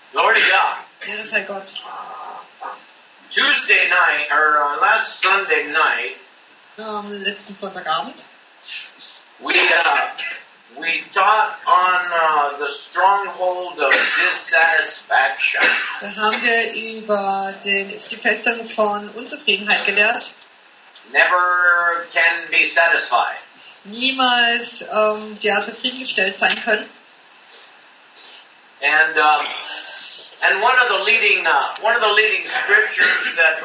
Glory to God. Ehre sei Gott. Tuesday night, or last Sunday night, Letzten Sonntagabend we taught on the stronghold of dissatisfaction. da haben wir über die Festung von Unzufriedenheit gelehrt. Never can be satisfied. Niemals zufriedengestellt sein können. And one of the leading scriptures that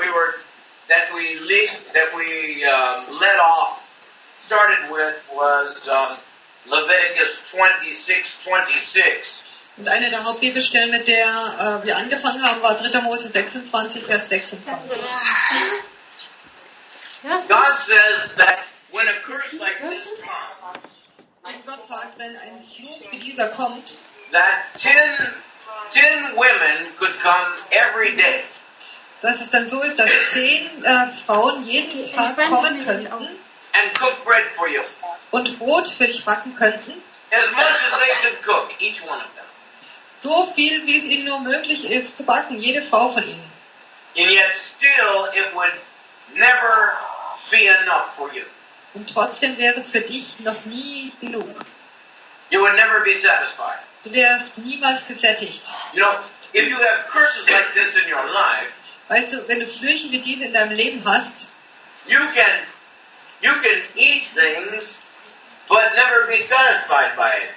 we started with was Leviticus 26:26. Und eine der Hauptbibelstellen, mit der wir angefangen haben, war 3. Mose 26, Vers 26. God says that when a curse like this comes, Und Gott sagt, wenn ein Fluch wie dieser kommt, that 10 women could come every day. dass es dann so ist, dass 10 Frauen jeden Tag kommen könnten And cook bread for you. und Brot für dich backen könnten, As much as they could cook, each one of them. so viel, wie es ihnen nur möglich ist, zu backen, jede Frau von ihnen. And yet still it would never be enough for you. Und trotzdem wäre es für dich noch nie genug. You would never be satisfied. Du wärst niemals gesättigt. You know, if you have curses like this in your life, Weißt du, wenn du Flüche wie diese in deinem Leben hast, you can eat things but never be satisfied by it.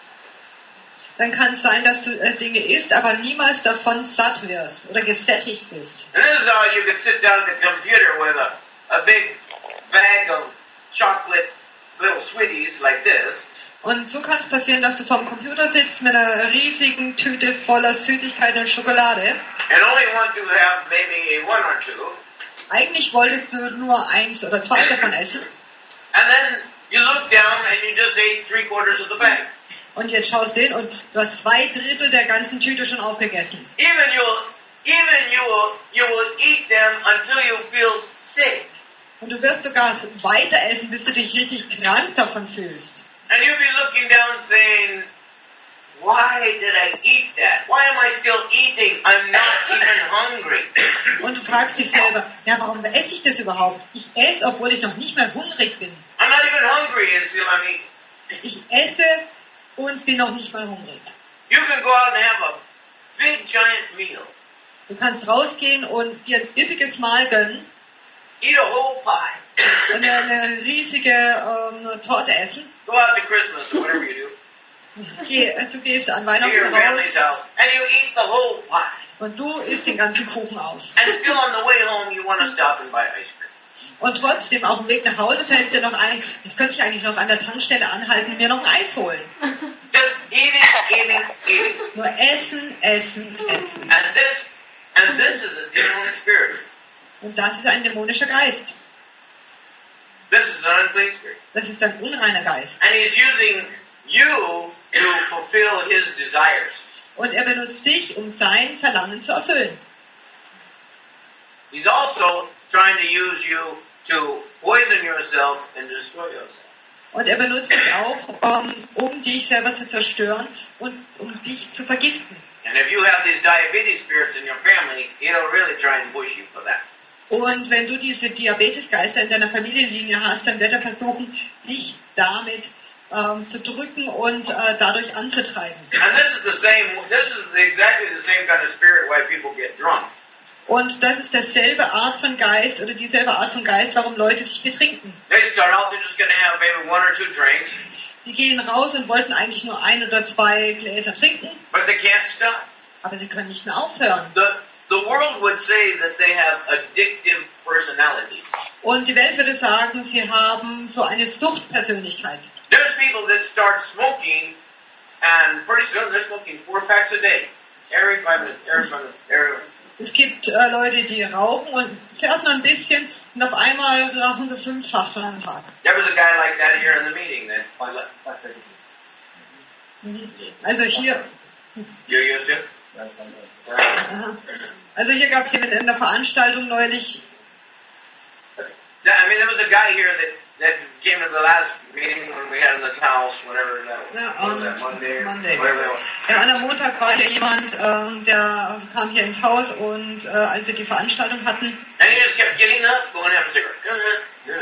dann kann es sein, dass du Dinge isst, aber niemals davon satt wirst oder gesättigt bist. And this is how you could sit down at the computer with a big bag of chocolate little sweeties like this. Und so kann es passieren, dass du vorm Computer sitzt mit einer riesigen Tüte voller Süßigkeiten und Schokolade. And only want to have maybe one or two. Eigentlich wolltest du nur 1 oder 2 davon essen. And then you look down and you just ate 3/4 of the bag. Und jetzt schaust du hin und du hast 2/3 der ganzen Tüte schon aufgegessen. Even you will eat them until you feel sick. Und du wirst sogar weiter essen, bis du dich richtig krank davon fühlst. And you'll be looking down saying, why did I eat that? Why am I still eating? I'm not even hungry. Und du fragst dich selber, ja, warum esse ich das überhaupt? Ich esse, obwohl ich noch nicht mal hungrig bin. I'm not even hungry and still I'm eating. Ich esse und bin noch nicht mal hungrig. You can go out and have a big giant meal. Du kannst rausgehen und dir ein üppiges Mahl gönnen Eat a whole pie. und eine riesige Torte essen. Go out to Christmas or whatever you do. Du gehst an To your Weihnachten family's raus house. And you eat the whole pie. und du isst den ganzen Kuchen auf. And still on the way home you want to stop and buy ice cream. Und trotzdem, auf dem Weg nach Hause fällt dir noch ein, jetzt könnte ich eigentlich noch an der Tankstelle anhalten und mir noch ein Eis holen. Just eating. Nur essen, essen, essen. And this is a demonic spirit. Und das ist ein dämonischer Geist. This is an unclean spirit. Das ist ein unreiner Geist. And he's using you to fulfill his desires. Und er benutzt dich, um sein Verlangen zu erfüllen. He's also trying to use you to poison yourself and destroy yourself. Und er benutzt dich auch, um dich selber zu zerstören und um dich zu vergiften. And if you have these diabetes spirits in your family, he'll really try and push you for that. Und wenn du diese Diabetesgeister in deiner Familienlinie hast, dann wird er versuchen, dich damit zu drücken und dadurch anzutreiben. And this is exactly the same kind of spirit why people get drunk. Und das ist dieselbe Art von Geist oder dieselbe Art von Geist, warum Leute sich betrinken. They start out, they're just going to have maybe 1 or 2 drinks, Die gehen raus und wollten eigentlich nur 1 oder 2 Gläser trinken, but they can't stop. aber sie können nicht mehr aufhören. The world would say that they have addictive personalities. Und die Welt würde sagen, sie haben so eine Suchtpersönlichkeit. There's people that start smoking, and pretty soon they're smoking 4 packs a day. Every 5 minutes. Es gibt Leute, die rauchen und zuerst noch ein bisschen und auf einmal rauchen sie 5 Schachteln am Tag. There was a guy like that here in the meeting that Also hier, you used to. also hier gab es jemanden in der Veranstaltung neulich, I mean, there was a guy here that came to the last meeting when we had in this house, whatever that was. Ja, What was that, Monday? Monday. Whatever that was. Ja, an einem Montag war hier jemand, der kam hier ins Haus und als wir die Veranstaltung hatten, And he just kept getting up, going to have a cigarette.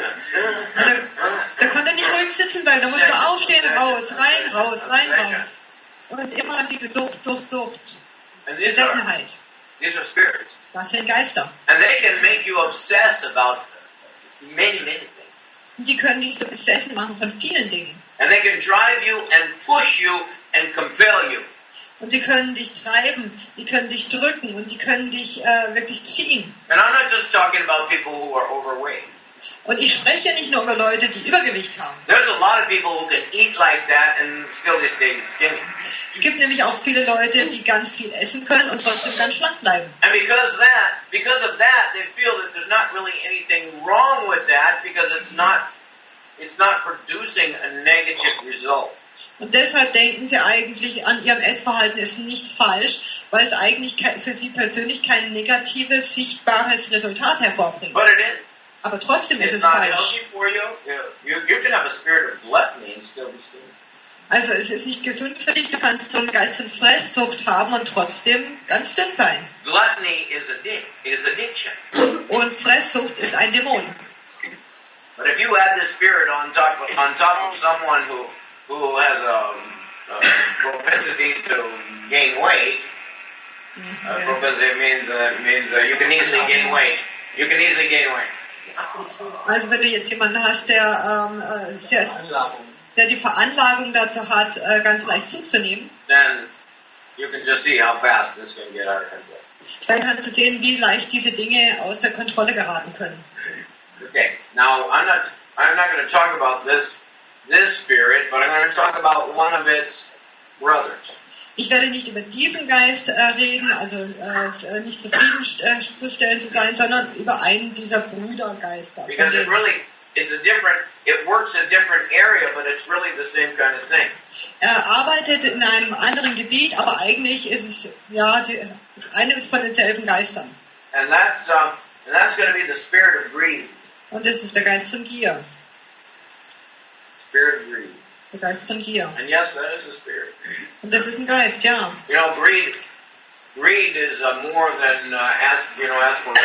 der konnte nicht ruhig sitzen bleiben, der musste aufstehen, raus, rein, raus, rein, raus. Und immer diese Sucht, And Besessenheit. these are spirits. Das sind Geister. And they can make you obsess about many things. Und die können dich so besessen machen von vielen Dingen. And they can drive you and push you and compel you. Und die können dich treiben, die können dich drücken und die können dich wirklich ziehen. And I'm not just talking about people who are overweight. Und ich spreche nicht nur über Leute, die Übergewicht haben. There's a lot of people who can eat like that and still they stay skinny. Es gibt nämlich auch viele Leute, die ganz viel essen können und trotzdem ganz schlank bleiben. And because of that, they feel that there's not really anything wrong with that because it's not producing a negative result. Und deshalb denken sie eigentlich, an ihrem Essverhalten ist nichts falsch, weil es eigentlich für sie persönlich kein negatives, sichtbares Resultat hervorbringt. But it is. Aber trotzdem ist It's es not falsch. healthy for you. You can have a spirit of gluttony and still be skinny. Also es ist nicht gesund für dich, du kannst so einen Geist von Fresssucht haben und trotzdem ganz dünn sein. Gluttony is addiction. Und Fresssucht ist ein Dämon. But if you add this spirit on top of someone who has a propensity to gain weight, propensity means you can easily gain weight. You can easily gain weight. Also wenn du jetzt jemanden hast, der die Veranlagung dazu hat, ganz leicht zuzunehmen, Then you can just see how fast this can get out of control. dann kannst du sehen, wie leicht diese Dinge aus der Kontrolle geraten können. Okay. Now I'm not going to talk about this spirit, but I'm going to talk about one of its brothers. Ich werde nicht über diesen Geist reden, also nicht zufriedenzustellen zu sein, sondern über einen dieser Brüdergeister. von Because denen- it works in a different area, but it's really the same kind of thing. Er arbeitet in einem anderen Gebiet, aber eigentlich ist es eine von denselben Geistern. And that's going to be the spirit of greed. Und das ist der Geist von Gier. Spirit of greed. Der Geist von Gier. And yes, that is a spirit. Und das ist ein Geist, ja. You know, greed is more than aspiration.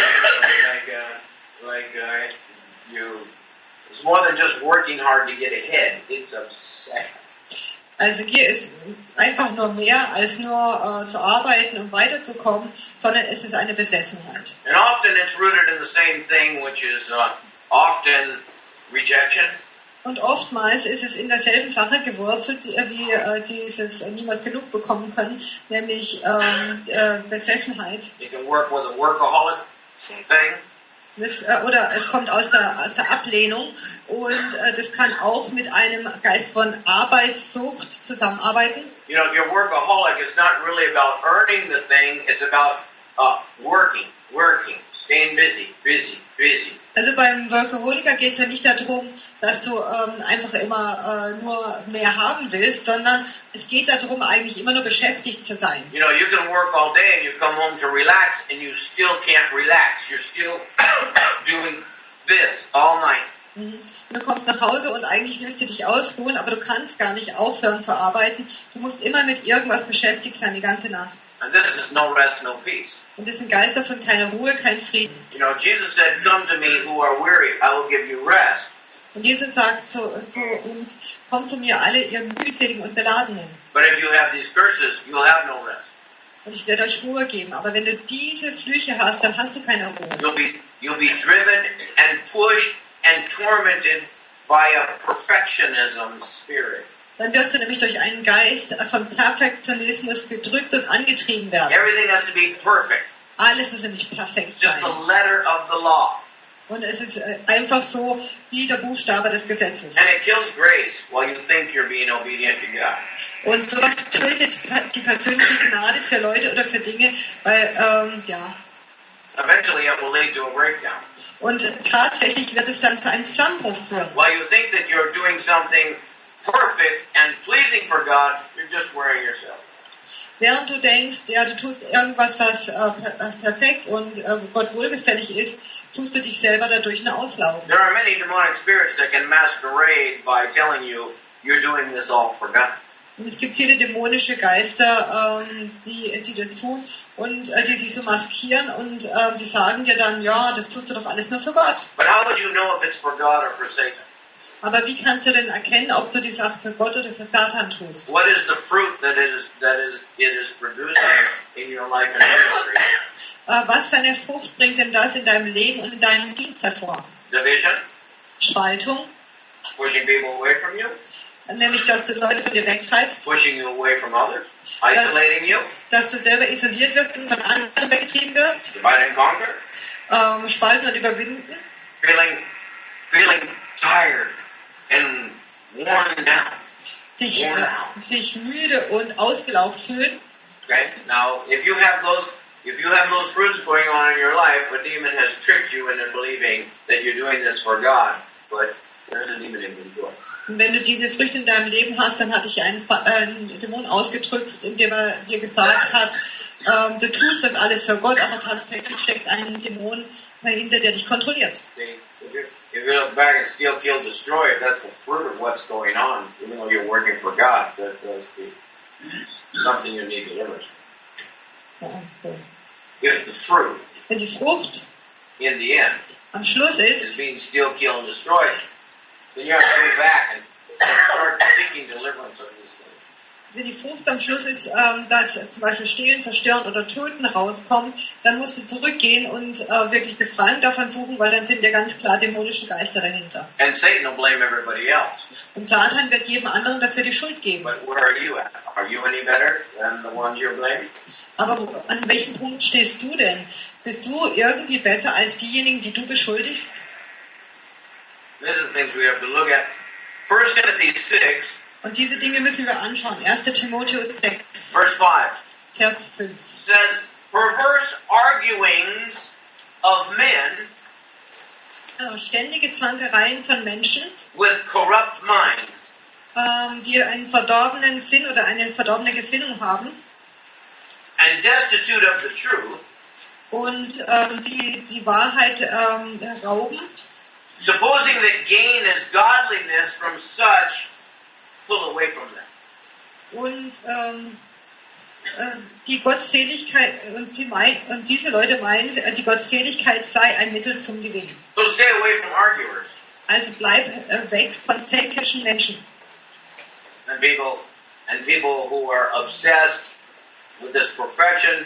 It's more than just working hard to get ahead. It's obsession. Also Gier ist einfach nur mehr als nur zu arbeiten, um weiterzukommen, sondern es ist eine Besessenheit. And often it's rooted in the same thing, which is often rejection. Und oftmals ist es in derselben Sache gewurzelt, wie dieses niemals genug bekommen können, nämlich Besessenheit. You can work with a workaholic thing. Oder es kommt aus der Ablehnung und das kann auch mit einem Geist von Arbeitssucht zusammenarbeiten. You know, if you're a workaholic, it's not really about earning the thing, it's about working, staying busy. Also beim Workaholiker geht es ja nicht darum, dass du einfach immer nur mehr haben willst, sondern es geht darum, eigentlich immer nur beschäftigt zu sein. You know, you can work all day and you come home to relax and you still can't relax. You're still doing this all night. Und du kommst nach Hause und eigentlich willst du dich ausruhen, aber du kannst gar nicht aufhören zu arbeiten. Du musst immer mit irgendwas beschäftigt sein die ganze Nacht. And this is no rest, no peace. Und das sind Geister von keiner Ruhe, kein Frieden. You know, Jesus said, "Come to me who are weary, I will give you rest." Und Jesus sagt zu uns, kommt zu mir alle, ihr mühseligen und Beladenen. But if you have these curses, you'll have no rest. Und ich werde euch Ruhe geben. Aber wenn du diese Flüche hast, dann hast du keine Ruhe. You'll be driven and pushed and tormented by a perfectionism spirit. Dann wirst du nämlich durch einen Geist von Perfektionismus gedrückt und angetrieben werden. Everything has to be perfect. Alles muss nämlich perfekt Just sein. the letter of the law. Und es ist einfach so wie der Buchstabe des Gesetzes. And it kills grace while you think you're being obedient to God. Und sowas tötet die persönliche Gnade für Leute oder für Dinge, weil, Eventually it will lead to a breakdown. Und tatsächlich wird es dann zu einem Zusammenbruch führen. While you think that you're doing something perfect and pleasing for God, you're just wearing yourself. Während du denkst, ja, du tust irgendwas, was perfekt und Gott wohlgefällig ist, tust du dich selber dadurch nur auslaugen. There are many demonic spirits that can masquerade by telling you you're doing this all for God. Und es gibt viele dämonische Geister, die das tun und die sich so maskieren und die sagen dir dann, ja, das tust du doch alles nur für Gott. But how would you know if it's for God or for Satan? Aber wie kannst du denn erkennen, ob du die Sache für Gott oder für Satan tust? What is the fruit that it is producing in your life and ministry? Was für eine Frucht bringt denn das in deinem Leben und in deinem Dienst hervor? Division, Spaltung, pushing people away from you, nämlich dass du Leute von dir wegtreibst, pushing you away from others, isolating you, dass du selber isoliert wirst und von anderen weggetrieben wirst, divide and conquer, spalten und überwinden, feeling tired and worn down. sich müde und ausgelaugt fühlen. Okay. Now, if you have those fruits going on in your life, a demon has tricked you into believing that you're doing this for God, but there's a demon in control. Und wenn du diese Früchte in deinem Leben hast, dann hat dich ein Dämon ausgedrückt, indem er dir gesagt hat, du tust das alles für Gott, aber tatsächlich steckt ein Dämon dahinter, der dich kontrolliert. See, if you look back and steal, kill, destroy, if that's the fruit of what's going on, even though you're working for God, that's something you need deliverance. If the fruit, Wenn die Frucht in the end, am Schluss is ist, being steal, kill, and destroy, then you have to go back and start seeking deliverance of these things. wenn die Frucht am Schluss ist, dass zum Beispiel Stehlen, Zerstören oder Töten rauskommt, dann musst du zurückgehen und wirklich Befreiung davon suchen, weil dann sind ja ganz klar dämonische Geister dahinter. And Satan will blame everybody else. Und Satan wird jedem anderen dafür die Schuld geben. But where are you at? Are you any better than the ones you're blaming? Aber an welchem Punkt stehst du denn? Bist du irgendwie besser als diejenigen, die du beschuldigst? These are the things we have to look at. 1 Timothy 6, Und diese Dinge müssen wir anschauen. 1. Timotheus 6, verse 5, Vers 5. says, perverse arguings of men Ständige Zankereien von Menschen, with corrupt minds, die einen verdorbenen Sinn oder eine verdorbene Gesinnung haben and destitute of the truth, und die Wahrheit rauben, supposing that gain is godliness, from such pull away from them. und die Gottseligkeit und diese Leute meinen, die Gottseligkeit sei ein Mittel zum Gewinn. So stay away from arguers Also bleib weg von zänkischen Menschen and people who are obsessed with this perfection.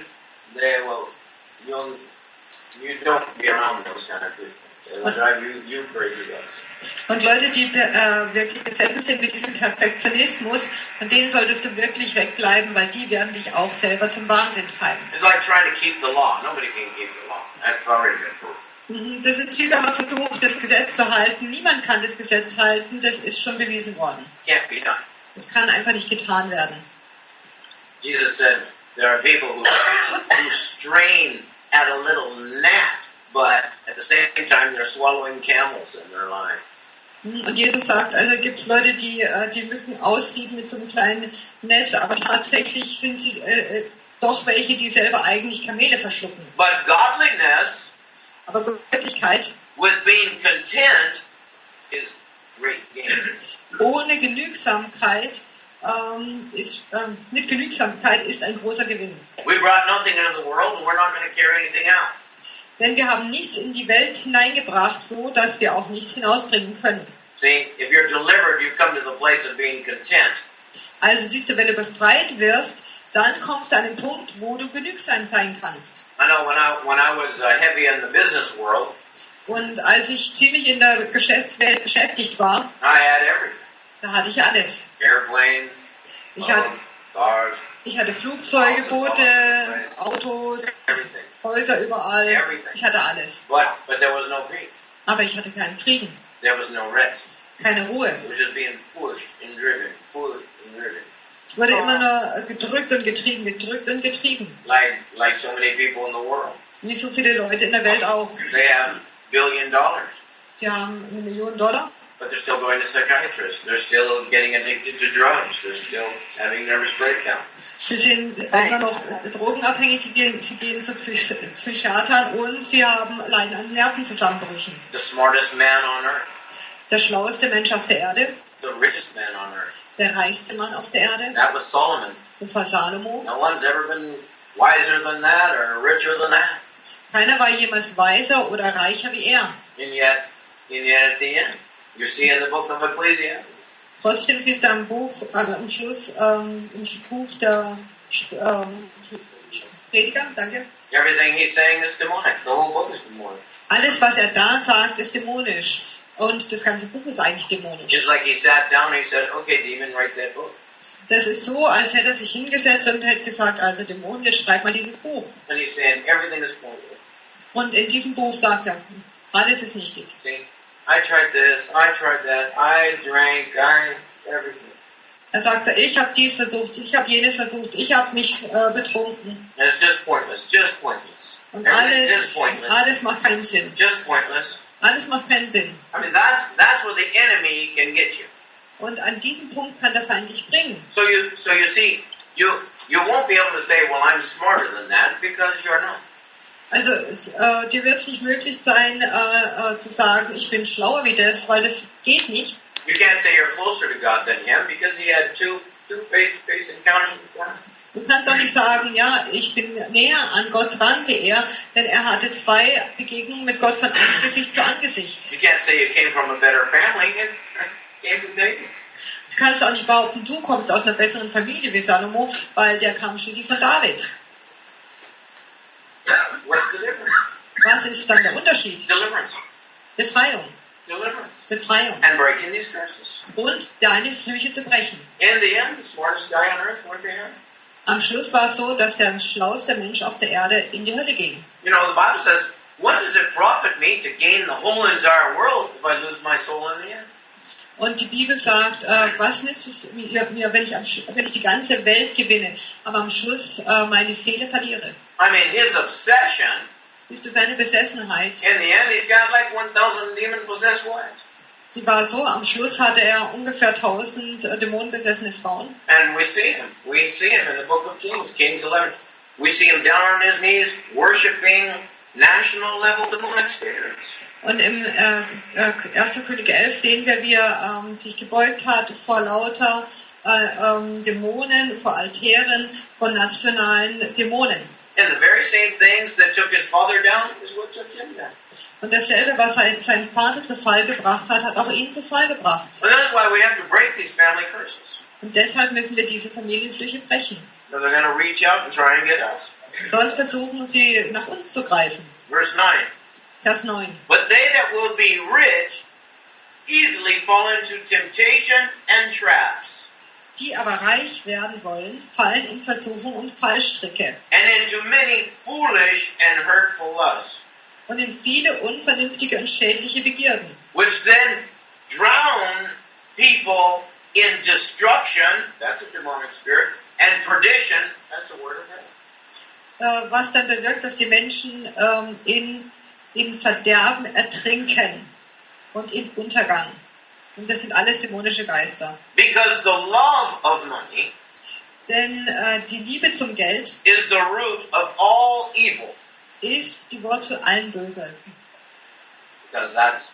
You don't be around those kind of people. It'll drive you crazy, guys. und Leute, die wirklich besessen sind mit diesem Perfektionismus, von denen solltest du wirklich wegbleiben, weil die werden dich auch selber zum Wahnsinn treiben. It's like trying to keep the law. Nobody can keep the law. That's already been proven. Das ist wie wenn man versucht, das Gesetz zu halten. Niemand kann das Gesetz halten, das ist schon bewiesen worden. Can't be done. Das kann einfach nicht getan werden. Jesus said there are people who strain at a little gnat, but at the same time they're swallowing camels in their life. Und Jesus sagt, also gibt es Leute, die die Mücken aussieben mit so einem kleinen Netz, aber tatsächlich sind sie doch welche, die selber eigentlich Kamele verschlucken. But godliness Aber Göttlichkeit with being content is great gain. ohne Genügsamkeit mit Genügsamkeit ist ein großer Gewinn. We brought nothing into the world and we're not going to carry anything out. Denn wir haben nichts in die Welt hineingebracht, so dass wir auch nichts hinausbringen können. See, if you're delivered, you come to the place of being content. Also siehst du, wenn du befreit wirst, dann kommst du an den Punkt, wo du genügsam sein kannst. I know when I was heavy in the business world, Und als ich ziemlich in der Geschäftswelt beschäftigt war, I had everything. da hatte ich alles. Airplanes, Ich hatte, cars, ich hatte Flugzeuge, Boote, Autos, everything. Häuser überall. Ich hatte alles. But there was no peace. Aber ich hatte keinen Frieden, There was no rest. keine Ruhe. It was just being pushed and driven, pushed and driven. Ich wurde immer nur gedrückt und getrieben, gedrückt und getrieben. Like so many people in the world. Wie so viele Leute in der Welt auch. They have $1 billion. Sie haben $1 Million But they're still going to psychiatrists. They're still getting addicted to drugs. They're still having nervous breakdowns. Sie sind immer noch drogenabhängig, sie gehen zu Psychiatern und sie leiden an Nervenzusammenbrüchen. The smartest man on earth. Der schlaueste Mensch auf der Erde, The richest man on earth. der reichste Mann auf der Erde, That was Solomon. das war Salomo. No one's ever been wiser than that or richer than that. Keiner war jemals weiser oder reicher wie er. And yet at the end, you see in the book of Ecclesiastes, Trotzdem siehst du am Schluss, im Buch der Prediger, danke. everything he's saying is demonic. The whole book is demonic. Alles, was er da sagt, ist dämonisch. Und das ganze Buch ist eigentlich dämonisch. It's like he sat down and he said, okay, demon, write that book. Das ist so, als hätte er sich hingesetzt und hätte gesagt, also Dämon, jetzt schreib mal dieses Buch. And he's saying, everything is pointless. Und in diesem Buch sagt er, alles ist nichtig. See, I tried this, I tried that, I drank, everything. Er sagte, ich habe dies versucht, ich habe jenes versucht, ich habe mich betrunken. And it's just pointless, just pointless. Und Everything just pointless, alles macht keinen Sinn. just pointless. Alles macht keinen Sinn. I mean, that's where the enemy can get you. Und an diesem Punkt kann der Feind dich bringen. So you see, you won't be able to say, well, I'm smarter than that, because you're not. Also dir wird es nicht möglich sein, zu sagen, ich bin schlauer wie das, weil das geht nicht. You can't say you're closer to God than him, because he had two face-to-face encounters with God. Du kannst auch nicht sagen, ja, ich bin näher an Gott dran wie er, denn er hatte 2 Begegnungen mit Gott von Angesicht zu Angesicht. You can't say you came from a better family and came from David. Du kannst auch nicht behaupten, du kommst aus einer besseren Familie wie Salomo, weil der kam schließlich von David. What's the difference? Was ist dann der Unterschied? Deliverance. Befreiung. Deliverance. Befreiung. And breaking these curses. Und deine Flüche zu brechen. In the end, the smartest guy on earth went to hell. Am Schluss war es so, dass der schlauste Mensch auf der Erde in die Hölle ging. You know, the Bible says, what does it profit me to gain the whole entire world if I lose my soul in the end? Und die Bibel sagt, was nützt es mir, wenn ich die ganze Welt gewinne, aber am Schluss meine Seele verliere. I mean, his obsession, Siehst du seine Besessenheit? in the end, he's got like 1,000 demon-possessed wives. Die war so, am Schluss hatte er ungefähr 1000 dämonenbesessene Frauen. And we see him. We see him in the book of Kings, Kings 11. We see him down on his knees, worshiping national-level demonic spirits. Und im 1. Könige 11 sehen wir, wie er sich gebeugt hat vor lauter Dämonen, vor Altären von nationalen Dämonen. And the very same things that took his father down is what took him down. Und dasselbe, was sein Vater zu Fall gebracht hat, hat auch ihn zu Fall gebracht. And that's why we have to break these family curses. Und deshalb müssen wir diese Familienflüche brechen. So they're going to reach out and try and get us. Sonst versuchen sie, nach uns zu greifen. Verse 9. Vers 9. But they that will be rich easily fall into temptation and traps, Die aber reich werden wollen, fallen in Versuchung und Fallstricke and into many foolish and hurtful lusts, und in viele unvernünftige und schädliche Begierden, which then drown people in destruction, that's a demonic spirit, and perdition, that's a word of hell. was dann bewirkt, dass die Menschen in Verderben ertrinken und in Untergang. Und das sind alles dämonische Geister. Because the love of money Denn die Liebe zum Geld is the root of all evil. ist die Wurzel allen Bösen. Because that's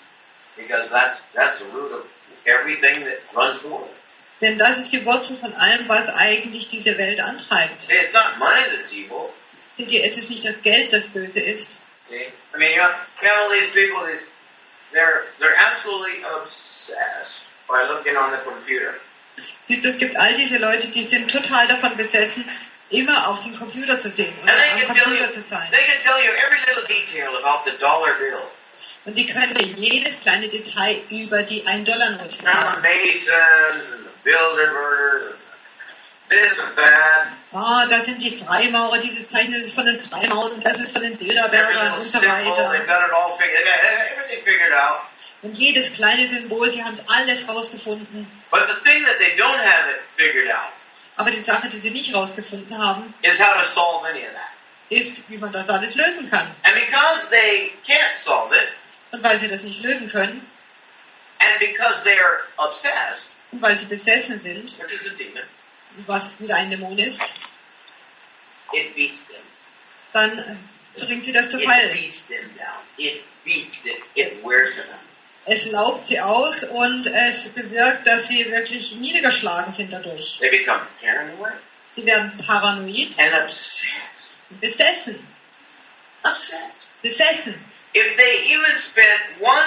the root of everything that runs the world. Denn das ist die Wurzel von allem, was eigentlich diese Welt antreibt. It's not money that's evil. Seht ihr, es ist nicht das Geld, das böse ist. See? I mean, you have all these people, they're absolutely obsessed by looking on the computer. Siehst du, es gibt all diese Leute, die sind total davon besessen, immer auf den Computer zu sehen oder And am Computer zu sein. they can tell you every little detail about the dollar bill. Und die können dir jedes kleine Detail über die 1-Dollar-Note And the sagen. Masons and the builders, this and that. Ah, das sind die Freimaurer, dieses Zeichen ist von den Freimaurern und das ist von den Every Bilderbergern little und so symbol, they've weiter. got it all figured. They got everything figured out. Und jedes kleine Symbol, sie haben es alles rausgefunden. But the thing that they don't have it figured out Aber die Sache, die sie nicht rausgefunden haben, is how to solve any of that. ist, wie man das alles lösen kann. And because they can't solve it, Und weil sie das nicht lösen können, And because they are obsessed, Und weil sie besessen sind, which is a demon, was wieder ein Dämon ist, it beats them. dann bringt sie das zu It Fall. beats them down. It beats them. It wears them out. Es laugt sie aus und es bewirkt, dass sie wirklich niedergeschlagen sind dadurch. They become paranoid Sie werden paranoid, and obsessed. besessen, besessen. If they even spent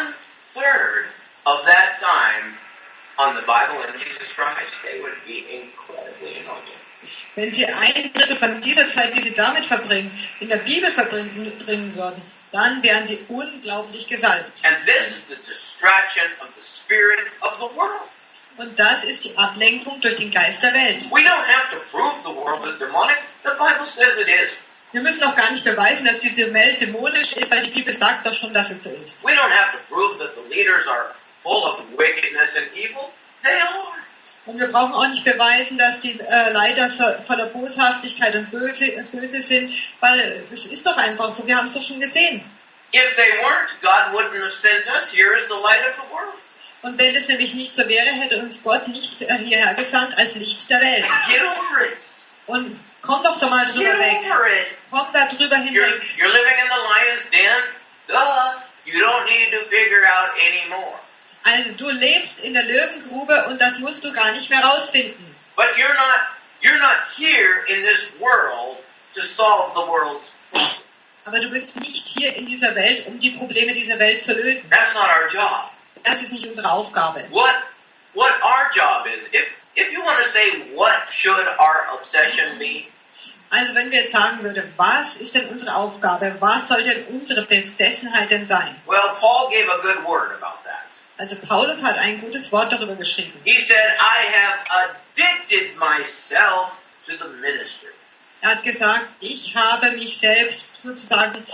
1/3 of that time on the Bible and Jesus Christ, they would be incredibly anointed. Wenn sie 1/3 von dieser Zeit, die sie damit verbringen, in der Bibel verbringen würden, dann wären sie unglaublich gesalbt. And this is the distraction of the spirit of the world. Und das ist die Ablenkung durch den Geist der Welt. We don't have to prove the world is demonic. The Bible says it is. Wir müssen auch gar nicht beweisen, dass diese Welt dämonisch ist, weil die Bibel sagt doch schon, dass es so ist. We don't have to prove that the leaders are full of wickedness and evil. They are. Und wir brauchen auch nicht beweisen, dass die Leiter voller Boshaftigkeit und böse sind, weil es ist doch einfach so, wir haben es doch schon gesehen. If they weren't, God wouldn't have sent us here as the light of the world. Und wenn es nämlich nicht so wäre, hätte uns Gott nicht hierher gesandt als Licht der Welt. Get over it. Und komm doch mal drüber Get weg. over it. Komm da drüber hinweg. You're living in the lion's den. Duh. You don't need to figure out anymore. Also du lebst in der Löwengrube und das musst du gar nicht mehr rausfinden. But you're not here in this world to solve the world's problems. Aber du bist nicht hier in dieser Welt, um die Probleme dieser Welt zu lösen. That's not our job. Das ist nicht unsere Aufgabe. What our job is, if you want to say what should our obsession be, Also wenn wir jetzt sagen würden, was ist denn unsere Aufgabe? Was soll denn unsere Besessenheit denn sein? well, Paul gave a good word about that. Also Paulus hat ein gutes Wort darüber geschrieben. He said, I have addicted myself to the ministry. Er hat gesagt, ich habe mich selbst sozusagen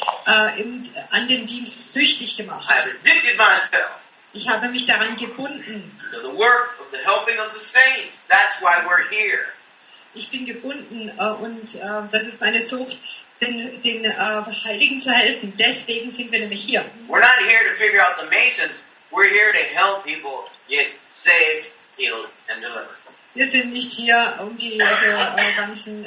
an den Dienst süchtig gemacht. I've addicted myself Ich habe mich daran gebunden. to the work of the helping of the saints. That's why we're here. Ich bin gebunden und das ist meine Sucht, den Heiligen zu helfen. Deswegen sind wir nämlich hier. We're not here to figure out the Masons. We're here to help people get saved, healed, and delivered. Wir sind nicht hier, um die ganzen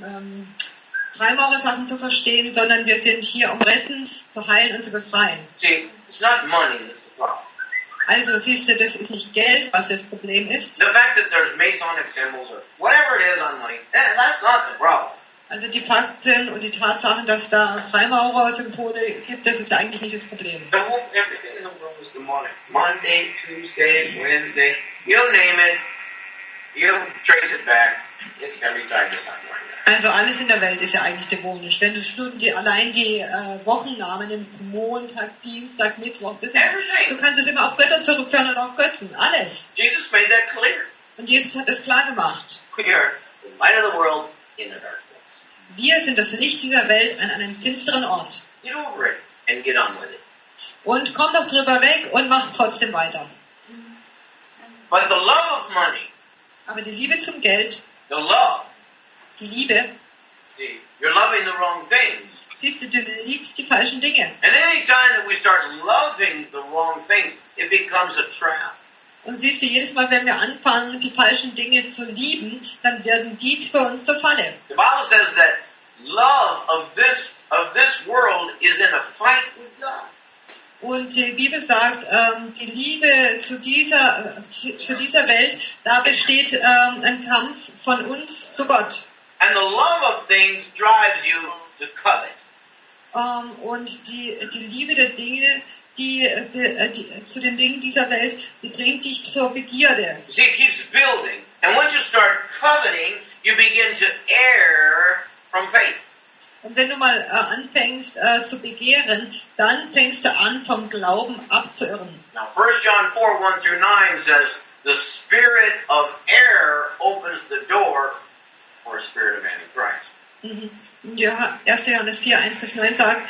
Freimaurer-Sachen zu verstehen, sondern wir sind hier, um retten, zu heilen und zu befreien. See, it's not money that's the problem. Also siehst du, das ist nicht Geld, was das Problem ist. The fact that there's Masonic symbols or whatever it is on money, that's not the problem. Also die Fakten und die Tatsachen, dass da Freimaurer-Symbole gibt, das ist eigentlich nicht das Problem. Everything in the world is demonic. Monday, Tuesday, Wednesday, you name it, you trace it back, it's going to be tied to something like that. Also alles in der Welt ist ja eigentlich dämonisch. Wenn du allein die Wochennamen nimmst, Montag, Dienstag, Mittwoch, du kannst es immer auf Götter zurückführen und auf Götzen, alles. Jesus made that clear. Und Jesus hat es klar gemacht. We are the light of the world in the dark place. Wir sind das Licht dieser Welt an einem finsteren Ort. Get over it and get on with it. Und komm doch drüber weg und mach trotzdem weiter. But the love of money, Aber die Liebe zum Geld, the love, die Liebe, see, you're loving the wrong things. siehst du liebst die falschen Dinge. And any time that we start loving the wrong things, it becomes a trap. Und siehst du, jedes Mal, wenn wir anfangen, die falschen Dinge zu lieben, dann werden die für uns zur Falle. The Bible says that love of this world is in a fight with God. Und die Bibel sagt, die Liebe zu dieser Welt, da besteht ein Kampf von uns zu Gott. And the love of things drives you to covet. Und die Liebe der Dinge, zu den Dingen dieser Welt, die bringt dich zur Begierde. You see, it keeps building. And once you start coveting, you begin to err from faith. Und wenn du mal anfängst zu begehren, dann fängst du an, vom Glauben abzuirren. Now, 1 John 4:1-9 says, the spirit of error opens the door for a spirit of Antichrist. Ja, 1. Johannes 4:1-9 sagt,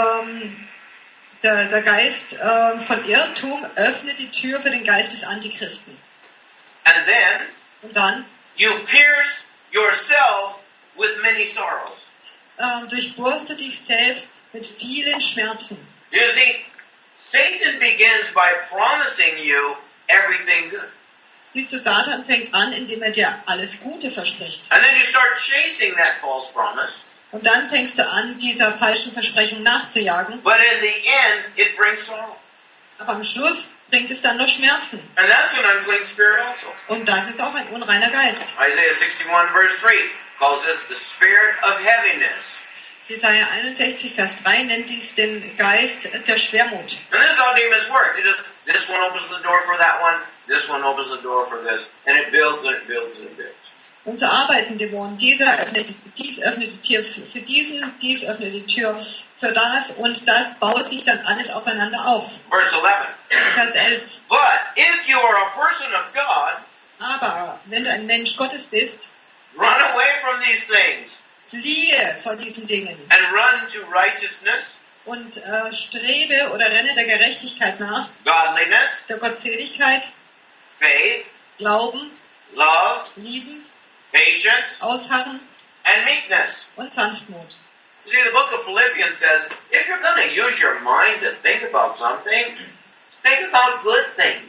der Geist von Irrtum öffnet die Tür für den Geist des Antichristen. And then, Und dann you pierce yourself with many sorrows. durchbohrst du dich selbst mit vielen Schmerzen. You see, Satan begins by promising you everything good. Siehst du, Satan fängt an, indem er dir alles Gute verspricht. And then you start chasing that false promise. Und dann fängst du an, dieser falschen Versprechung nachzujagen. But in the end, it brings sorrow. Aber am Schluss bringt es dann nur Schmerzen. And that's an unclean spirit also. Und das ist auch ein unreiner Geist. Isaiah 61 verse 3 calls this the spirit of heaviness. Jesaja 61, Vers 3 nennt dies den Geist der Schwermut. And this is how demons work. They just, this one opens the door for that one, this one opens the door for this, and it builds and it builds and it builds. Und so arbeiten Dämonen. Dies öffnet die Tür für diesen, dies öffnet die Tür für das und das baut sich dann alles aufeinander auf. Verse 11. Vers 11. But if you are a person of God, Aber wenn du ein Mensch Gottes bist, run away from these things fliehe vor diesen Dingen and run to righteousness, und strebe oder renne der Gerechtigkeit nach, godliness, der Gottseligkeit, faith, Glauben, love, Lieben, patience, Ausharren and meekness. und Sanftmut. You see, the book of Philippians says, if you're going to use your mind to think about something, think about good things.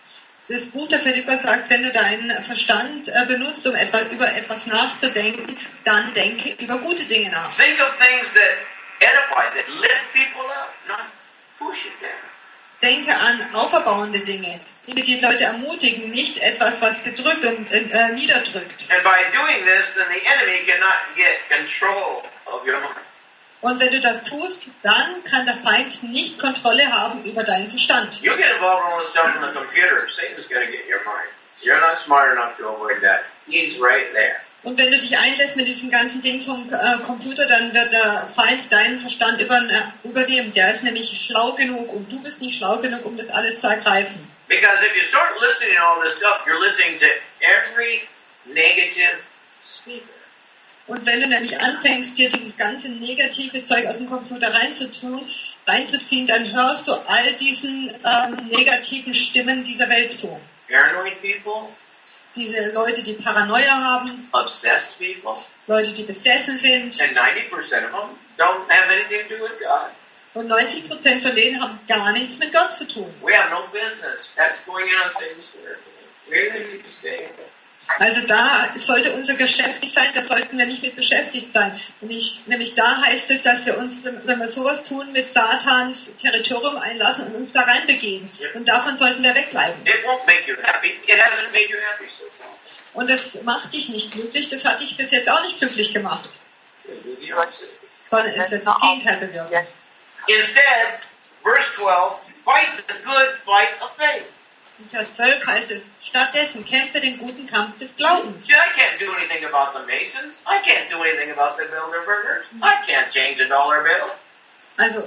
Das Buch der Philipper sagt, wenn du deinen Verstand benutzt, um über etwas nachzudenken, dann denke über gute Dinge nach. Think of things that edify, that lift people up, not push it down. Denke an auferbauende Dinge, die die Leute ermutigen, nicht etwas, was bedrückt und niederdrückt. And by doing this, then the enemy cannot get control of your mind. Und wenn du das tust, dann kann der Feind nicht Kontrolle haben über deinen Verstand. You get involved in all this stuff on the computer, Satan's going to get your mind. You're not smart enough to avoid that. He's right there. Und wenn du dich einlässt mit diesem ganzen Ding vom Computer, dann wird der Feind deinen Verstand übernehmen. Der ist nämlich schlau genug und du bist nicht schlau genug, um das alles zu ergreifen. Because if you start listening to all this stuff, you're listening to every negative speaker. Und wenn du nämlich anfängst, dir dieses ganze negative Zeug aus dem Computer reinzuziehen, dann hörst du all diesen negativen Stimmen dieser Welt zu. Paranoid people, Diese Leute, die Paranoia haben, obsessed people, Leute, die besessen sind. and 90% of them don't have anything to do with God. Und 90% von denen haben gar nichts mit Gott zu tun. We have no business. That's going in on Satan's territory. We're going to need to stay. Also da sollte unser Geschäft nicht sein, da sollten wir nicht mit beschäftigt sein. Nämlich da heißt es, dass wir uns, wenn wir sowas tun, mit Satans Territorium einlassen und uns da reinbegeben. Und davon sollten wir wegbleiben. It won't make you happy. It hasn't made you happy so far. Und das macht dich nicht glücklich, das hat dich bis jetzt auch nicht glücklich gemacht. It'll do the opposite. Sondern es wird das Gegenteil bewirken. Instead, verse 12, fight the good fight of faith. In Vers 12 heißt es, stattdessen kämpfe den guten Kampf des Glaubens. See, I can't do anything about the Masons. I can't do anything about the Bilderbergers. I can't change a dollar bill. Also,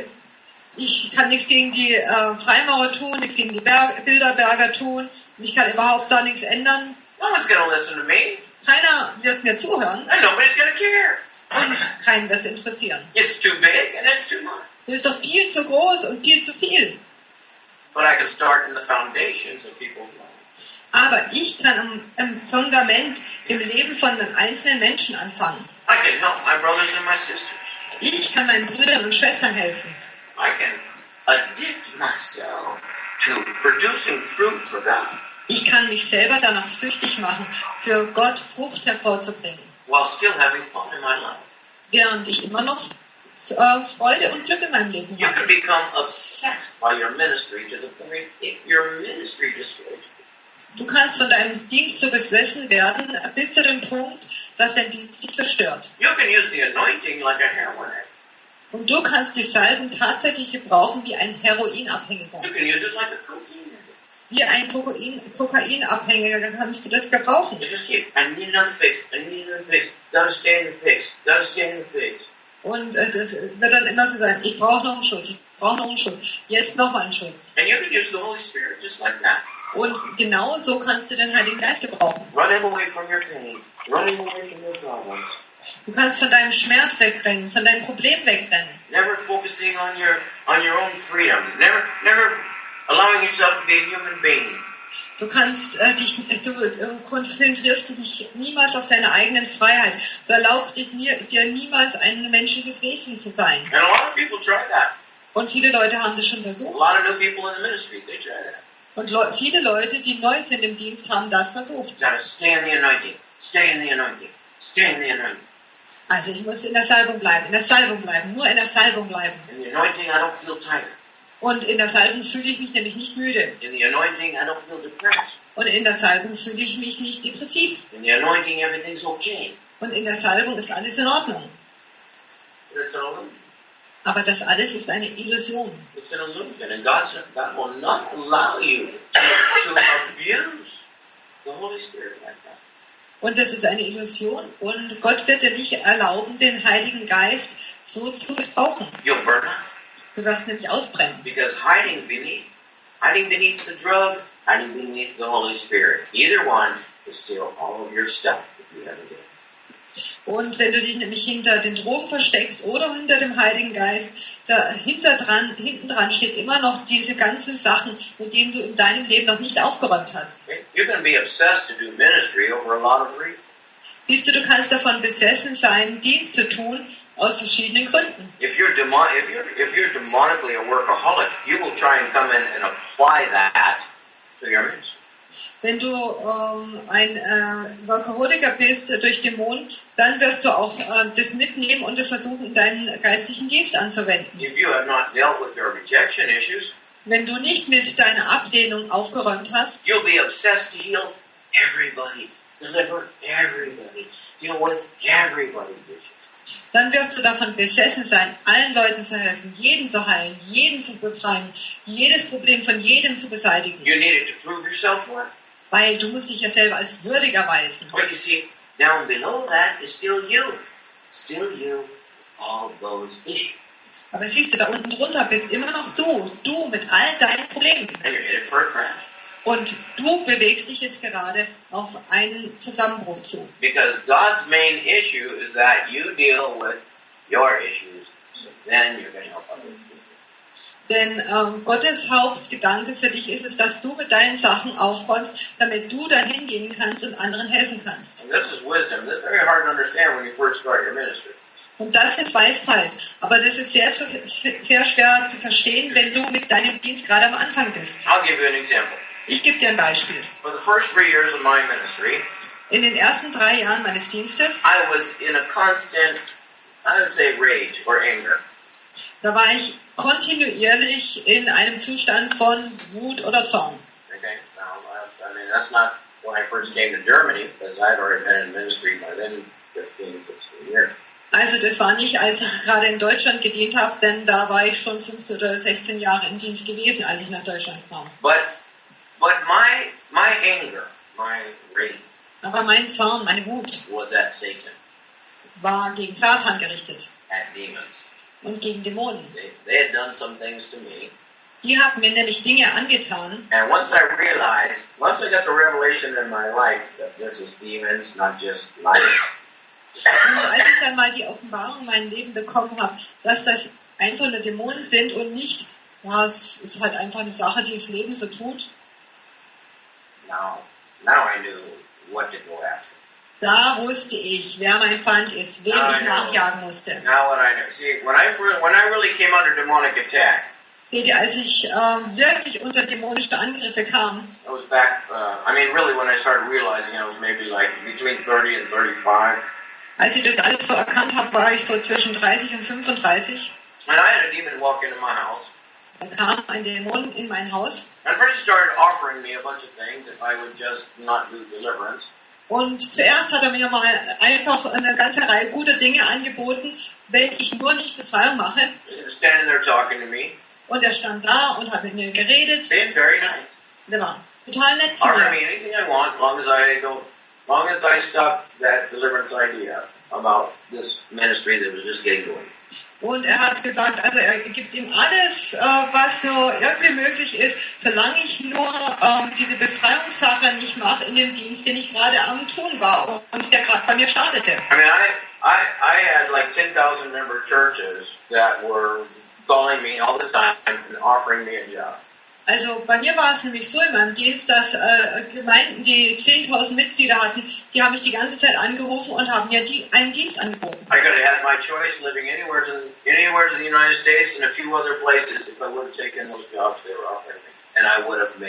ich kann nichts gegen die Freimaurer tun, nichts gegen die Bilderberger tun. Ich kann überhaupt da nichts ändern. No one's going to listen to me. Keiner wird mir zuhören And nobody's going to care. und keinen wird es interessieren. It's too big and it's too much. Das ist doch viel zu groß und viel zu viel. But I can start in the foundations of people's lives. Aber ich kann am Fundament im Leben von den einzelnen Menschen anfangen. I can help my brothers and my sisters. Ich kann meinen Brüdern und Schwestern helfen. I can addict myself to producing fruit for God Ich kann mich selber danach süchtig machen, für Gott Frucht hervorzubringen, while still having fun in my life. während ich immer noch Freude und Glück in meinem Leben You habe. can become obsessed by your ministry to the point if your ministry destroys you. Du kannst von deinem Dienst so besessen werden, bis zu dem Punkt, dass dein Dienst dich zerstört. You can use the anointing like a heroin addict. Und du kannst die Salben tatsächlich gebrauchen wie ein Heroinabhängiger. You can use it like a cocaine addict. Wie ein Kokainabhängiger kannst du das gebrauchen. You just keep, I need another fix, I need another fix, gotta stay in the fix, gotta stay in the fix. Und das wird dann immer so sein, ich brauche noch einen Schutz, ich brauche noch einen Schutz, jetzt nochmal einen Schutz. And you can use the Holy Spirit just like that. Und genau so kannst du den Heiligen Geist gebrauchen. Running away from your pain, running away from your problems. Du kannst von deinem Schmerz wegrennen, von deinem Problem wegrennen. Never focusing on your own freedom. Never allowing yourself to be a human being. Du kannst du konzentrierst dich niemals auf deine eigenen Freiheit. Du erlaubst dir niemals ein menschliches Wesen zu sein. And a lot of people try that. Und viele Leute haben das schon A versucht. lot of new people in the ministry, they try that. Und viele Leute, die neu sind im Dienst, haben das versucht. You gotta stay in the anointing. Stay in the anointing. Stay in the anointing. Also ich muss in der Salbung bleiben, nur in der Salbung bleiben. In the anointing, I don't feel tired. Und in der Salbung fühle ich mich nämlich nicht müde. In the anointing, I don't feel depressed. Und in der Salbung fühle ich mich nicht depressiv. In the anointing, everything's okay. Und in der Salbung ist alles in Ordnung. It's an illusion. Aber das alles ist eine Illusion. It's an illusion. And God will not allow you to abuse the Holy Spirit like that. Und das ist eine Illusion. Und Gott wird dir nicht erlauben, den Heiligen Geist so zu missbrauchen. You'll burn out. Du wirst nämlich ausbrennen. Because hiding beneath the drug, hiding beneath the Holy Spirit, either one is still all of your stuff if you ever do. Und wenn du dich nämlich hinter den Drogen versteckst oder hinter dem Heiligen Geist, hinten dran steht immer noch diese ganzen Sachen, mit denen du in deinem Leben noch nicht aufgeräumt hast. You're going to be obsessed to do ministry over a lot of reasons. Siehst du kannst davon besessen sein, Dienst zu tun, aus verschiedenen Gründen. If you're demonically a workaholic, you will try and come in and apply that to your ministry. Wenn du ein Workaholiker bist durch Dämonen, dann wirst du auch das mitnehmen und das versuchen, in deinen geistlichen Dienst anzuwenden. If you have not dealt with your rejection issues, wenn du nicht mit deiner Ablehnung aufgeräumt hast, you'll be obsessed to heal everybody, deliver everybody, deal with everybody. Dann wirst du davon besessen sein, allen Leuten zu helfen, jeden zu heilen, jeden zu befreien, jedes Problem von jedem zu beseitigen. You needed to prove yourself what? Weil du musst dich ja selber als würdig erweisen. But you see, down below that is still you, all those issues. Aber siehst du, da unten drunter bist immer noch du mit all deinen Problemen. And you're headed for a crash. Und du bewegst dich jetzt gerade auf einen Zusammenbruch zu. Because God's main issue is that you deal with your issues, so then you're going to help others. Denn Gottes Hauptgedanke für dich ist es, dass du mit deinen Sachen aufräumst, damit du dann hingehen kannst und anderen helfen kannst. And this is wisdom. That's very hard to understand when you first start your ministry. Und das ist Weisheit. Aber das ist sehr schwer zu verstehen, wenn du mit deinem Dienst gerade am Anfang bist. I'll give you an example. Ich gebe dir ein Beispiel. For the first 3 years of my ministry, in den ersten 3 Jahren meines Dienstes, I was in a constant, I would say, rage or anger. Da war ich kontinuierlich in einem Zustand von Wut oder Zorn. Okay, now, I mean, that's not when I first came to Germany, because I'd already been in ministry by then 15, 16 years. Also das war nicht, als ich gerade in Deutschland gedient habe, denn da war ich schon 15 oder 16 Jahre im Dienst gewesen, als ich nach Deutschland kam. But my anger, my rage, aber mein Zorn, meine Wut, was at Satan, war gegen Satan gerichtet. At demons. Und gegen Dämonen. They had done some things to me. Die haben mir nämlich Dinge angetan. And once I got the revelation in my life that this is demons, not just life. Und als ich dann mal die Offenbarung in meinem Leben bekommen habe, dass das einfach nur Dämonen sind und nicht, ja, es ist halt einfach eine Sache, die das Leben so tut. Now I knew what to go after. Da wusste ich, wer mein Feind ist, wem ich nachjagen musste. Now what I know. See, when I really came under demonic attack. Seht ihr, als ich wirklich unter dämonische Angriffe kam. I was back. Really, when I started realizing, I was maybe like between 30 and 35. Als ich das alles so erkannt habe, war ich so zwischen 30 und 35. And I had a demon walk into my house. Da kam ein Dämon in mein Haus. And first he started offering me a bunch of things if I would just not do deliverance. Und zuerst hat er mir mal einfach eine ganze Reihe guter Dinge angeboten, wenn ich nur nicht Befreiung mache. He was standing there talking to me. Und er stand da und hat mit mir geredet. Being very nice. Der war total nett zu mir. Offer me anything I want, long as I stop that deliverance idea about this ministry that was just getting going. Und er hat gesagt, also er gibt ihm alles, was so irgendwie möglich ist, solange ich nur diese Befreiungssache nicht mache in dem Dienst, den ich gerade am tun war und der gerade bei mir startete. I mean, I had like 10,000 member churches that were calling me all the time and offering me a job. Also bei mir war es nämlich so in meinem Dienst, dass Gemeinden, die 10.000 Mitglieder hatten, die haben mich die ganze Zeit angerufen und haben mir einen Dienst angeboten. I could have had my choice living anywhere in the United States and a few other places if I would have taken those jobs they were offering me. And I would have made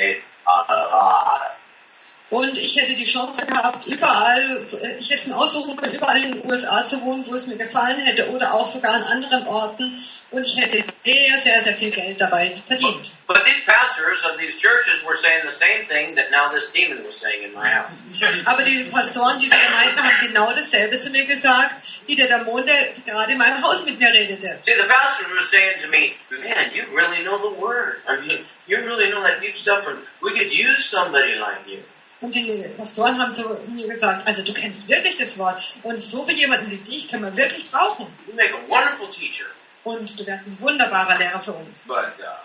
Und ich hätte die Chance gehabt, überall, ich hätte mir aussuchen können, überall in den USA zu wohnen, wo es mir gefallen hätte, oder auch sogar an anderen Orten. Und ich hätte sehr, sehr, sehr viel Geld dabei verdient. But these pastors of these churches were saying the same thing that now this demon was saying in my house. Aber die Pastoren dieser Gemeinden haben genau dasselbe zu mir gesagt, wie der Dämon, der gerade in meinem Haus mit mir redete. See, the pastors were saying to me, man, you really know the word. I mean, you really know that deep stuff, and we could use somebody like you. Und die Pastoren haben zu mir gesagt, also du kennst wirklich das Wort. Und so wie jemanden wie dich können wir wirklich brauchen. You make a wonderful teacher. Und du wärst ein wunderbarer Lehrer für uns. But,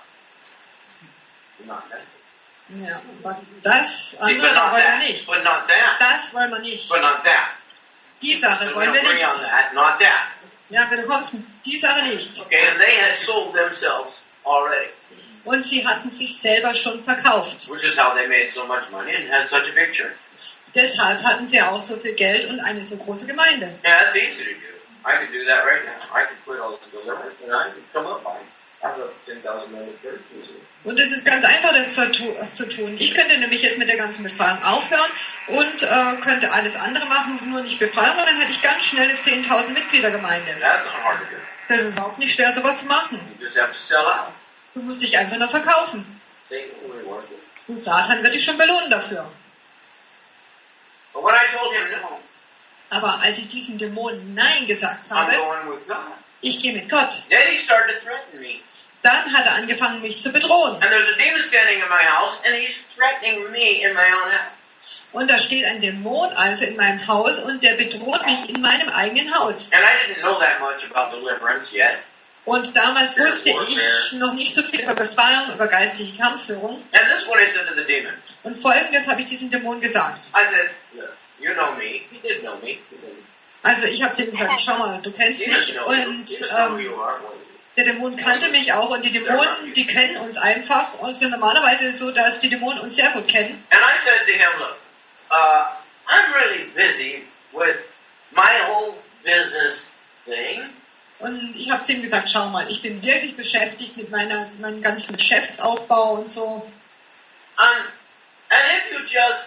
not that. Ja, aber das See, andere but not wollen wir that. nicht. But not that. Das wollen wir nicht. But not that. Die Sache We wollen don't wir agree nicht. on that. Not that. Ja, wenn du kommst, die Sache nicht. Okay, and they had sold themselves already, Und sie hatten sich selber schon verkauft. which is how they made so much money and had such a big church. Deshalb hatten sie auch so viel Geld und eine so große Gemeinde. Yeah, that's easy to do. I could do that right now. I could quit all the deliverance and I could come up. I have a 10,000 member church. Und es ist ganz einfach, das zu tun. Ich könnte nämlich jetzt mit der ganzen Befreiung aufhören und könnte alles andere machen, nur nicht Befreiung, und dann hätte ich ganz schnell eine 10.000 Mitgliedergemeinde. That's not hard to do. Das ist überhaupt nicht schwer, sowas zu machen. You just have to sell out. Du musst dich einfach nur verkaufen. Satan will reward you. Und Satan wird dich schon belohnen dafür. But when I told him no, Aber als ich diesem Dämon Nein gesagt I'm habe, going with God, ich gehe mit Gott, then he started to threaten me. dann hat er angefangen, mich zu bedrohen. And there's a demon standing in my house, and he's threatening me in my own house. Und da steht ein Dämon also in meinem Haus und der bedroht mich in meinem eigenen Haus. And I didn't know that much about deliverance yet. Und damals wusste ich noch nicht so viel über Befreiung, über geistige Kampfführung. And this is what I said to the demon. Und Folgendes habe ich diesem Dämon gesagt. I said, look, you know me. He did know me. Also ich habe zu ihm gesagt, schau mal, du kennst He mich. doesn't know you. Und He doesn't know who you are. der Dämon kannte mich auch. Und die Dämonen, die kennen uns einfach. Und es ist normalerweise so, dass die Dämonen uns sehr gut kennen. And I said to him, look, I'm really busy with my whole business thing. Und ich habe zu ihm gesagt, schau mal, ich bin wirklich beschäftigt mit meinem ganzen Geschäftsaufbau und so. And if you just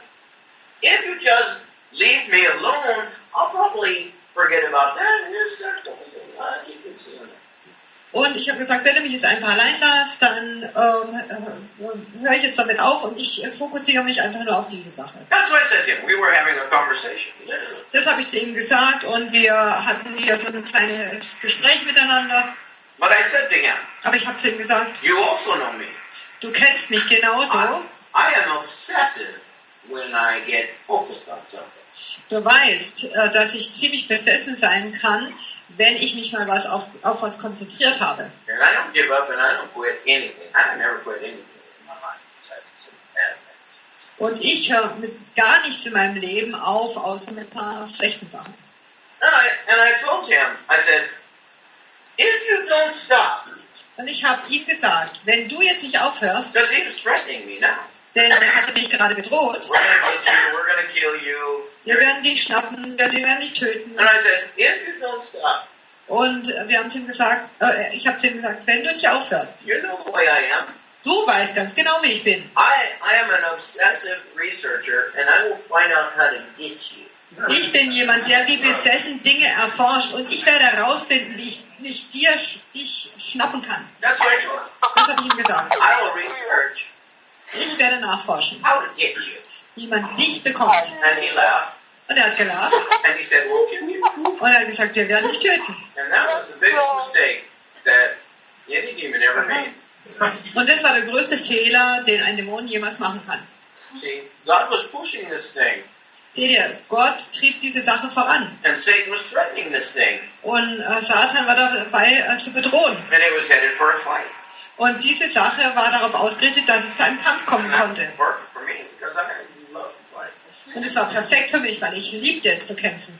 leave me alone, I'll probably forget about that in a second. I said, you can see it. Und ich habe gesagt, wenn du mich jetzt einfach allein lässt, dann höre ich jetzt damit auf und ich fokussiere mich einfach nur auf diese Sache. That's what I said to him. We were having a conversation. Das habe ich zu ihm gesagt und wir hatten hier so ein kleines Gespräch miteinander. But I said to him, Aber ich habe zu ihm gesagt, you also know me. du kennst mich genauso. I am obsessive when I get focused on something. Du weißt, dass ich ziemlich besessen sein kann, wenn ich mich mal auf was konzentriert habe. And I don't give up and I don't quit anything. I never quit anything in my life. Und ich höre mit gar nichts in meinem Leben auf, außer mit ein paar schlechten Sachen. And I told him, I said, if you don't stop, Und ich habe ihm gesagt, wenn du jetzt nicht aufhörst, because he was threatening me now. denn er hatte mich gerade bedroht, We're going to get you, we're going to kill you. wir werden dich schnappen, wir werden dich töten. And I said, if you don't stop, Und wir haben zu ihm gesagt, ich habe zu ihm gesagt, wenn du nicht aufhörst, you know the way I am. du weißt ganz genau, wie ich bin. I am an obsessive researcher and I will find out how to get you. Ich bin jemand, der wie besessen Dinge erforscht und ich werde herausfinden, wie ich dich schnappen kann. That's what I told him. Das habe ich ihm gesagt. I will research Ich werde nachforschen, how to get you. wie man dich bekommt. And he laughed Und er hat gelacht and he said, we'll kill you. und er hat gesagt, wir werden dich töten. And that was the biggest mistake that any demon ever made. Und das war der größte Fehler, den ein Dämon jemals machen kann. See, God was pushing this thing Seht ihr, Gott trieb diese Sache voran. and Satan was threatening this thing. Und Satan war dabei zu bedrohen. And it was headed for a fight. Und diese Sache war darauf ausgerichtet, dass es zu einem Kampf kommen And that konnte. worked for me because I love to fight. Und es war perfekt für mich, weil ich liebte es zu kämpfen.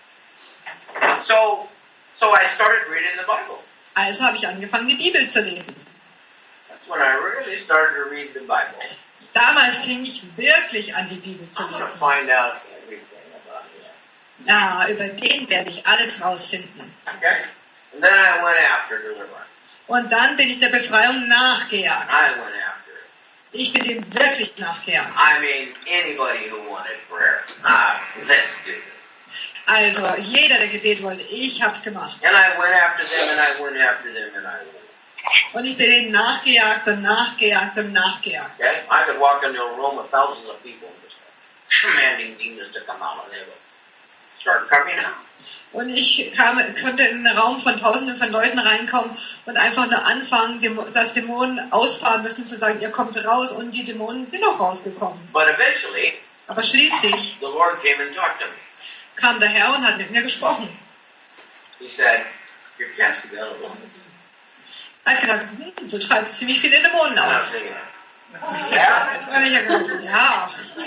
So I started reading the Bible. Also habe ich angefangen, die Bibel zu lesen. That's when I really started to read the Bible. Damals fing ich wirklich an, die Bibel zu I'm going to lesen. find out everything about him. Ja, über den werde ich alles rausfinden. Okay? And then I went after deliverance. Und dann bin ich der Befreiung nachgejagt. I went after it. Ich bin dem wirklich nachgejagt. I mean, anybody who wanted prayer. Let's do it. Also, jeder, der Gebet wollte, ich hab's gemacht. And I went after them, and I went after them, and I went. Und ich bin denen nachgejagt und nachgejagt und nachgejagt. Okay? I could walk into a room with thousands of people and just commanding demons to come out, and they would start coming out. Und ich konnte in einen Raum von Tausenden von Leuten reinkommen und einfach nur anfangen, dass Dämonen ausfahren müssen, zu sagen, ihr kommt raus, und die Dämonen sind auch rausgekommen. But eventually, Aber schließlich the Lord came and talked to me. kam der Herr und hat mit mir gesprochen. He said, "You're casting out demons." Er hat gesagt, du treibst ziemlich viele Dämonen And I'm aus. thinking, yeah, Und ich habe gesagt, ja,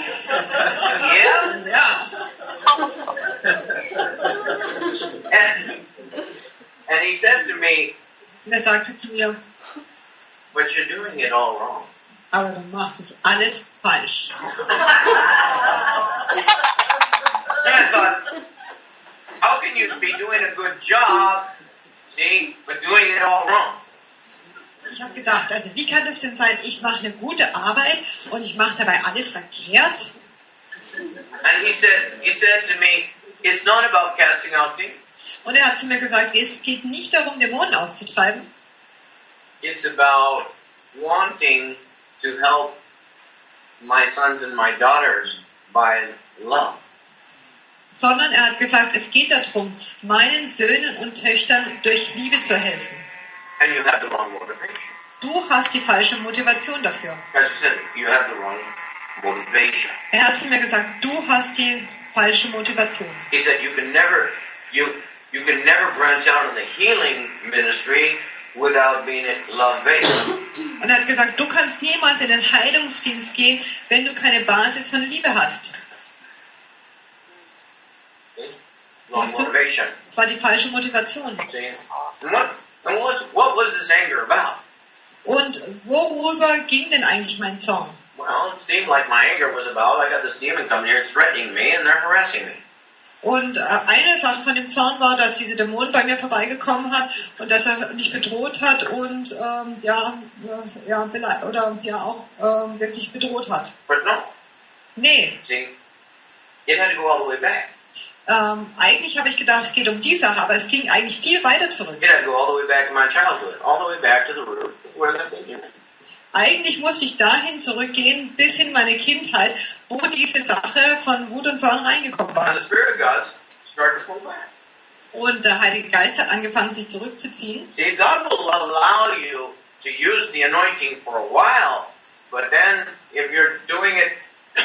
yeah. ja. And he said to me, Und er sagte zu mir, "But you're doing it all wrong." aber du machst es alles falsch. And I thought, how can you be doing a good job, see, but doing it all wrong? Ich habe gedacht, also wie kann das denn sein, ich mache eine gute Arbeit und ich mache dabei alles verkehrt? And he said to me, it's not about casting out demons. Und er hat zu mir gesagt, es geht nicht darum, Dämonen auszutreiben, It's about wanting to help my sons and my daughters by love. sondern er hat gesagt, es geht darum, meinen Söhnen und Töchtern durch Liebe zu helfen. And you have the wrong motivation. Du hast die falsche Motivation dafür. As I said, you have the wrong motivation. Er hat zu mir gesagt, du hast die falsche Motivation. He said you can never branch out in the healing ministry without being love-based. Und er hat gesagt, du kannst niemals in den Heilungsdienst gehen, wenn du keine Basis von Liebe hast. Wrong motivation. Das war die falsche Motivation. See? And what was this anger about? Und worüber ging denn eigentlich mein Zorn? Well, it seemed like my anger was about, I got this demon coming here threatening me and they're harassing me. Und eine Sache von dem Zorn war, dass diese Dämon bei mir vorbeigekommen hat und dass er mich bedroht hat und wirklich bedroht hat. But no. Nee, See, it had to go all the way back. eigentlich habe ich gedacht, es geht um die Sache, aber es ging eigentlich viel weiter zurück. It had to go all the way back to my childhood, all the way back to the root where the thing is. Eigentlich musste ich dahin zurückgehen, bis in meine Kindheit, wo diese Sache von Wut und Zorn reingekommen war. And the Spirit of God started to pull back. Und der Heilige Geist hat angefangen, sich zurückzuziehen. See, God will allow you to use the anointing for a while, but then if you're doing it,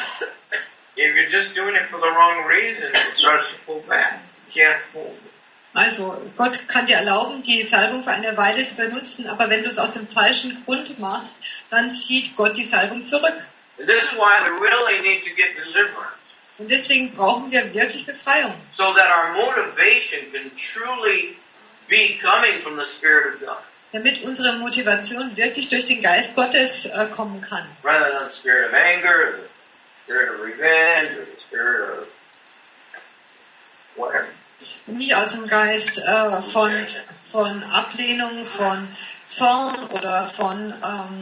if you're just doing it for the wrong reason, it starts to pull back. You can't hold it. Also Gott kann dir erlauben, die Salbung für eine Weile zu benutzen, aber wenn du es aus dem falschen Grund machst, dann zieht Gott die Salbung zurück. And this is why we really need to get deliverance, Und deswegen brauchen wir wirklich Befreiung, so that our motivation can truly be coming from the Spirit of God, damit unsere Motivation wirklich durch den Geist Gottes kommen kann. rather than the spirit of anger, or the spirit of revenge, or the spirit of whatever. Und nicht aus dem Geist von Ablehnung, von Zorn oder von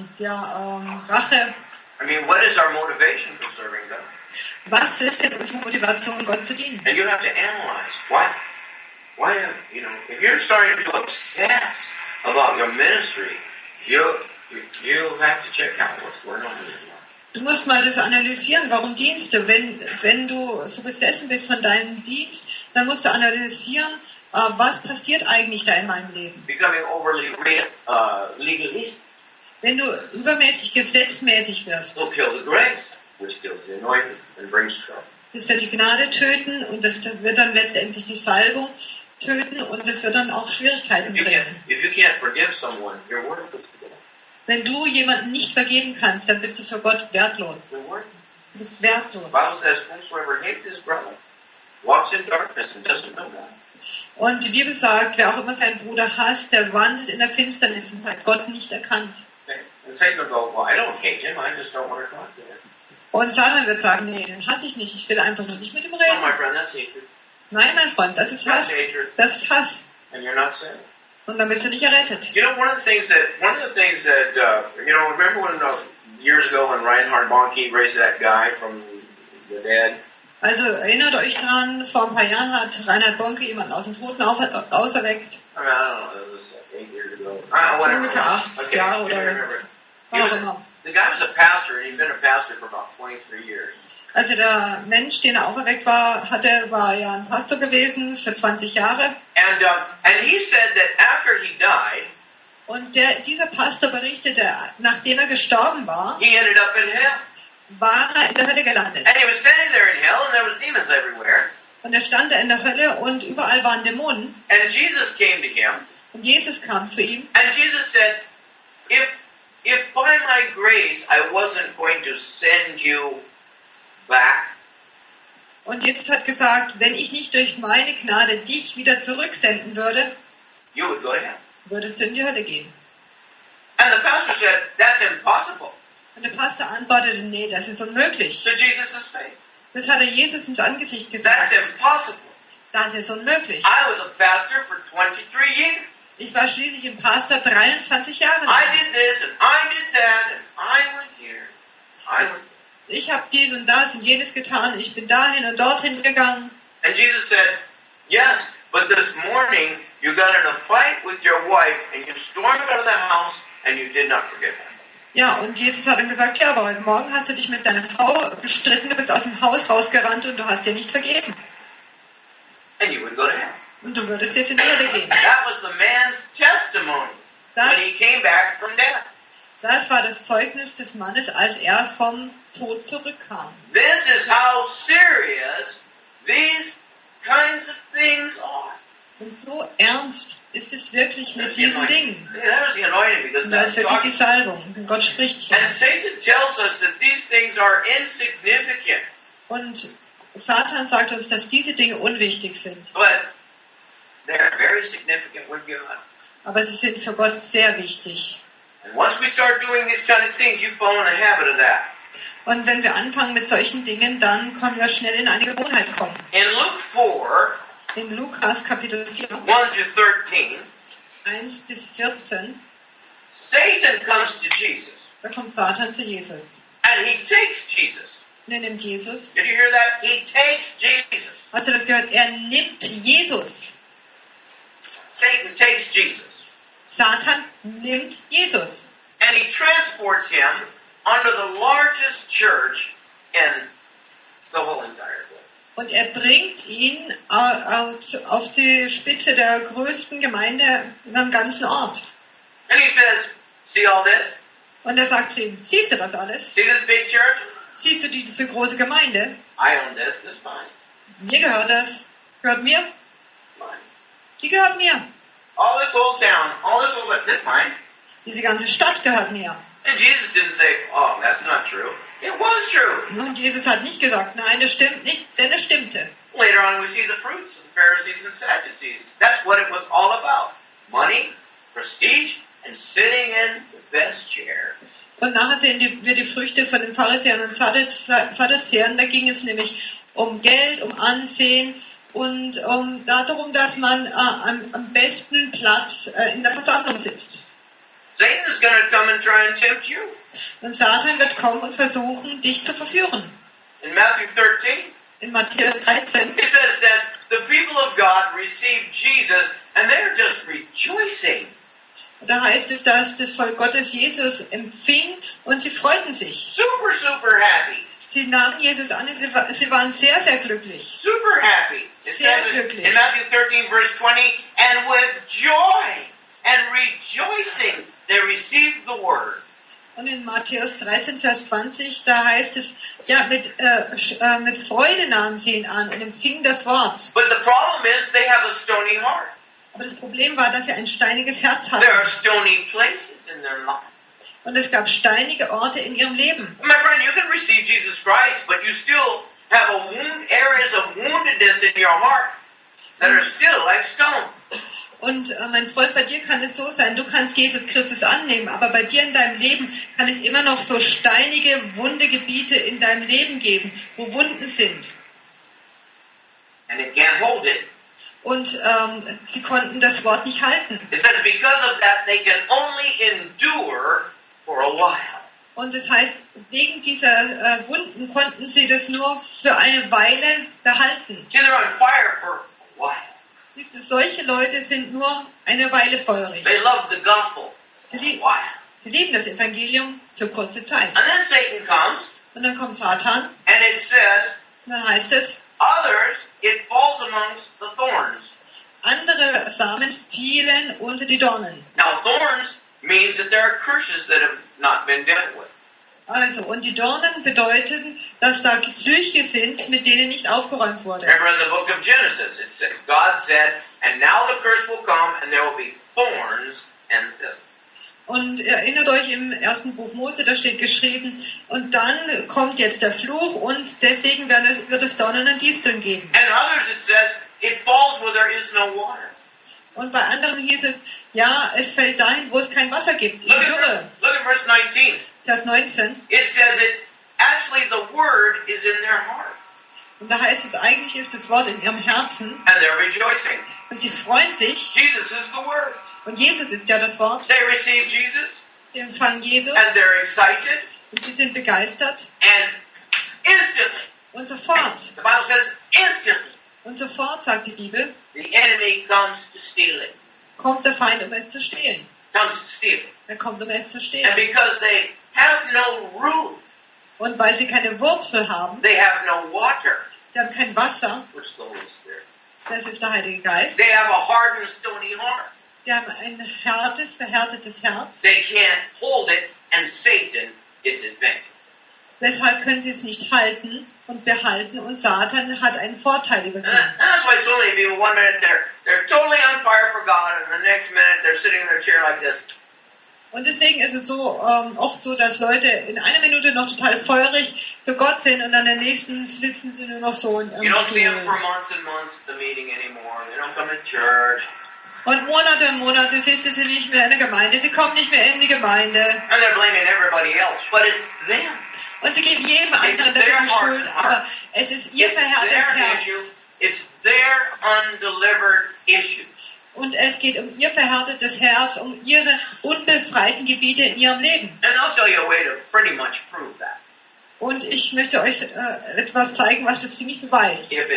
Rache. I mean, what is our motivation for serving God? Was ist denn unsere Motivation, Gott zu dienen? And you have to analyze why, if you're starting to obsess about your ministry, you have to check out what's going on in your life. Du musst mal das analysieren, warum dienst du? Wenn du so besessen bist von deinem Dienst, dann musst du analysieren, was passiert eigentlich da in meinem Leben. Becoming overly legalistic Wenn du übermäßig gesetzmäßig wirst, will kill the grace, which kills the anointing and brings trouble. das wird die Gnade töten und das wird dann letztendlich die Salbung töten und das wird dann auch Schwierigkeiten bringen. If you can't forgive someone, you're worthless to God. Wenn du jemanden nicht vergeben kannst, dann bist du für Gott wertlos. You're worthless. Du bist wertlos. The Bible says, whosoever hates his brother walks in darkness and doesn't know God. Und die Bibel sagt, wer auch immer seinen Bruder hasst, der wandelt in der Finsternis und hat Gott nicht erkannt. Okay? And Satan will go, well, I don't hate him, I just don't want to talk to him. Und Satan wird sagen, nee, den hasse ich nicht, ich will einfach nur nicht mit ihm No, reden. my friend, that's hatred. Nein, mein Freund, das ist Hass. Das ist Hass. And you're not saved. Und dann bist du nicht errettet. You know, one of the things that remember when years ago when Reinhard Bonnke raised that guy from the dead? Also erinnert euch dran, vor ein paar Jahren hat Reinhard Bonnke jemanden aus dem Toten auferweckt. I mean, I don't know, it was like 8 years ago. So ungefähr 8 Jahre oder was auch immer. The guy was a pastor, and he'd been a pastor for about 23 years. Also der Mensch, den er auferweckt war ja ein Pastor gewesen für 20 Jahre. And he said that after he died, Und dieser Pastor berichtete, nachdem er gestorben war, he ended up in hell. war er in der Hölle gelandet. And he was standing there in hell, and there was demons everywhere. Und er stand da in der Hölle und überall waren Dämonen. And Jesus came to him, Und Jesus kam zu ihm. and Jesus said, if by my grace I wasn't going to send you back, Und Jesus hat gesagt, wenn ich nicht durch meine Gnade dich wieder zurücksenden würde, you would go to hell. würdest du in die Hölle gehen. And the pastor said, that's impossible, Und der Pastor antwortete, nee, das ist unmöglich. to Jesus' face. Das hat er Jesus ins Angesicht That's gesagt. impossible. Das ist unmöglich. I was a pastor for 23 years. Ich war schließlich im Pastor 23 Jahre I lang. did this, and I did that, and I went here. I went. Ich habe dies und das und jenes getan. Ich bin dahin und dorthin gegangen. And Jesus said, yes, but this morning you got in a fight with your wife, and you stormed out of the house, and you did not forgive her. Ja, und Jesus hat dann gesagt, ja, aber heute Morgen hast du dich mit deiner Frau gestritten, du bist aus dem Haus rausgerannt und du hast dir nicht vergeben. And you would go to hell. Und du würdest jetzt in die Hölle gehen. That was the man's testimony Das, when he came back from death. das war das Zeugnis des Mannes, als er vom Tod zurückkam. This is how serious these kinds of things are. Und so ernst ist es wirklich mit diesen Dingen. There's the anointing, because Und da that's ist wirklich die talking. Salbung. Und Gott spricht hier. And Satan tells us that these things are insignificant. Und Satan sagt uns, dass diese Dinge unwichtig sind. But they're very significant with God. Aber sie sind für Gott sehr wichtig. And once we start doing these kind of things, you fall in a habit of that. Und wenn wir anfangen mit solchen Dingen, dann können wir schnell in eine Gewohnheit kommen. In Luke 4, In Lukas Kapitel 4, 1 through 13, 1 bis 14, Satan comes to Jesus. da kommt Satan zu Jesus. And he takes Jesus. Und er nimmt Jesus. Did you hear that? He takes Jesus. Hast du das gehört? Er nimmt Jesus. Satan takes Jesus. Satan nimmt Jesus. And he transports him under the largest church in the whole entire world. Und er bringt ihn auf die Spitze der größten Gemeinde in einem ganzen Ort. And he says, see all this? Und er sagt zu ihm, siehst du das alles? See this big church? Siehst du diese große Gemeinde? I own this. This is mine. Mir gehört das. Gehört mir? Mine. Die gehört mir. All this old town, all this old, this is mine. Diese ganze Stadt gehört mir. And Jesus didn't say, oh, that's not true. It was true. Und Jesus hat nicht gesagt, nein, das stimmt nicht, denn es stimmte. Later on, we see the fruits of the Pharisees and Sadducees. That's what it was all about. Money, prestige, and sitting in the best chair. Und nachher sehen wir die Früchte von den Pharisäern und Sadduzäern. Da ging es nämlich um Geld, um Ansehen und darum, dass man am besten Platz in der Versammlung sitzt. Satan is going to come and try and tempt you. Und Satan wird kommen und versuchen, dich zu verführen. In Matthew 13, In Matthäus 13, it says that the people of God received Jesus and they're just rejoicing. da heißt es, dass das Volk Gottes Jesus empfing und sie freuten sich. Super, super happy. Sie nahmen Jesus an und sie waren sehr, sehr glücklich. Super happy. It Sehr says glücklich. in Matthew 13, verse 20, and with joy and rejoicing they received the word. Und in Matthäus 13, Vers 20, da heißt es, ja, mit Freude nahmen sie ihn an und empfingen das Wort. But the problem is they have a stony heart. Aber das Problem war, dass sie ein steiniges Herz There hatten. are stony places in their life. Und es gab steinige Orte in ihrem Leben. My friend, you can receive Jesus Christ, but you still have areas of woundedness in your heart that are still like stone. Und mein Freund, bei dir kann es so sein, du kannst Jesus Christus annehmen, aber bei dir in deinem Leben kann es immer noch so steinige, wunde Gebiete in deinem Leben geben, wo Wunden sind. And it can't hold it. Und sie konnten das Wort nicht halten. It says because of that they can only endure for a while. Und das heißt, wegen dieser Wunden konnten sie das nur für eine Weile behalten. See, they're on fire for a while. Solche Leute sind nur eine Weile feurig. They love the gospel Sie, for a lieb, while. sie lieben das Evangelium für kurze Zeit. And then Satan comes, Und dann kommt Satan and it says, und dann heißt es, others, it falls amongst the thorns. andere Samen fielen unter die Dornen. Now, thorns means that there are curses that have not been dealt with. Also, und die Dornen bedeuten, dass da Flüche sind, mit denen nicht aufgeräumt wurde. Remember in the book of Genesis, it said, God said, and now the curse will come, and there will be thorns and thistles. Und erinnert euch im ersten Buch Mose, da steht geschrieben, und dann kommt jetzt der Fluch und deswegen wird es Dornen und Disteln geben. And others it says, it falls where there is no water. Und bei anderen hieß es, ja, es fällt dahin, wo es kein Wasser gibt, in Look Dürre. at verse 19. Vers 19. It says it, actually the word is in their heart, Und da heißt es, eigentlich ist das Wort in ihrem Herzen and they're rejoicing. und sie freuen sich. Jesus is the word. Und Jesus ist ja das Wort. They receive Jesus, Sie empfangen Jesus and they're excited, und sie sind begeistert. and instantly, Und sofort, the Bible says instantly, und sofort, sagt die Bibel, the enemy comes to steal it. kommt der Feind, um es zu stehlen. Comes to steal it. Er kommt, um es zu And stehlen. because they have no root, Und weil sie keine Wurzel haben, they have no water, sie haben kein Wasser, which is the Holy Spirit. das ist der Heilige Geist. They have a hardened, stony heart. Sie haben ein hartes, verhärtetes Herz. They can't hold it, and Satan gets advantage. Deshalb können sie es nicht halten und behalten und Satan hat einen Vorteil über And sie. that's why so many people, one minute they're totally on fire for God, and the next minute they're sitting in their chair like this. Und deswegen ist es so oft so, dass Leute in einer Minute noch total feurig für Gott sind und an der nächsten sitzen sie nur noch so in You ihrem don't see them for Stuhl. months and months at the meeting anymore. They don't come to church. Und Monate sitzen sie nicht mehr in der Gemeinde, sie kommen nicht mehr in die Gemeinde. And they're blaming everybody else. But it's them. Und sie geben jedem anderen It's dafür their die Schuld, heart. aber es ist ihr It's verhärtetes their Herz. issue. It's their undelivered issues. Und es geht um ihr verhärtetes Herz, um ihre unbefreiten Gebiete in ihrem Leben. And I'll tell you a way to pretty much prove that. Und ich möchte euch etwas zeigen, was das ziemlich beweist, If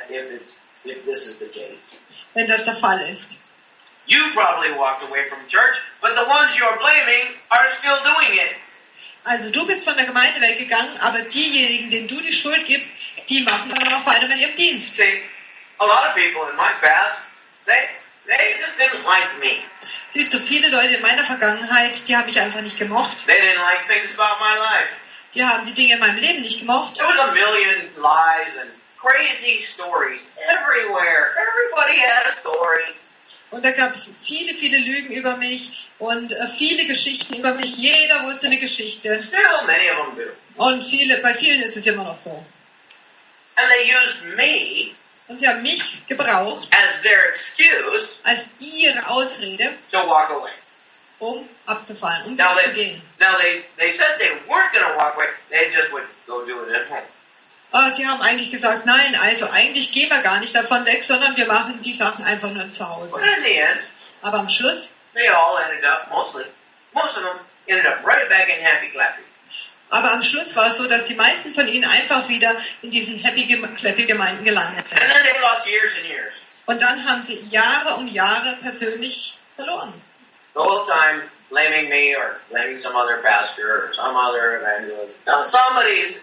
this is the case. wenn das der Fall ist. You probably walked away from church, but the ones you're blaming are still doing it. Also du bist von der Gemeinde weggegangen, aber diejenigen, denen du die Schuld gibst, die machen dann auch weiter mit ihrem Dienst. See, a lot of people in my past, they just didn't like me. Siehst du, viele Leute in meiner Vergangenheit, die haben mich einfach nicht gemocht. They didn't like things about my life. Die haben die Dinge in meinem Leben nicht gemocht. There was a million lies and crazy stories everywhere. Everybody had a story. Und da gab es viele, viele Lügen über mich und viele Geschichten über mich. Jeder wusste eine Geschichte. Still, many of them do. Und bei vielen ist es immer noch so. And they used me Und sie haben mich gebraucht as their excuse als ihre Ausrede, to walk away. um abzufallen, um Now zu gehen. they said they weren't going to walk away. They just would go do it at home. Sie haben eigentlich gesagt, nein, also eigentlich gehen wir gar nicht davon weg, sondern wir machen die Sachen einfach nur zu Hause. But in the end, Aber am Schluss, they all ended up, most of them ended up right back in Happy Clappy. war es so, dass die meisten von ihnen einfach wieder in diesen Happy-Clappy-Gemeinden gelandet sind. And then they lost years and years. Und dann haben sie Jahre um Jahre persönlich verloren. The whole time blaming me or blaming some other pastor or some other evangelist. No, somebody's.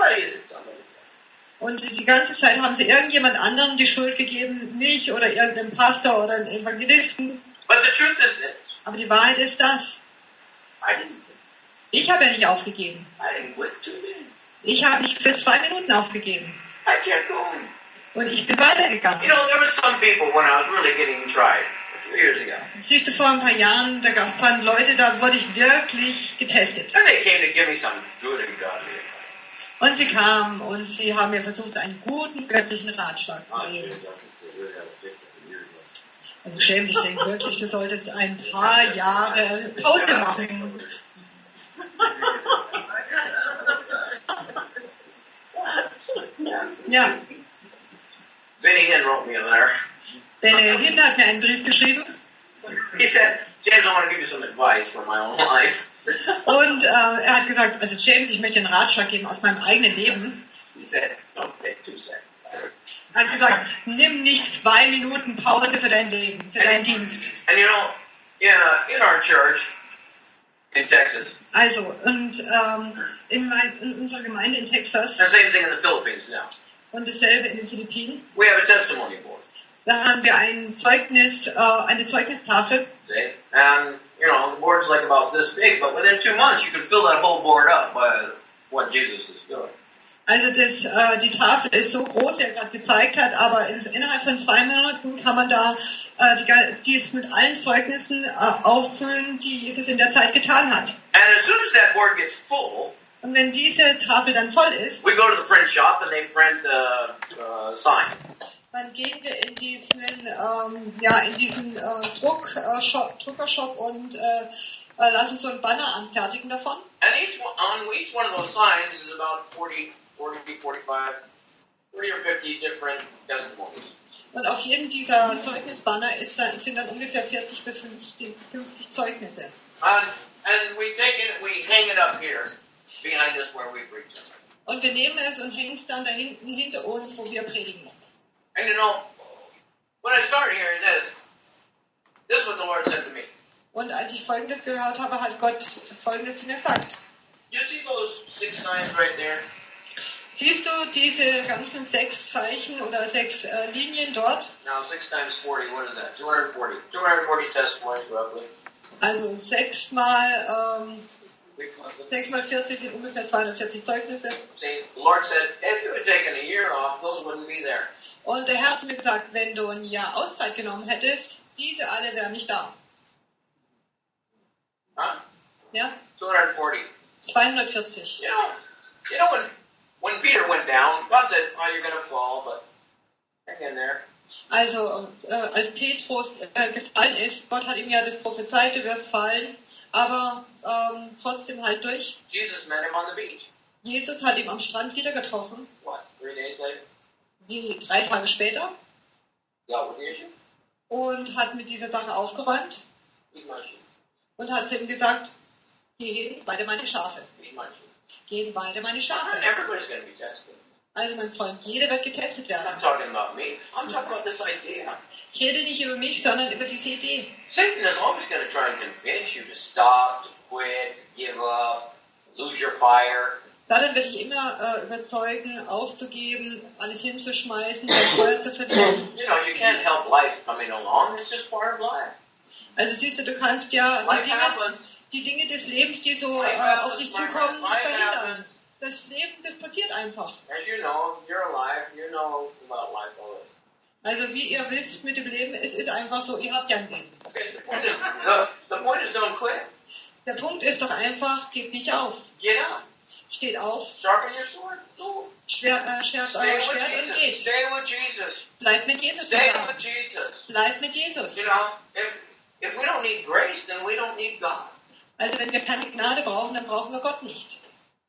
Und die ganze Zeit haben sie irgendjemand anderem die Schuld gegeben, mich oder irgendeinem Pastor oder einem Evangelisten. But the truth is this. Aber die Wahrheit ist das. I didn't Ich habe ja nicht aufgegeben. quit 2 minutes. Ich habe nicht für 2 Minuten aufgegeben. I kept going. Und ich bin weitergegangen. You know, there were some people when I was really getting tried a few years ago. Siehst du, vor ein paar Jahren, da gab es ein paar Leute, da wurde ich wirklich getestet. And they came to give me some good and godly advice. Und sie kamen und sie haben mir versucht, einen guten göttlichen Ratschlag zu geben. Also schämen sich denken wirklich, du solltest ein paar Jahre Pause machen. Ja, Benny Hinn wrote me a letter. Benny Hinn hat mir einen Brief geschrieben. He said, James, I want to give you some advice for my own life. Und er hat gesagt, also James, ich möchte dir einen Ratschlag geben aus meinem eigenen Leben. He said, don't take 2 seconds. Er hat gesagt, nimm nicht 2 Minuten Pause für dein Leben, für deinen Dienst. And you know, in our church in Texas, Also, und in unserer Gemeinde in Texas and same thing in the Philippines now, und dasselbe in den Philippinen, we have a testimony board. da haben wir ein Zeugnis, eine Zeugnistafel. See? And, you know, the board's like about this big, but within 2 months you can fill that whole board up by what Jesus is doing. Also die Tafel ist so groß, wie er gerade gezeigt hat, aber innerhalb von 2 Monaten kann man da die es mit allen Zeugnissen auffüllen, die Jesus in der Zeit getan hat. And as soon as that board gets full, Und wenn diese Tafel dann voll ist, we go to the print shop and they print the sign. dann gehen wir in diesen Druckershop und lassen so einen Banner anfertigen davon. And on each one of those signs is about 40 or 50 different testimonies. Und auf jedem dieser Zeugnisbanner sind dann ungefähr 40 bis 50 Zeugnisse. And we take it, we hang it up here behind us where we preach. Und wir nehmen es und hängen es dann da hinten hinter uns, wo wir predigen. And you know, when I started hearing this is what the Lord said to me. Und als ich Folgendes gehört habe, hat Gott Folgendes zu mir gesagt. You see those 6 signs right there? Siehst du diese ganzen 6 Zeichen oder 6 Linien dort? Now 6 times 40, what is that? 240. 240 testimonies roughly. Also 6 mal 40 sind ungefähr 240 Zeugnisse. See, the Lord said, if you had taken a year off, those wouldn't be there. Und der Herr hat mir gesagt, wenn du ein Jahr Auszeit genommen hättest, diese alle wären nicht da. Huh? Ja? 240. 240. You know when Peter went down, God said, oh, you're going to fall, but hang in there. Also, als Petrus gefallen ist, Gott hat ihm ja das prophezeit, du wirst fallen, aber trotzdem halt durch. Jesus met him on the beach. Jesus hat ihn am Strand wieder getroffen. What, 3 days later? Wie 3 Tage später. Dealt with the issue. Und hat mit dieser Sache aufgeräumt. Feed my sheep. Und hat zu ihm gesagt, gehen beide meine Schafe. Feed my sheep. Gehen beide meine Schafe. Everybody's going to be tested. Also mein Freund, jeder wird getestet I'm werden. not talking about me. I'm talking about this idea. Ich rede nicht über mich, sondern über diese Idee. Satan is always going to try and convince you to stop, to quit, to give up, lose your fire. Satan wird dich immer überzeugen, aufzugeben, alles hinzuschmeißen, das Feuer zu verlieren. You know, you can't help life coming along. It's just part of life. Also siehst du kannst ja Life happens. die Dinge des Lebens, die so Life auf happens, dich my zukommen, friend. nicht Life verhindern. happens. Das Leben, das passiert einfach. As you know, you're alive. You know about life already. Also wie ihr wisst mit dem Leben, es ist einfach so, ihr habt ja ein Leben. Okay, the point is don't quit. Der Punkt ist doch einfach, gebt nicht auf. Get up. Steht auf, Sharpen your sword. Go. schärft Stay euer with Schwert und Jesus. geht. Stay with Jesus. Bleibt mit Jesus Stay zusammen. with Jesus. Bleibt mit Jesus. You know, if we don't need grace, then we don't need God. Also wenn wir keine Gnade brauchen, dann brauchen wir Gott nicht.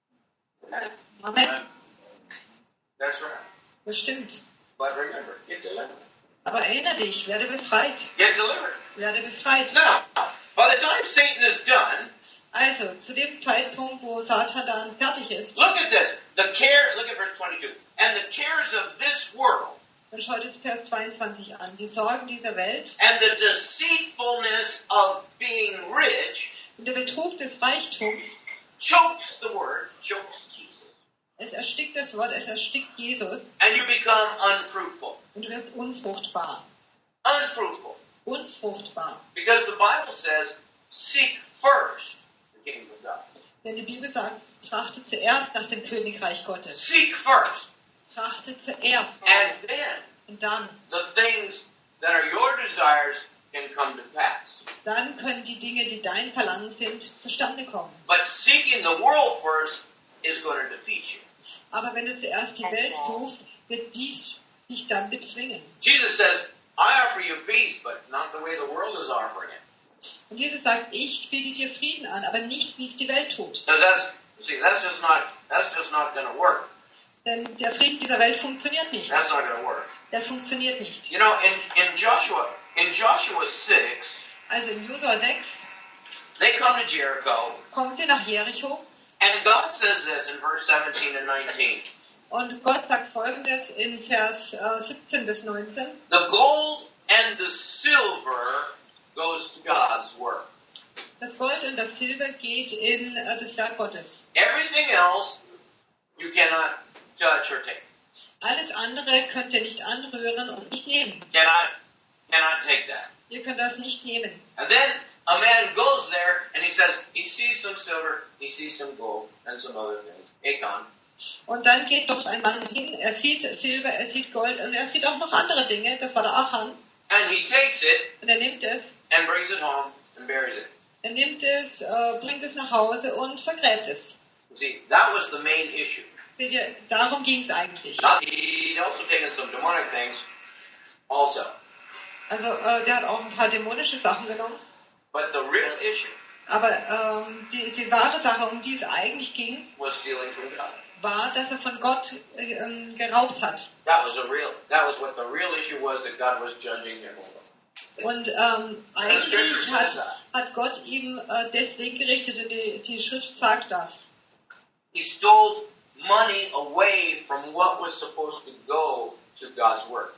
Amen. That's right. Das stimmt. But remember, get delivered. Aber erinnere dich, werde befreit. Get delivered. Werde befreit. Now, by the time Satan is done, Also, zu dem Zeitpunkt, wo Satan dann fertig ist, look at this. Look at verse 22. And the cares of this world dann schaut jetzt Vers 22 an. Die Sorgen dieser Welt and the deceitfulness of being rich und der Betrug des Reichtums, chokes the word, chokes Jesus. es erstickt das Wort, es erstickt Jesus And you become unfruitful. und du wirst unfruchtbar. Unfruitful. Unfruchtbar. Because the Bible says, seek first the kingdom of God. Denn die Bibel sagt, trachte zuerst nach dem Königreich Gottes. Seek first. Trachte zuerst. And then Und dann the things that are your desires can come to pass. Dann können die Dinge, die dein Verlangen sind, zustande kommen. But seeking the world first is going to defeat you. Aber wenn du zuerst die Welt suchst, wird dies dich dann bezwingen. Jesus says, I offer you peace, but not the way the world is offering it. Und Jesus sagt, ich biete dir Frieden an, aber nicht, wie es die Welt tut. Because that's just not going to work. Denn der Frieden dieser Welt funktioniert nicht. That's not going to work. Der funktioniert nicht. You know, in Joshua 6, Also in Josua 6, they come to Jericho, kommen sie nach Jericho and God says this in verse 17 and 19. und Gott sagt Folgendes in Vers 17 bis 19. The gold and the silver goes to God's work. Das Gold und das Silber geht in das Werk Gottes. Everything else you cannot touch or take. Alles andere könnt ihr nicht anrühren und nicht nehmen. Cannot take that. Ihr könnt das nicht nehmen. And then a man goes there and he says he sees some silver, he sees some gold, and some other things. Achan. Und dann geht dort ein Mann hin, er sieht Silber, er sieht Gold und er sieht auch noch andere Dinge. Das war der Achan. And he takes it Und er nimmt es, and brings it home and buries it. bringt es nach Hause und vergräbt es. See, that was the main issue. Seht ihr, darum ging es eigentlich. He'd also taken some demonic things also. Also der hat auch ein paar dämonische Sachen genommen. But the real issue Aber die wahre Sache, um die es eigentlich ging, was stealing from God. war, dass er von Gott geraubt hat. That was what the real issue was, that God was judging him over. Und eigentlich hat Gott ihm deswegen gerichtet und die Schrift sagt das. He stole money away from what was supposed to go to God's work.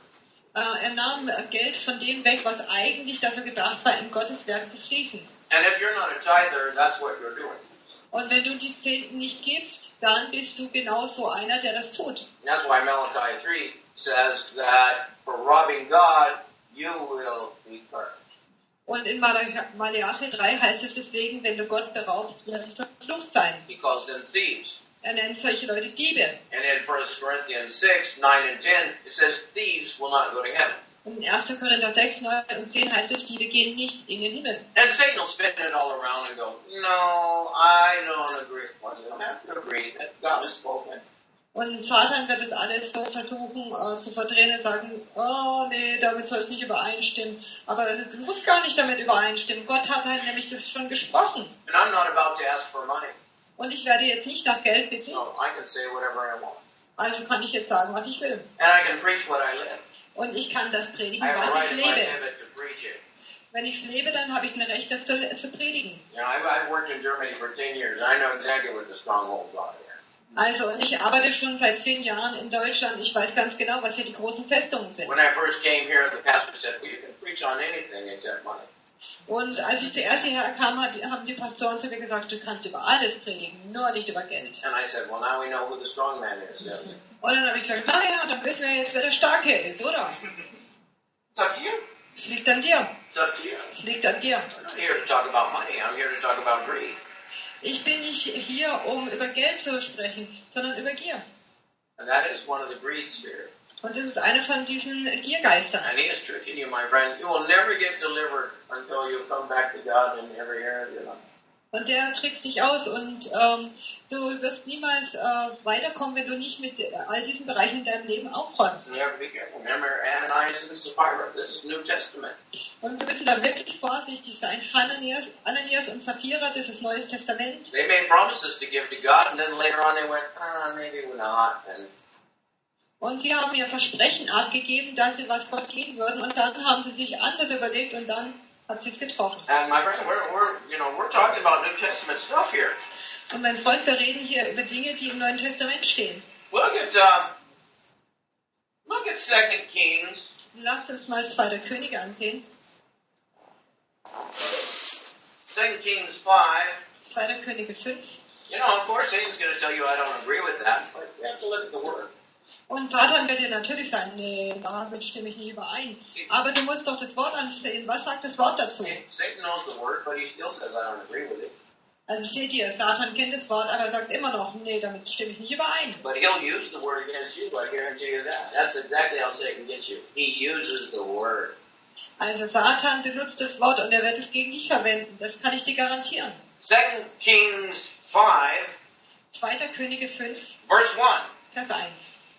Er nahm Geld von dem weg, was eigentlich dafür gedacht war, in Gottes Werk zu fließen. And if you're not a tither, that's what you're doing. Und wenn du die Zehnten nicht gibst, dann bist du genau so einer, der das tut. That's why Malachi 3 says that for robbing God, you will be cursed. Und in Malachi 3 heißt es deswegen, wenn du Gott beraubst, wirst du verflucht sein. He calls them thieves. Er nennt solche Leute Diebe. And in 1 Corinthians 6, 9 and 10, it says thieves will not go to heaven. Und in 1. Korinther 6, 9 und 10 heißt es, Diebe gehen nicht in den Himmel. And Satan will spin it all around and go, no, I don't agree. Well, you don't have to agree that God has spoken. Und Satan wird es alles so versuchen zu verdrehen und sagen, oh nee, damit soll es nicht übereinstimmen. Aber es muss gar nicht damit übereinstimmen. Gott hat halt nämlich das schon gesprochen. And I'm not about to ask for money. Und ich werde jetzt nicht nach Geld bitten. So I can say whatever I want. Also kann ich jetzt sagen, was ich will. And I can preach what I live. Und ich kann das predigen, I have a was right ich if I lebe. live it to preach it. Wenn ich lebe, dann habe ich ein Recht, das zu predigen. You know, I've worked in Germany for 10 years. I know exactly what the strongholds are there. Also, und ich arbeite schon seit 10 Jahren in Deutschland. Ich weiß ganz genau, was hier die großen Festungen sind. When I first came here, the pastor said, well, you can preach on anything except money. Und als ich zuerst hierher kam, haben die Pastoren zu mir gesagt, du kannst über alles predigen, nur nicht über Geld. And I said, well, now we know who the strong man is. Don't we? Und dann habe ich gesagt, naja, dann wissen wir jetzt, wer der Starke ist, oder? It's up to you. Es liegt an dir. It's up to you. Es liegt an dir. I'm not here to talk about money. I'm here to talk about greed. Ich bin nicht hier, um über Geld zu sprechen, sondern über Gier. And that is one of the greed spirits. Und das ist eine von diesen Giergeistern. And he is tricking you, my friend. You will never get delivered until you come back to God in every area of your life. Und der trickst dich aus und du wirst niemals weiterkommen, wenn du nicht mit all diesen Bereichen in deinem Leben aufräumst. You have to be careful. Remember Ananias and Sapphira. This is New Testament. Und wir müssen da wirklich vorsichtig sein. Ananias und Sapphira, das ist Neues Testament. They made promises to give to God, and then later on they went, maybe we're not. And Und sie haben ihr Versprechen abgegeben, dass sie was Gott geben würden. Und dann haben sie sich anders überlegt und dann hat sie es getroffen. my friend, we're talking about New Testament stuff here. Und mein Freund, wir reden hier über Dinge, die im Neuen Testament stehen. Look at 2 Kings. Lasst uns mal 2. Könige ansehen. 2 Kings 5. 2. Könige 5. You know, of course, Satan's going to tell you I don't agree with that, but you have to look at the Word. Und Satan wird dir natürlich sagen, nee, damit stimme ich nicht überein. Aber du musst doch das Wort ansehen. Was sagt das Wort dazu? Satan knows the Word, but he still says I don't agree with it. Also seht ihr, Satan kennt das Wort, aber er sagt immer noch, nee, damit stimme ich nicht überein. But he'll use the Word against you, I guarantee you that. That's exactly how Satan gets you. He uses the Word. Also Satan benutzt das Wort und er wird es gegen dich verwenden. Das kann ich dir garantieren. 2 Kings 5, 2. Könige 5, verse 1. Vers 1.